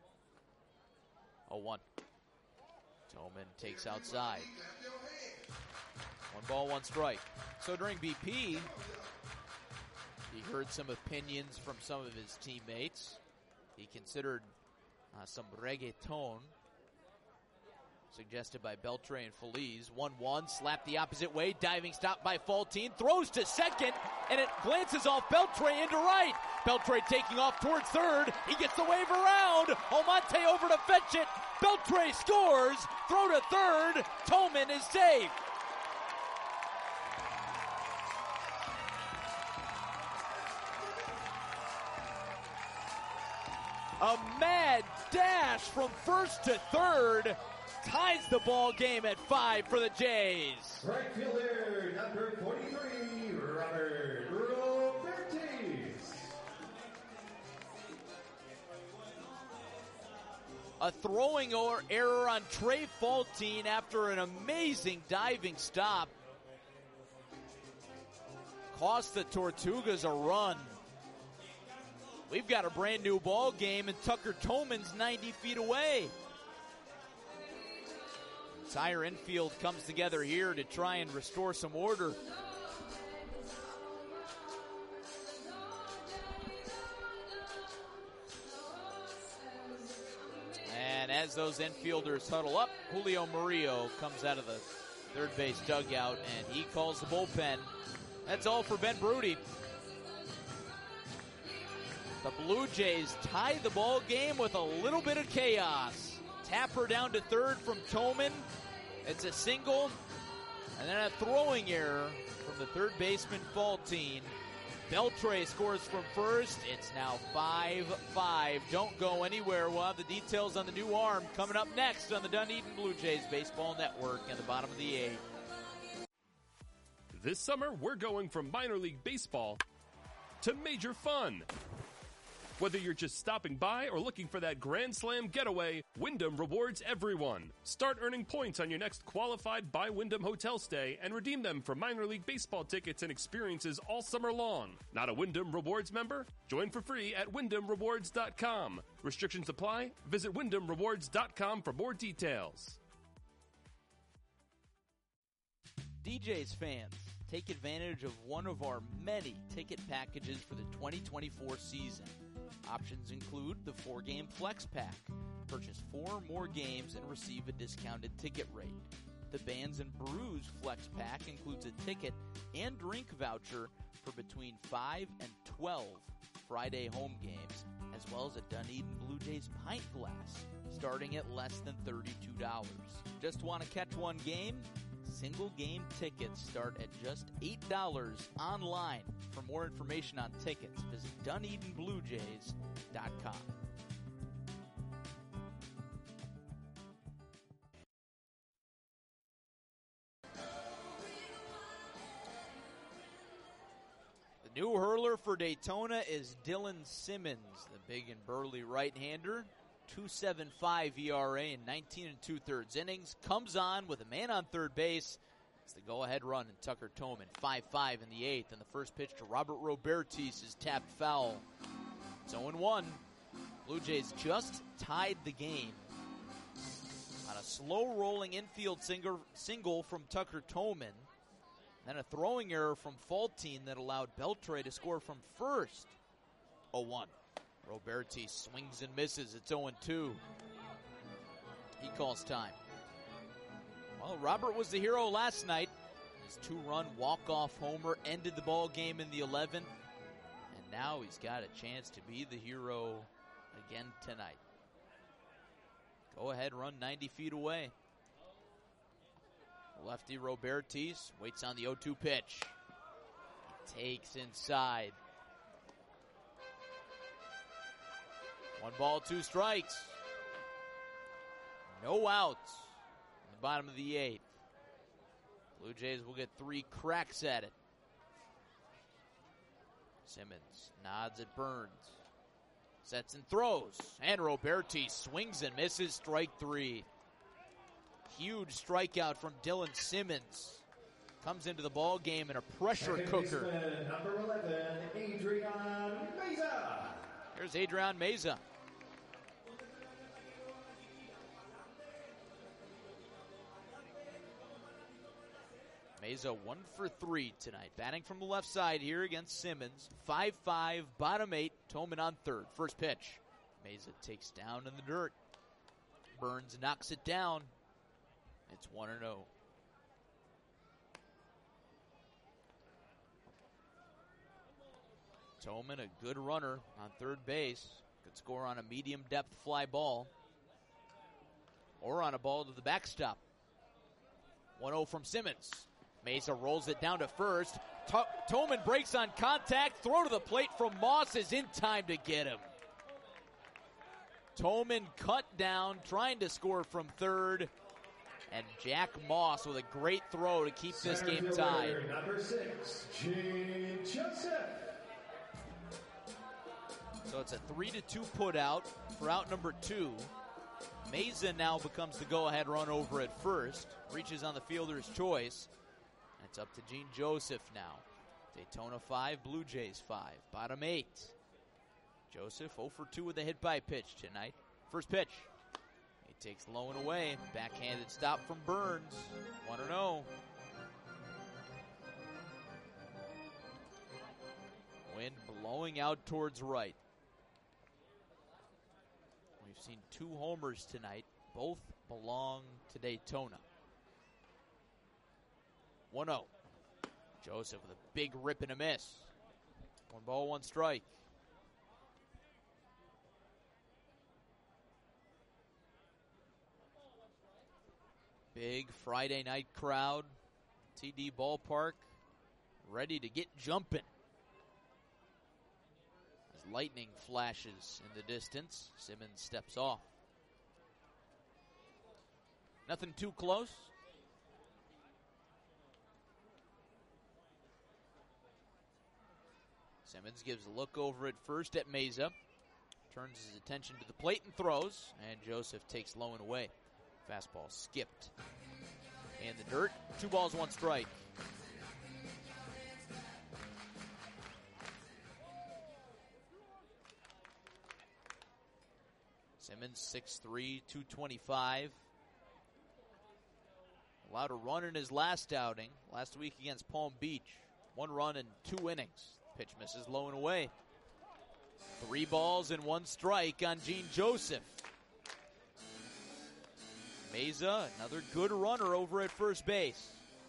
oh one. Toman takes outside. One ball, one strike. So during B P, he heard some opinions from some of his teammates. He considered uh, some reggaeton suggested by Beltre and Feliz. one one, slapped the opposite way, diving stop by Faltine, throws to second, and it glances off Beltre into right. Beltre taking off towards third. He gets the wave around. Almonte over to fetch it. Beltre scores. Throw to third. Toman is safe. A mad dash from first to third ties the ball game at five for the Jays. Right fielder, number forty-three, Robert Robertis. A throwing or error on Trey Faltine after an amazing diving stop cost the Tortugas a run. We've got a brand new ball game, and Tucker Toman's ninety feet away. Entire infield comes together here to try and restore some order. And as those infielders huddle up, Julio Murillo comes out of the third base dugout, and he calls the bullpen. That's all for Ben Brody. The Blue Jays tie the ball game with a little bit of chaos. Tapper down to third from Toman. It's a single, and then a throwing error from the third baseman, Faltine. Beltre scores from first. It's now five five. Don't go anywhere. We'll have the details on the new arm coming up next on the Dunedin Blue Jays Baseball Network at the bottom of the eighth. This summer, we're going from minor league baseball to major fun. Whether you're just stopping by or looking for that Grand Slam getaway, Wyndham rewards everyone. Start earning points on your next qualified by Wyndham hotel stay and redeem them for minor league baseball tickets and experiences all summer long. Not a Wyndham Rewards member? Join for free at wyndham rewards dot com. Restrictions apply. Visit wyndham rewards dot com for more details. D J's fans, take advantage of one of our many ticket packages for the twenty twenty-four season. Options include the four-game Flex Pack. Purchase four or more games and receive a discounted ticket rate. The Bands and Brews Flex Pack includes a ticket and drink voucher for between five and twelve Friday home games, as well as a Dunedin Blue Jays pint glass, starting at less than thirty-two dollars. Just want to catch one game? Single game tickets start at just eight dollars online. For more information on tickets, visit Dunedin Blue Jays dot com. The new hurler for Daytona is Dylan Simmons, the big and burly right-hander. two point seven five E R A in nineteen and two-thirds innings. Comes on with a man on third base. It's the go-ahead run in Tucker Toman. five five in the eighth, and the first pitch to Robert Robertis is tapped foul. It's oh and one. Blue Jays just tied the game on a slow-rolling infield single, single from Tucker Toman. Then a throwing error from Faltine that allowed Beltre to score from first. oh one. Roberti swings and misses. It's oh and two. He calls time. Well, Robert was the hero last night. His two-run walk-off homer ended the ball game in the eleventh. And now he's got a chance to be the hero again tonight. Go ahead, run ninety feet away. Lefty Robertis waits on the oh two pitch. He takes inside. One ball, two strikes. No outs in the bottom of the eighth. Blue Jays will get three cracks at it. Simmons nods at Burns. Sets and throws. And Roberti swings and misses. Strike three. Huge strikeout from Dylan Simmons. Comes into the ball game in a pressure Second cooker. baseman, number eleven, Adrian Meza. Here's Adrian Meza. Meza one for three tonight. Batting from the left side here against Simmons. five five, bottom eight. Toman on third. First pitch. Meza takes down in the dirt. Burns knocks it down. It's one and oh. Toman, a good runner on third base. Could score on a medium depth fly ball. Or on a ball to the backstop. one oh from Simmons. Meza rolls it down to first. To- Toman breaks on contact. Throw to the plate from Moss is in time to get him. Toman cut down, trying to score from third. And Jack Moss with a great throw to keep this Center game fielder, tied. Number six, Gene Joseph. So it's a three to two put out for out number two. Meza now becomes the go-ahead run over at first. Reaches on the fielder's choice. It's up to Gene Joseph now. Daytona five, Blue Jays five. Bottom eight. Joseph oh for two with a hit by pitch tonight. First pitch. He takes low and away. Backhanded stop from Burns. one and oh. Wind blowing out towards right. We've seen two homers tonight. Both belong to Daytona. one oh. Joseph with a big rip and a miss. One ball, one strike. Big Friday night crowd. T D Ballpark ready to get jumping. As lightning flashes in the distance, Simmons steps off. Nothing too close. Simmons gives a look over at first at Meza. Turns his attention to the plate and throws. And Joseph takes low and away. Fastball skipped. In the dirt. Two balls, one strike. Simmons, six three, two twenty-five. allowed a run in his last outing, last week against Palm Beach. One run in two innings. Pitch misses low and away. Three balls and one strike on Gene Joseph. Meza, another good runner over at first base.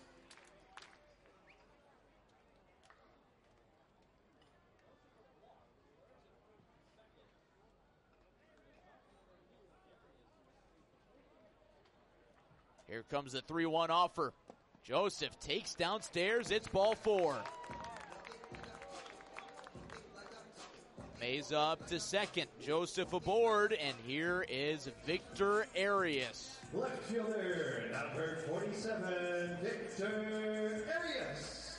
Here comes the three one offer. Joseph takes downstairs. It's ball four. Meza up to second. Joseph aboard, and here is Victor Arias. Left fielder, number forty-seven, Victor Arias.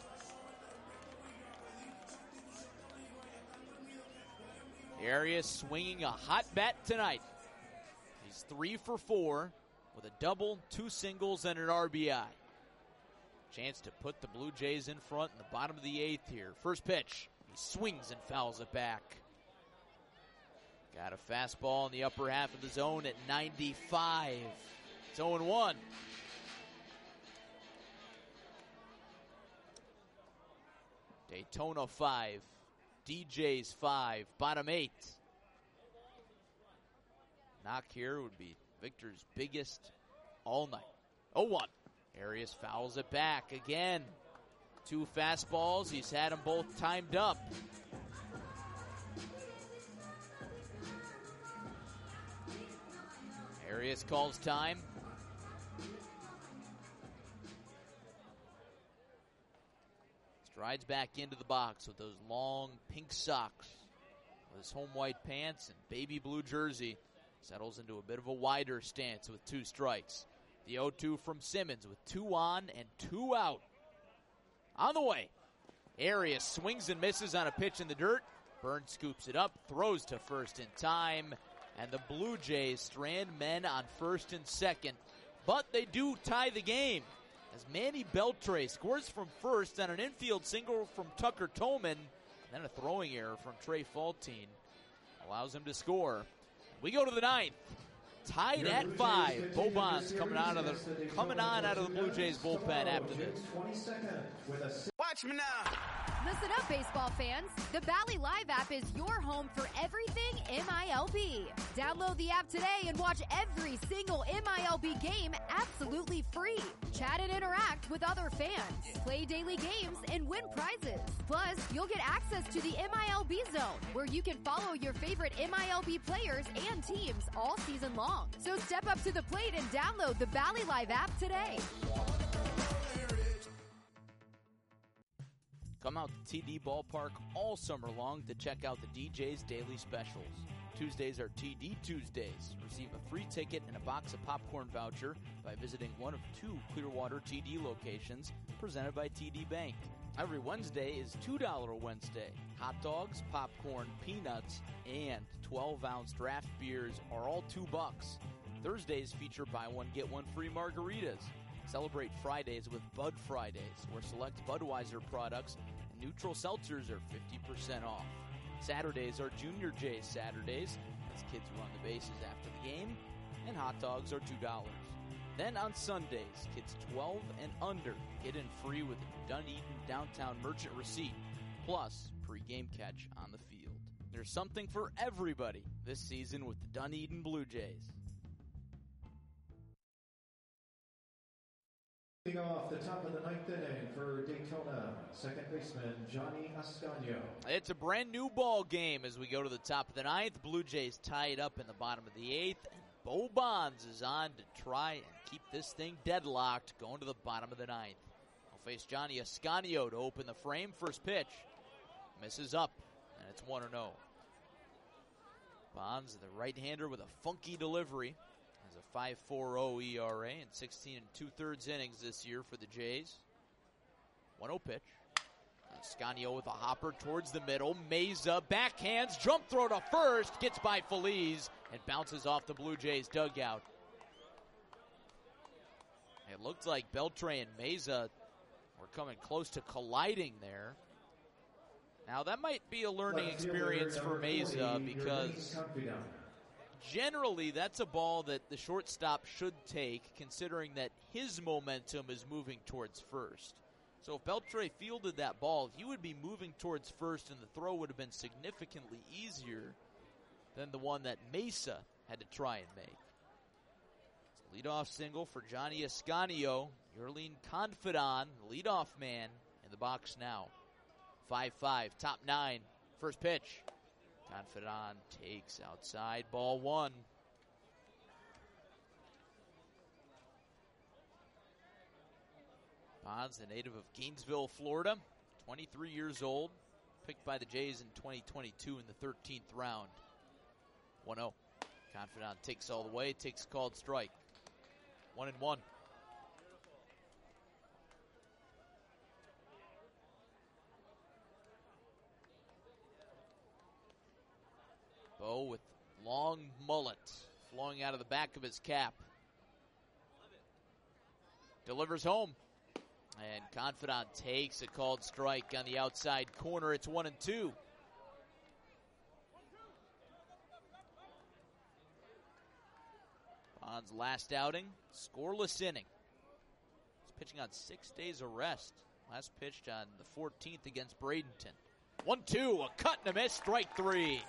Arias swinging a hot bat tonight. He's three for four with a double, two singles, and an R B I. Chance to put the Blue Jays in front in the bottom of the eighth here. First pitch. He swings and fouls it back. Got a fastball in the upper half of the zone at ninety-five. It's oh one. Daytona five. D Js five. Bottom eight. Knock here would be Victor's biggest all night. oh one. Arias fouls it back again. Two fastballs. He's had them both timed up. Arias calls time. Strides back into the box with those long pink socks. With his home white pants and baby blue jersey. Settles into a bit of a wider stance with two strikes. The oh two from Simmons with two on and two out. On the way. Arias swings and misses on a pitch in the dirt. Burns scoops it up, throws to first in time. And the Blue Jays strand men on first and second. But they do tie the game as Manny Beltre scores from first on an infield single from Tucker Tolman. And then a throwing error from Trey Faltine allows him to score. We go to the ninth. Tied at five. Bo Bonds coming out of the coming on out of the Blue Jays bullpen after this. Watch me now. Listen up, baseball fans. The Bally Live app is your home for everything M I L B. Download the app today and watch every single M I L B game absolutely free. Chat and interact with other fans. Play daily games and win prizes. Plus, you'll get access to the M I L B Zone, where you can follow your favorite M I L B players and teams all season long. So step up to the plate and download the Bally Live app today. Come out to T D Ballpark all summer long to check out the D J's daily specials. Tuesdays are T D Tuesdays. Receive a free ticket and a box of popcorn voucher by visiting one of two Clearwater T D locations presented by T D Bank. Every Wednesday is two dollar Wednesday. Hot dogs, popcorn, peanuts, and twelve ounce draft beers are all two bucks. Thursdays feature buy one, get one free margaritas. Celebrate Fridays with Bud Fridays, where select Budweiser products and neutral seltzers are fifty percent off. Saturdays are Junior J's Saturdays, as kids run the bases after the game, and hot dogs are two dollars. Then on Sundays, kids twelve and under get in free with a Dunedin Downtown Merchant receipt, plus pre-game catch on the field. There's something for everybody this season with the Dunedin Blue Jays. Off the top of the ninth inning for Daytona, second baseman Johnny Ascanio. It's a brand new ball game as we go to the top of the ninth. Blue Jays tie it up in the bottom of the eighth, and Bo Bonds is on to try and keep this thing deadlocked going to the bottom of the ninth. He'll face Johnny Ascanio to open the frame. First pitch misses up, and it's one oh. Bonds, the right-hander with a funky delivery. A five point four oh E R A in sixteen and two-thirds innings this year for the Jays. one oh pitch. Ascanio with a hopper towards the middle. Meza backhands, jump throw to first, gets by Feliz, and bounces off the Blue Jays dugout. It looked like Beltre and Meza were coming close to colliding there. Now that might be a learning experience for Meza because generally that's a ball that the shortstop should take, considering that his momentum is moving towards first. So if Beltre fielded that ball, he would be moving towards first, and the throw would have been significantly easier than the one that Mesa had to try and make. It's a leadoff single for Johnny Ascanio. Yerlin Confidant, leadoff man, in the box now. five five, top nine, first pitch. Confidant takes outside, ball one. Bonds, the native of Gainesville, Florida, twenty-three years old, picked by the Jays in twenty twenty-two in the thirteenth round. one oh. Confidant takes all the way, takes a called strike. One and one. Bo with long mullet flowing out of the back of his cap. Delivers home. And Confidant takes a called strike on the outside corner. It's one and two. Bond's last outing, scoreless inning. He's pitching on six days of rest. Last pitched on the fourteenth against Bradenton. one two, a cut and a miss, strike three.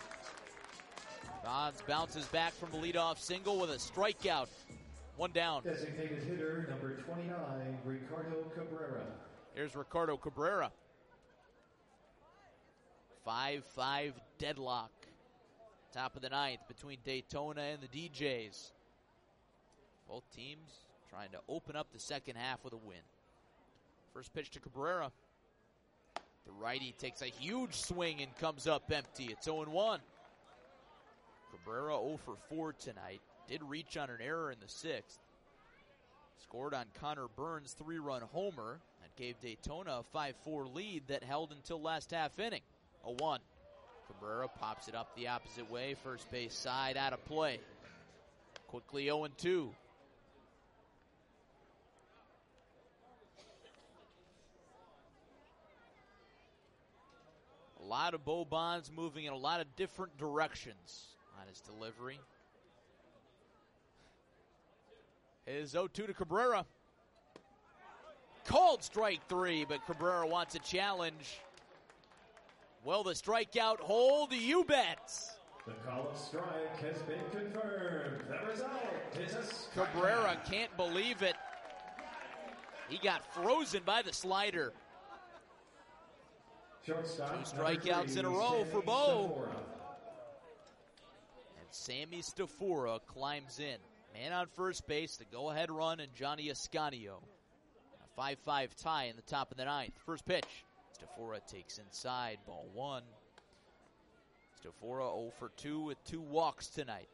Bonds bounces back from the leadoff single with a strikeout. One down. Designated hitter number twenty-nine, Ricardo Cabrera. Here's Ricardo Cabrera. five five deadlock. Top of the ninth between Daytona and the D Js. Both teams trying to open up the second half with a win. First pitch to Cabrera. The righty takes a huge swing and comes up empty. It's oh and one. Cabrera oh for four tonight. Did reach on an error in the sixth. Scored on Connor Burns' three-run homer. That gave Daytona a five four lead that held until last half inning. oh one. Cabrera pops it up the opposite way. First base side out of play. Quickly oh and two. A lot of Bo Bonds moving in a lot of different directions on his delivery. Is oh two to Cabrera. Called strike three, but Cabrera wants a challenge. Will the strikeout hold? You bet. The call of strike has been confirmed. The result is a strikeout. Cabrera can't believe it. He got frozen by the slider. Shortstop, Two strikeouts three, in a row Sammy for Bo. Stafora. And Sammy Stafora climbs in. Man on first base, the go-ahead run, and Johnny Ascanio. A five five tie in the top of the ninth. First pitch. Stafora takes inside, ball one. Stafora oh for two with two walks tonight.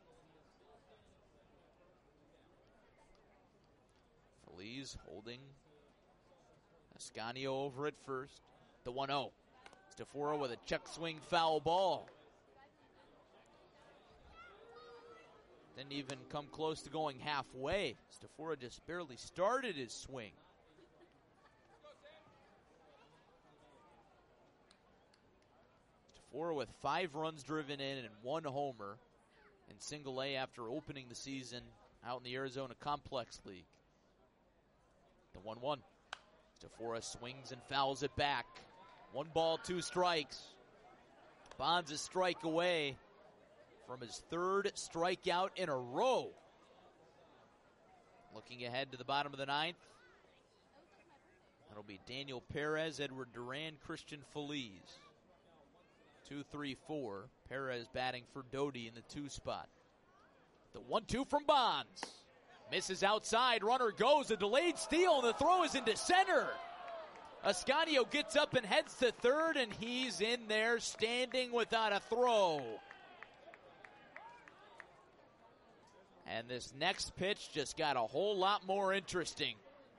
Feliz holding Ascanio over at first. The one oh. Stafora with a check swing foul ball. Didn't even come close to going halfway. Stafora just barely started his swing. Stafora with five runs driven in and one homer in single A after opening the season out in the Arizona Complex League. The one one. Stafora swings and fouls it back. One ball, two strikes. Bonds a strike away from his third strikeout in a row. Looking ahead to the bottom of the ninth. That'll be Daniel Perez, Edward Duran, Christian Feliz. Two, three, four. Perez batting for Doty in the two spot. The one two from Bonds. Misses outside, runner goes, a delayed steal, and the throw is into center. Ascanio gets up and heads to third, and he's in there standing without a throw. And this next pitch just got a whole lot more interesting.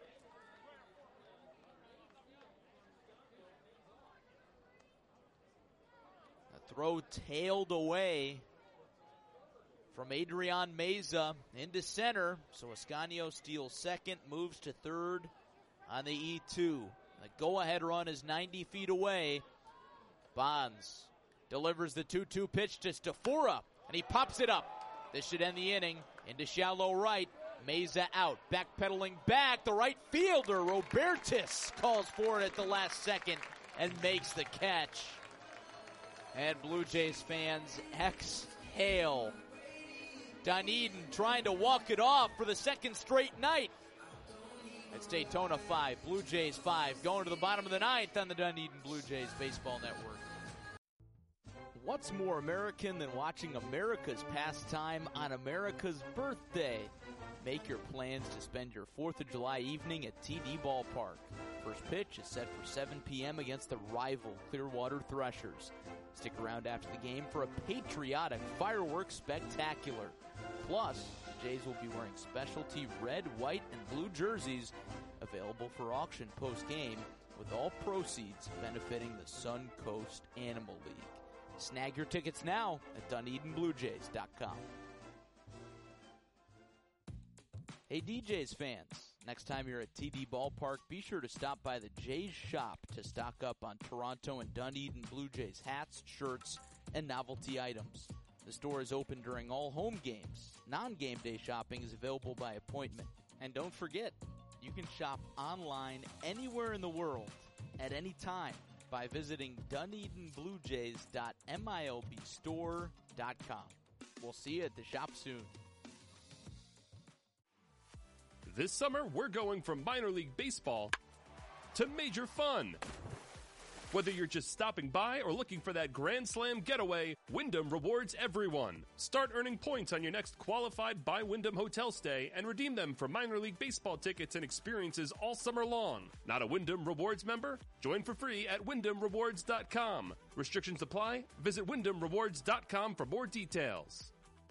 The throw tailed away from Adrian Meza into center. So Ascanio steals second, moves to third on the E two. The go-ahead run is ninety feet away. Bonds delivers the two two pitch to Stafora, and he pops it up. This should end the inning. Into shallow right. Meza out. Backpedaling back. The right fielder, Robertis, calls for it at the last second and makes the catch. And Blue Jays fans exhale. Dunedin trying to walk it off for the second straight night. It's Daytona five, Blue Jays five, going to the bottom of the ninth on the Dunedin Blue Jays Baseball Network. What's more American than watching America's pastime on America's birthday? Make your plans to spend your fourth of July evening at T D Ballpark. First pitch is set for seven p.m. against the rival Clearwater Threshers. Stick around after the game for a patriotic fireworks spectacular. Plus, the Jays will be wearing specialty red, white, and blue jerseys available for auction post-game, with all proceeds benefiting the Suncoast Animal League. Snag your tickets now at Dunedin Blue Jays dot com. Hey D Js fans, next time you're at T D Ballpark, be sure to stop by the Jays shop to stock up on Toronto and Dunedin Blue Jays hats, shirts, and novelty items. The store is open during all home games. Non-game day shopping is available by appointment. And don't forget, you can shop online anywhere in the world at any time by visiting Dunedin Blue Jays dot M I L B store dot com. We'll see you at the shop soon. This summer, we're going from minor league baseball to major fun. Whether you're just stopping by or looking for that Grand Slam getaway, Wyndham rewards everyone. Start earning points on your next qualified by Wyndham hotel stay and redeem them for minor league baseball tickets and experiences all summer long. Not a Wyndham Rewards member? Join for free at Wyndham Rewards dot com. Restrictions apply. Visit Wyndham Rewards dot com for more details.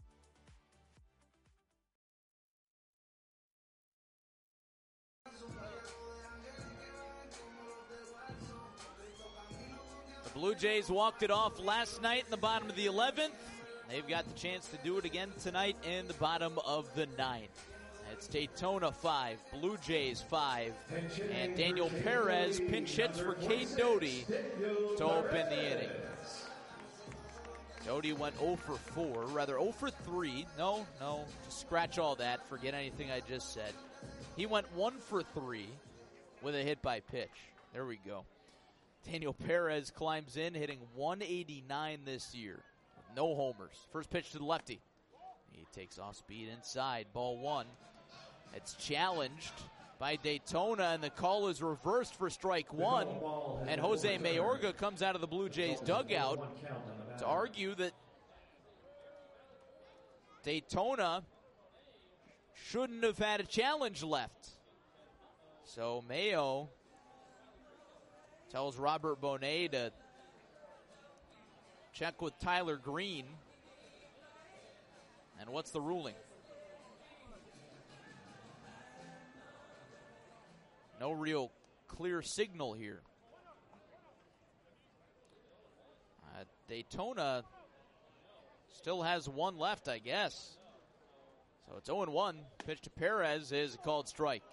The Blue Jays walked it off last night in the bottom of the eleventh. They've got the chance to do it again tonight in the bottom of the ninth. It's Daytona five, Blue Jays five, and Daniel Perez pinch hits for Caden Doty to open the inning. Doty went oh for four, rather oh for three. No, no, just scratch all that. Forget anything I just said. He went one for three with a hit by pitch. There we go. Daniel Perez climbs in, hitting one eighty-nine this year. No homers. First pitch to the lefty. He takes off speed inside. Ball one. It's challenged by Daytona, and the call is reversed for strike one. And Jose Mayorga comes out of the Blue Jays dugout to argue that Daytona shouldn't have had a challenge left. So Mayo tells Robert Bonet to check with Tyler Green. And what's the ruling? No real clear signal here. Uh, Daytona still has one left, I guess. So it's oh and one. Pitch to Perez is a called strike.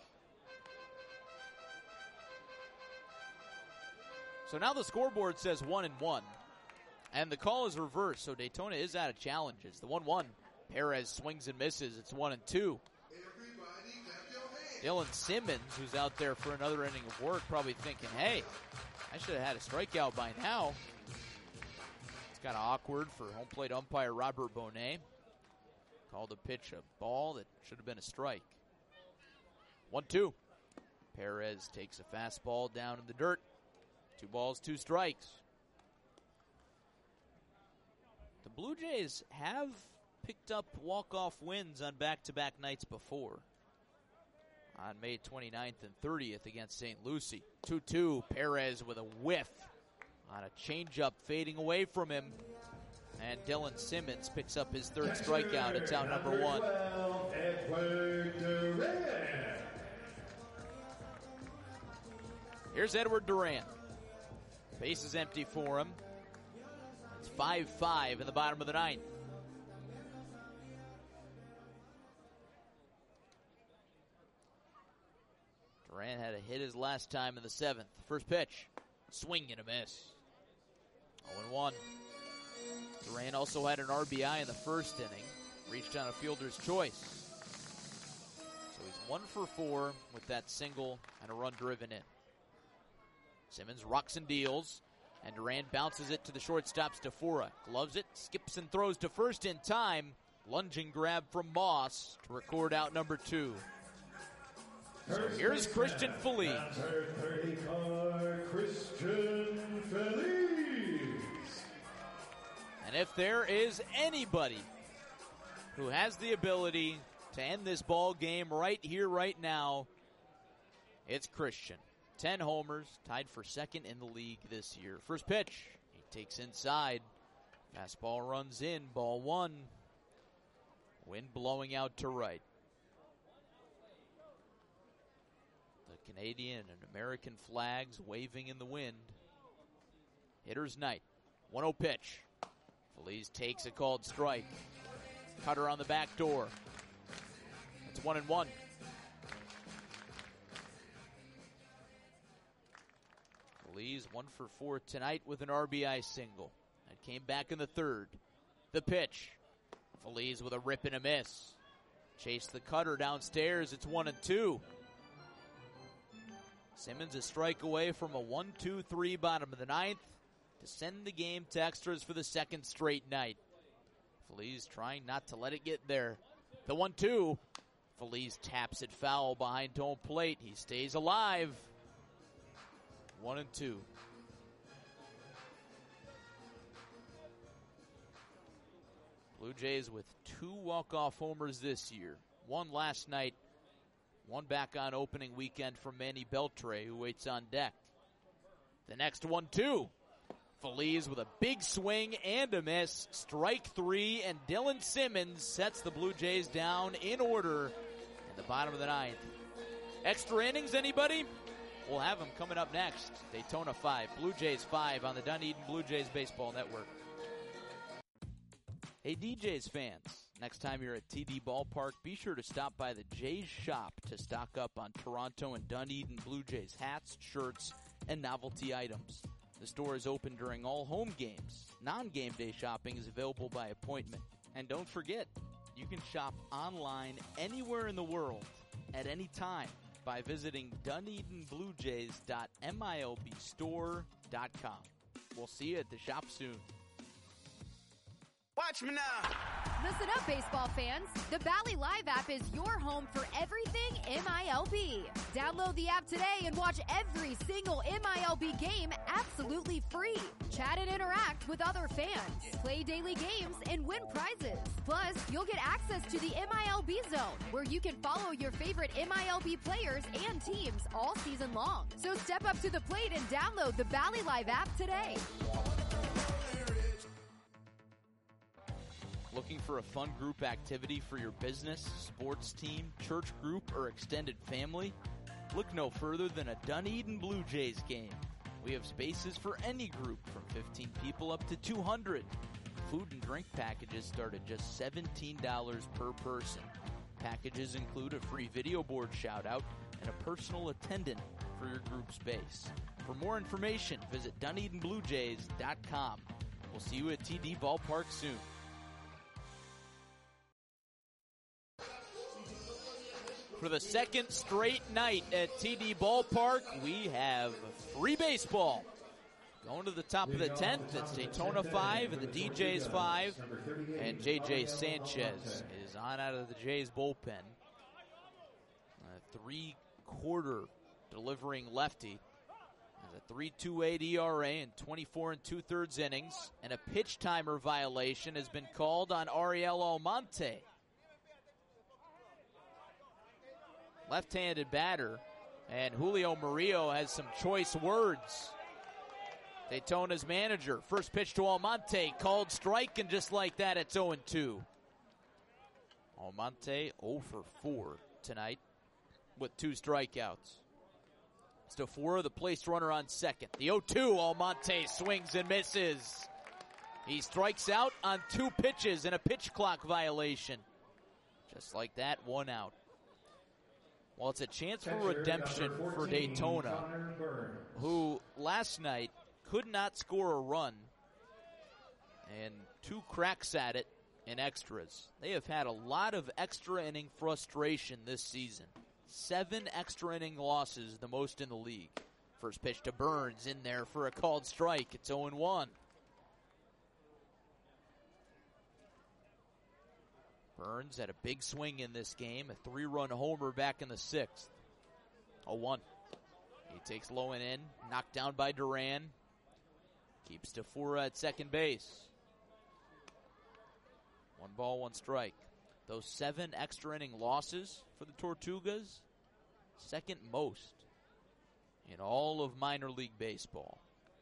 So now the scoreboard says one and one. And the call is reversed, so Daytona is out of challenges. The one one. Perez swings and misses. It's one and two. Dylan Simmons, who's out there for another inning of work, probably thinking, hey, I should have had a strikeout by now. It's kind of awkward for home plate umpire Robert Bonet. Called a pitch a ball that should have been a strike. one two. Perez takes a fastball down in the dirt. Two balls, two strikes. The Blue Jays have picked up walk-off wins on back-to-back nights before. On May twenty-ninth and thirtieth against Saint Lucie. two two, Perez with a whiff on a changeup fading away from him. And Dylan Simmons picks up his third strikeout. It's out number one. Here's Edward Duran. Base is empty for him. It's five five in the bottom of the ninth. Duran had a hit his last time in the seventh. First pitch, swing and a miss. oh and one. Duran also had an R B I in the first inning. reached on a fielder's choice. So he's one for four with that single and a run driven in. Simmons rocks and deals, and Durand bounces it to the shortstop, Stafura. Gloves it, skips and throws to first in time. Lunging grab from Moss to record out number two. So here's Christian Feliz. Christian Feliz. And if there is anybody who has the ability to end this ball game right here, right now, it's Christian. Ten homers, tied for second in the league this year. First pitch, he takes inside. Fastball runs in, ball one. Wind blowing out to right. The Canadian and American flags waving in the wind. Hitter's night. one oh pitch. Feliz takes a called strike. Cutter on the back door. It's one and one. Feliz one for four tonight with an R B I single. And came back in the third. The pitch. Feliz with a rip and a miss. Chase the cutter downstairs. It's one and two. Simmons a strike away from a one two three bottom of the ninth to send the game to extras for the second straight night. Feliz trying not to let it get there. The one two. Feliz taps it foul behind home plate. He stays alive. One and two. Blue Jays with two walk-off homers this year. One last night. One back on opening weekend from Manny Beltre, who waits on deck. The next one, two. Feliz with a big swing and a miss. Strike three, and Dylan Simmons sets the Blue Jays down in order in the bottom of the ninth. Extra innings, anybody? We'll have them coming up next. Daytona five, Blue Jays five on the Dunedin Blue Jays Baseball Network. Hey, D Js fans, next time you're at T D Ballpark, be sure to stop by the Jays shop to stock up on Toronto and Dunedin Blue Jays hats, shirts, and novelty items. The store is open during all home games. Non-game day shopping is available by appointment. And don't forget, you can shop online anywhere in the world at any time by visiting Dunedin Blue Jays dot M I L B store dot com. We'll see you at the shop soon. Watch me now. Listen up, baseball fans. The Bally Live app is your home for everything M I L B. Download the app today and watch every single M I L B game absolutely free. Chat and interact with other fans. Play daily games and win prizes. Plus, you'll get access to the M I L B Zone, where you can follow your favorite M I L B players and teams all season long. So step up to the plate and download the Bally Live app today. Looking for a fun group activity for your business, sports team, church group, or extended family? Look no further than a Dunedin Blue Jays game. We have spaces for any group from fifteen people up to two hundred. Food and drink packages start at just seventeen dollars per person. Packages include a free video board shout-out and a personal attendant for your group space. For more information, visit Dunedin Blue Jays dot com. We'll see you at T D Ballpark soon. For the second straight night at T D Ballpark, we have free baseball. Going to the top of the tenth, it's Daytona five and the D Js five. And J J Sanchez is on out of the Jays bullpen. A three-quarter delivering lefty. Has a three point two eight E R A in twenty-four and two-thirds innings. And a pitch timer violation has been called on Ariel Almonte. Left-handed batter, and Julio Murillo has some choice words. Daytona's manager, first pitch to Almonte, called strike, and just like that, it's oh and two. Almonte oh for four tonight with two strikeouts. Stafura, the placed runner on second. The oh two, Almonte swings and misses. He strikes out on two pitches and a pitch clock violation. Just like that, one out. Well, it's a chance for redemption for Daytona, who last night could not score a run, and two cracks at it in extras. They have had a lot of extra inning frustration this season. Seven extra inning losses, the most in the league. First pitch to Burns, in there for a called strike. It's oh and one. Burns had a big swing in this game, a three-run homer back in the sixth. oh one. He takes low and in, knocked down by Duran. Keeps Stafura at second base. One ball, one strike. Those seven extra inning losses for the Tortugas, second most in all of minor league baseball.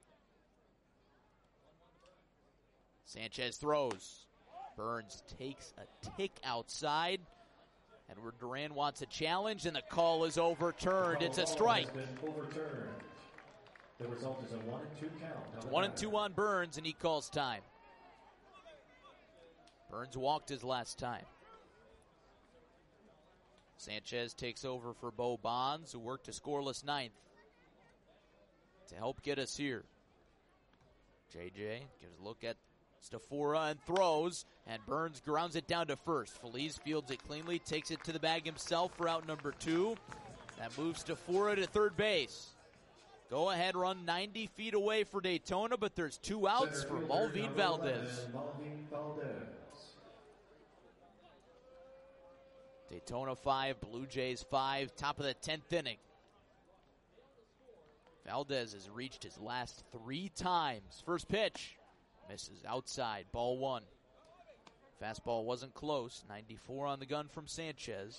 Sanchez throws. Burns takes a tick outside. Edward Duran wants a challenge, and the call is overturned. It's a strike. Overturned. The result is a one and two count. It's one and two on Burns, and he calls time. Burns walked his last time. Sanchez takes over for Bo Bonds, who worked a scoreless ninth to help get us here. J J gives a look at Stafura and throws, and Burns grounds it down to first. Feliz fields it cleanly, takes it to the bag himself for out number two. That moves Stafura to third base. Go ahead run ninety feet away for Daytona, but there's two outs for Malvin Valdez. Daytona five, Blue Jays five, top of the tenth inning. Valdez has reached his last three times. First pitch. Misses outside, ball one. Fastball wasn't close, ninety-four on the gun from Sanchez.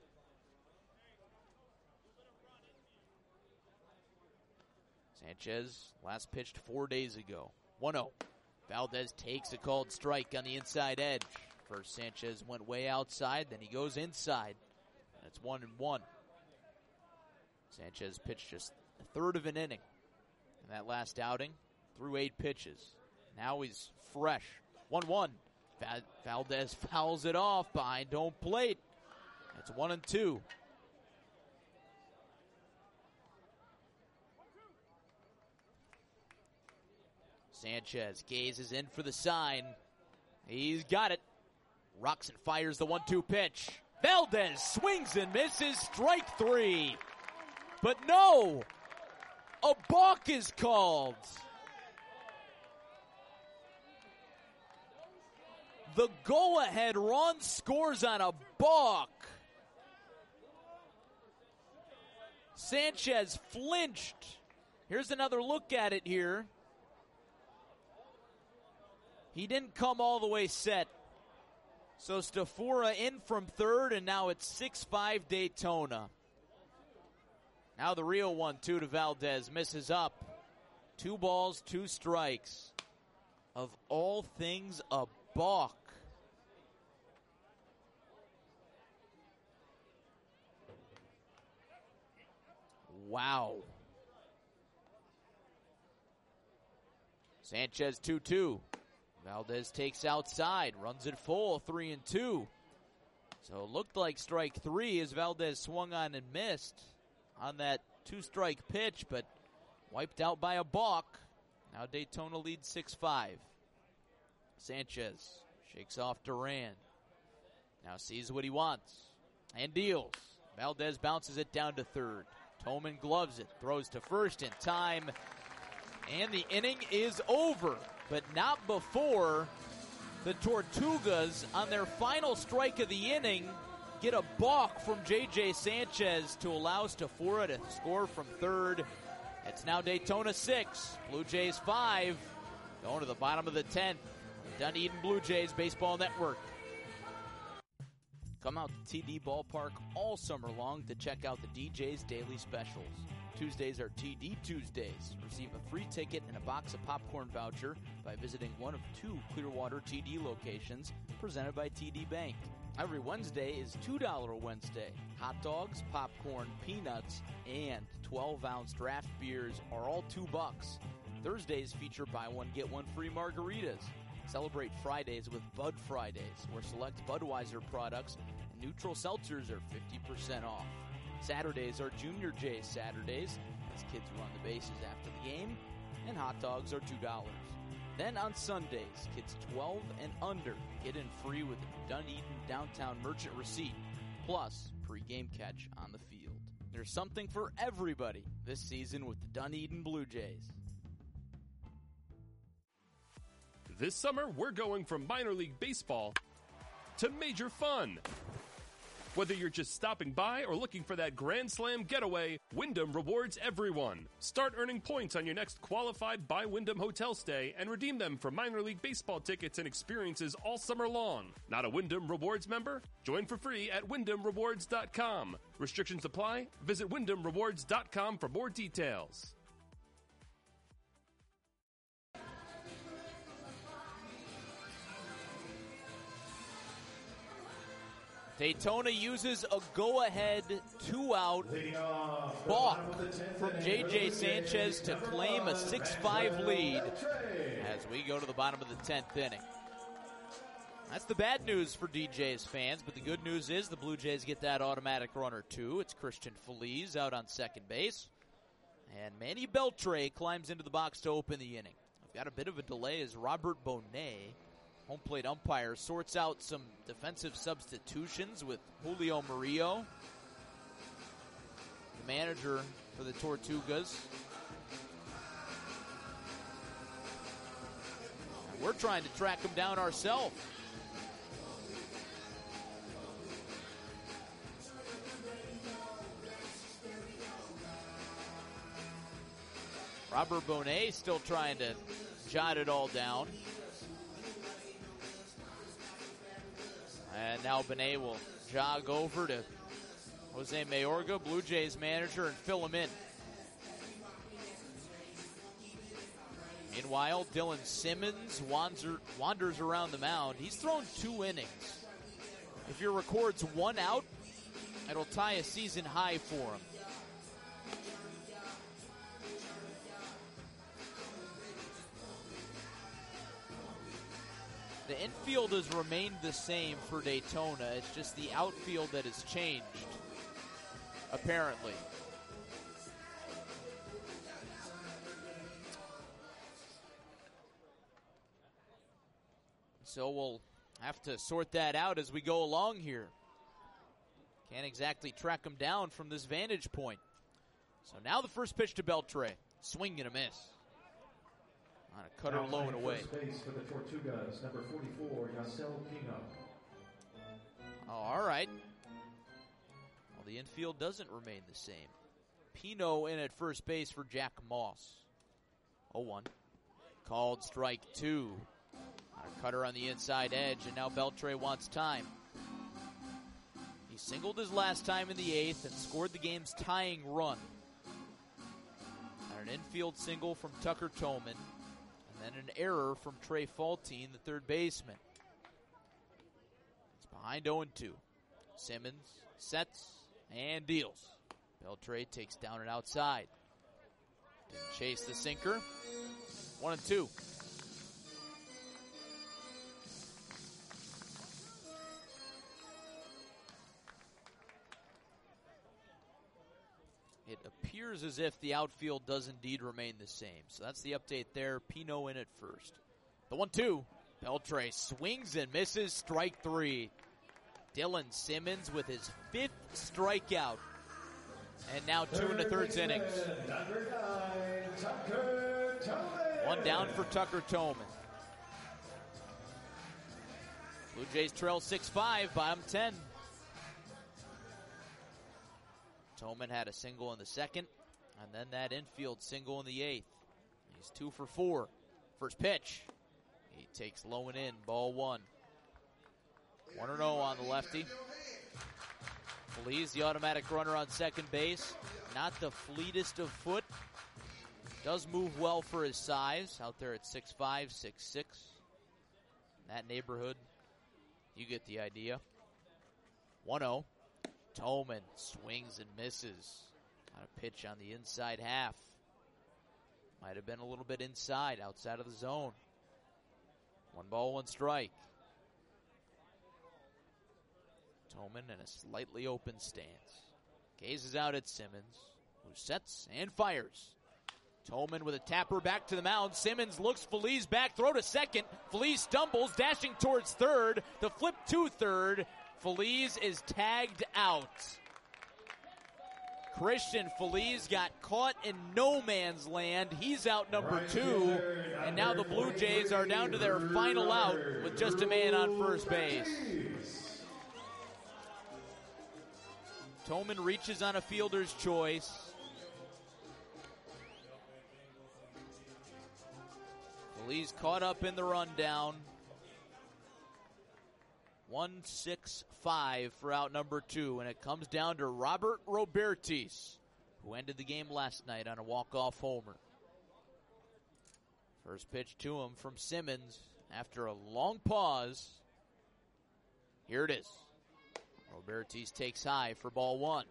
Sanchez last pitched four days ago. one oh. Valdez takes a called strike on the inside edge. First Sanchez went way outside, then he goes inside. And it's one and one. Sanchez pitched just a third of an inning in that last outing, threw eight pitches. Now he's fresh. one one. Val- Valdez fouls it off behind home plate. It's one and two. Sanchez gazes in for the sign. He's got it. Rocks and fires the one two pitch. Valdez swings and misses, strike three. But no! A balk is called. The go-ahead run scores on a balk. Sanchez flinched. Here's another look at it here. He didn't come all the way set. So Stafura in from third, and now it's six five Daytona. Now the real one two to Valdez. Misses up. Two balls, two strikes. Of all things, a balk. Wow. Sanchez two two. Valdez takes outside, runs it full, three and two. So it looked like strike three as Valdez swung on and missed on that two-strike pitch, but wiped out by a balk. Now Daytona leads six five. Sanchez shakes off Duran. Now sees what he wants and deals. Valdez bounces it down to third. Toman gloves it, throws to first in time, and the inning is over. But not before the Tortugas, on their final strike of the inning, get a balk from J J Sanchez to allow Stafura to score from third. It's now Daytona six, Blue Jays five, going to the bottom of the tenth. Dunedin Blue Jays Baseball Network. Come out to T D Ballpark all summer long to check out the D J's daily specials. Tuesdays are T D Tuesdays. Receive a free ticket and a box of popcorn voucher by visiting one of two Clearwater T D locations presented by T D Bank. Every Wednesday is two dollars Wednesday. Hot dogs, popcorn, peanuts, and twelve-ounce draft beers are all two bucks. Thursdays feature buy one, get one free margaritas. Celebrate Fridays with Bud Fridays, where select Budweiser products and neutral seltzers are fifty percent off. Saturdays are Junior J's Saturdays, as kids run the bases after the game, and hot dogs are two dollars. Then on Sundays, kids twelve and under get in free with a Dunedin Downtown Merchant receipt, plus pre-game catch on the field. There's something for everybody this season with the Dunedin Blue Jays. This summer, we're going from minor league baseball to major fun. Whether you're just stopping by or looking for that Grand Slam getaway, Wyndham rewards everyone. Start earning points on your next qualified by Wyndham hotel stay and redeem them for minor league baseball tickets and experiences all summer long. Not a Wyndham Rewards member? Join for free at wyndham rewards dot com. Restrictions apply. Visit wyndham rewards dot com for more details. Daytona uses a go-ahead two-out balk from J J Sanchez to claim a six five lead as we go to the bottom of the tenth inning. That's the bad news for D J's fans, but the good news is the Blue Jays get that automatic runner too. It's Christian Feliz out on second base, and Manny Beltre climbs into the box to open the inning. I've got a bit of a delay as Robert Bonet, home plate umpire, sorts out some defensive substitutions with Julio Murillo, the manager for the Tortugas. And we're trying to track him down ourselves. Robert Bonet still trying to jot it all down. And now Bonet will jog over to Jose Mayorga, Blue Jays manager, and fill him in. Meanwhile, Dylan Simmons wander, wanders around the mound. He's thrown two innings. If he records one out, it'll tie a season high for him. The infield has remained the same for Daytona. It's just the outfield that has changed, apparently. So we'll have to sort that out as we go along here. Can't exactly track him down from this vantage point. So now the first pitch to Beltre. Swing and a miss. On a cutter low and away. Base for the Tortugas, number forty-four, Yacel Pino. Oh, all right. Well, the infield doesn't remain the same. Pino in at first base for Jack Moss. oh one. Called strike two. On a cutter on the inside edge, and now Beltre wants time. He singled his last time in the eighth and scored the game's tying run. And an infield single from Tucker Toman. And then an error from Trey Faltine, the third baseman. It's behind oh two. Simmons sets and deals. Beltre takes down and outside. Didn't chase the sinker. One and two. It appears as if the outfield does indeed remain the same. So that's the update there. Pino in at first. The one two. Beltre swings and misses. Strike three. Dylan Simmons with his fifth strikeout. And now two in the third innings. One down for Tucker Toman. Blue Jays trail six five, bottom ten. Toman had a single in the second, and then that infield single in the eighth. He's two for four. First pitch. He takes low and in, ball one. one and oh on the lefty. Feliz, the automatic runner on second base. Not the fleetest of foot. Does move well for his size. Out there at six five, six six. In that neighborhood, you get the idea. one oh. Toman swings and misses. On a pitch on the inside half. Might have been a little bit inside, outside of the zone. One ball, one strike. Toman in a slightly open stance. Gazes out at Simmons, who sets and fires. Tolman with a tapper back to the mound. Simmons looks Feliz back, throw to second. Feliz stumbles, dashing towards third. The flip to third. Feliz is tagged out. Christian Feliz got caught in no man's land. He's out number two. And now the Blue Jays are down to their final out with just a man on first base. Tolman reaches on a fielder's choice. Feliz caught up in the rundown. one six five for out number two, and it comes down to Robert Robertis, who ended the game last night on a walk-off homer. First pitch to him from Simmons after a long pause. Here it is. Robertis takes high for ball one.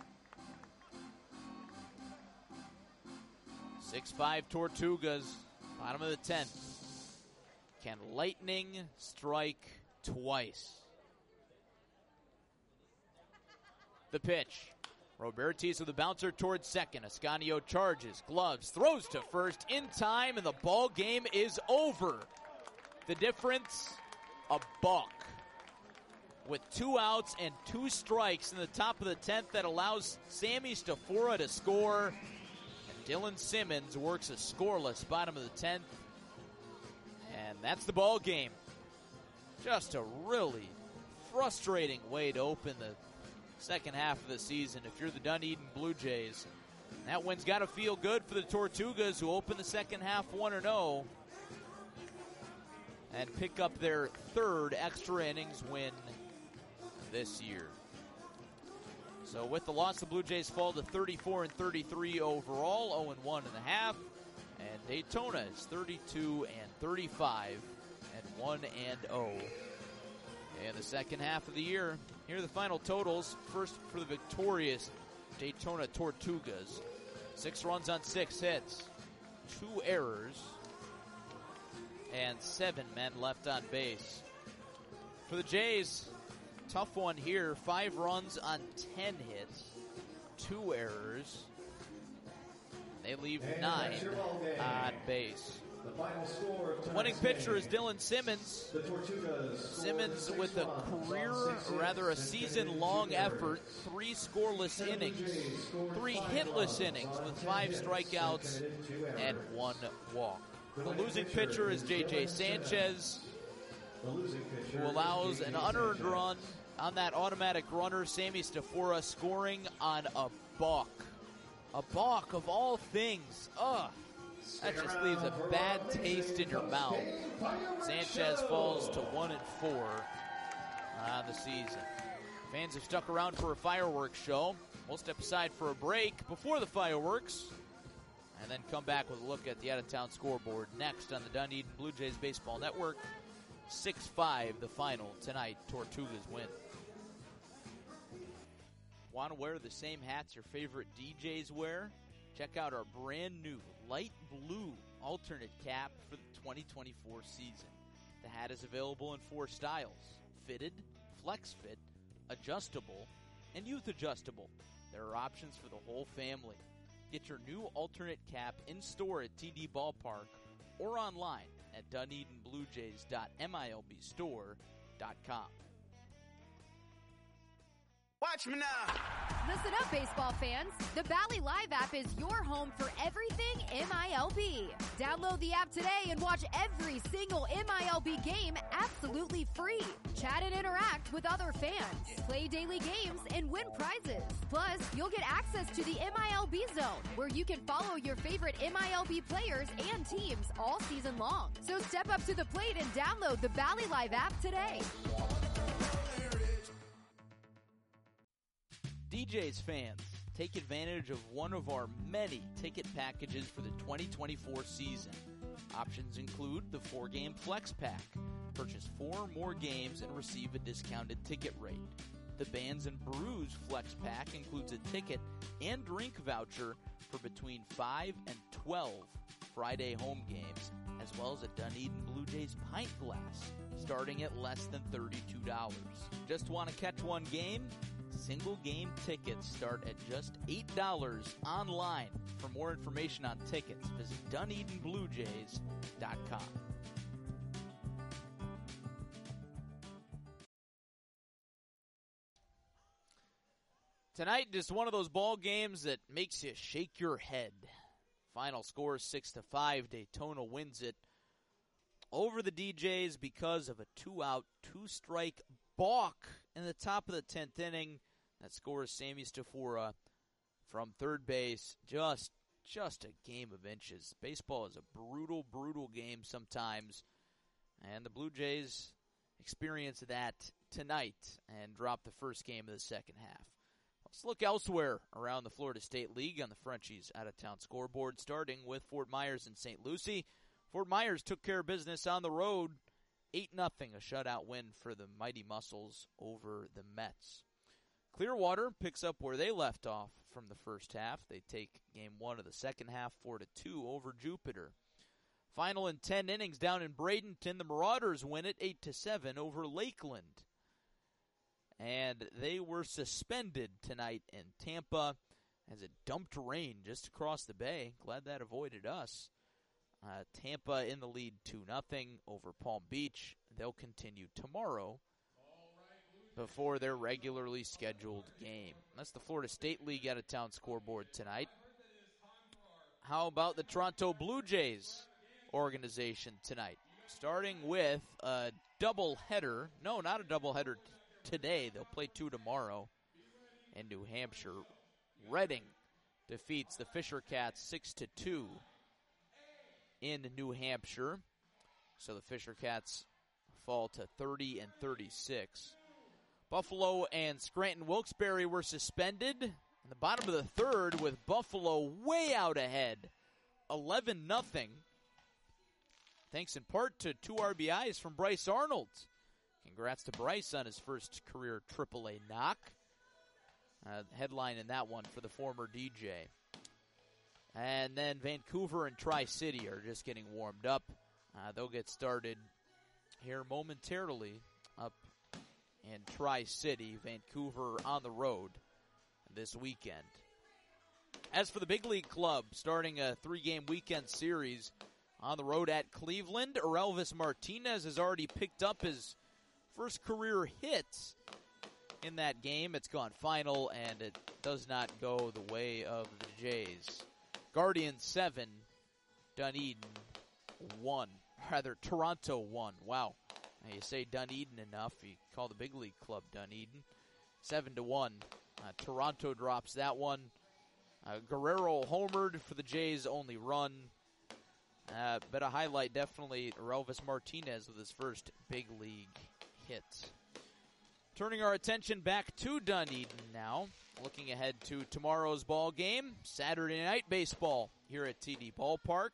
six five Tortugas, bottom of the tenth. Can lightning strike twice? The pitch. Robertis with a bouncer towards second. Ascanio charges, gloves, throws to first in time, and the ball game is over. The difference, a balk. With two outs and two strikes in the top of the tenth, that allows Sammy Stafora to score. And Dylan Simmons works a scoreless bottom of the tenth. And that's the ball game. Just a really frustrating way to open the second half of the season if you're the Dunedin Blue Jays. That win's got to feel good for the Tortugas, who open the second half one and oh and pick up their third extra innings win this year. So with the loss, the Blue Jays fall to thirty-four and thirty-three overall, oh and one and a half, and Daytona is thirty-two and thirty-five and one and oh in the second half of the year. Here are the final totals. First for the victorious Daytona Tortugas. Six runs on six hits, two errors, and seven men left on base. For the Jays, tough one here. Five runs on ten hits, two errors. They leave nine on base. The winning pitcher is Dylan Simmons. Simmons with a career, or rather a season-long effort, three scoreless innings, three hitless innings with five strikeouts and one walk. The losing pitcher is J J Sanchez, who allows an unearned run on that automatic runner. Sammy Stafora scoring on a balk. A balk of all things. Ugh. That just leaves a bad taste in your mouth. Sanchez falls to one and four on the season. Fans have stuck around for a fireworks show. We'll step aside for a break before the fireworks and then come back with a look at the out-of-town scoreboard next on the Dunedin Blue Jays Baseball Network. six five the final tonight. Tortugas win. Want to wear the same hats your favorite D Js wear? Check out our brand new light blue alternate cap for the twenty twenty-four season. The hat is available in four styles: fitted, flex fit, adjustable, and youth adjustable. There are options for the whole family. Get your new alternate cap in store at T D Ballpark or online at dunedin blue jays dot milb store dot com. Watch me now. Listen up, baseball fans. The Bally Live app is your home for everything M I L B. Download the app today and watch every single M I L B game absolutely free. Chat and interact with other fans. Play daily games and win prizes. Plus, you'll get access to the M I L B Zone, where you can follow your favorite M I L B players and teams all season long. So step up to the plate and download the Bally Live app today. D Js fans, take advantage of one of our many ticket packages for the twenty twenty-four season. Options include the four-game Flex Pack. Purchase four or more games and receive a discounted ticket rate. The Bands and Brews Flex Pack includes a ticket and drink voucher for between five and twelve Friday home games, as well as a Dunedin Blue Jays pint glass, starting at less than thirty-two dollars. Just want to catch one game? Single game tickets start at just eight dollars online. For more information on tickets, visit Dunedin Blue Jays dot com. Tonight, just one of those ball games that makes you shake your head. Final score six to five. Daytona wins it over the D Jays because of a two-out, two-strike balk in the top of the tenth inning. That scores Sammy Stafura from third base. Just, just a game of inches. Baseball is a brutal, brutal game sometimes, and the Blue Jays experience that tonight and drop the first game of the second half. Let's look elsewhere around the Florida State League on the Frenchies out-of-town scoreboard, starting with Fort Myers and Saint Lucie. Fort Myers took care of business on the road, eight nothing, a shutout win for the Mighty Muscles over the Mets. Clearwater picks up where they left off from the first half. They take game one of the second half, four to two over Jupiter. Final in ten innings down in Bradenton, the Marauders win it eight to seven over Lakeland. And they were suspended tonight in Tampa as it dumped rain just across the bay. Glad that avoided us. Uh, Tampa in the lead two nothing over Palm Beach. They'll continue tomorrow before their regularly scheduled game. That's the Florida State League out-of-town scoreboard tonight. How about the Toronto Blue Jays organization tonight? Starting with a doubleheader. No, not a doubleheader t- today. They'll play two tomorrow in New Hampshire. Reading defeats the Fisher Cats six to two in New Hampshire. So the Fisher Cats fall to thirty and thirty-six. Buffalo and Scranton Wilkes-Barre were suspended in the bottom of the third with Buffalo way out ahead, eleven nothing. Thanks in part to two R B Is from Bryce Arnold. Congrats to Bryce on his first career triple A knock. Uh, headline in that one for the former D J. And then Vancouver and Tri-City are just getting warmed up. Uh, they'll get started here momentarily up in Tri-City. Vancouver on the road this weekend. As for the big league club, starting a three-game weekend series on the road at Cleveland, Orelvis Martinez has already picked up his first career hit in that game. It's gone final, and it does not go the way of the Jays. Guardians seven, Dunedin one. Rather, Toronto one. Wow. Now you say Dunedin enough, you call the big league club Dunedin. seven to one. Uh, Toronto drops that one. Uh, Guerrero homered for the Jays' only run. Uh, but a highlight definitely Orelvis Martinez with his first big league hit. Turning our attention back to Dunedin now. Looking ahead to tomorrow's ball game, Saturday night baseball here at T D Ballpark.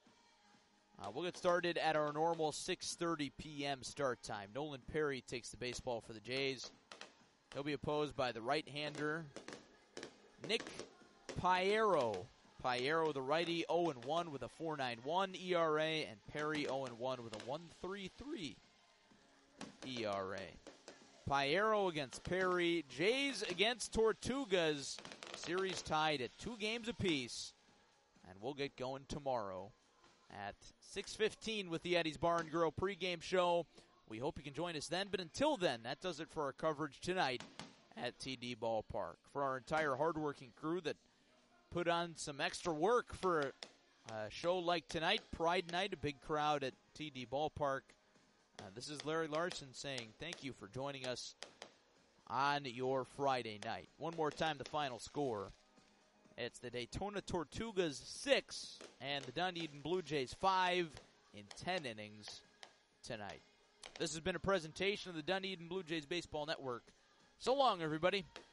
Uh, we'll get started at our normal six thirty p.m. start time. Nolan Perry takes the baseball for the Jays. He'll be opposed by the right-hander, Nick Piero. Piero, the righty, oh and one with a four point nine one E R A, and Perry oh and one with a one point three three E R A. Piero against Perry. Jays against Tortugas. Series tied at two games apiece. And we'll get going tomorrow at six fifteen with the Eddie's Bar and Grill pregame show. We hope you can join us then. But until then, that does it for our coverage tonight at T D Ballpark. For our entire hardworking crew that put on some extra work for a show like tonight, Pride Night, a big crowd at T D Ballpark. Uh, this is Larry Larson saying thank you for joining us on your Friday night. One more time, the final score. It's the Daytona Tortugas six and the Dunedin Blue Jays five in ten innings tonight. This has been a presentation of the Dunedin Blue Jays Baseball Network. So long, everybody.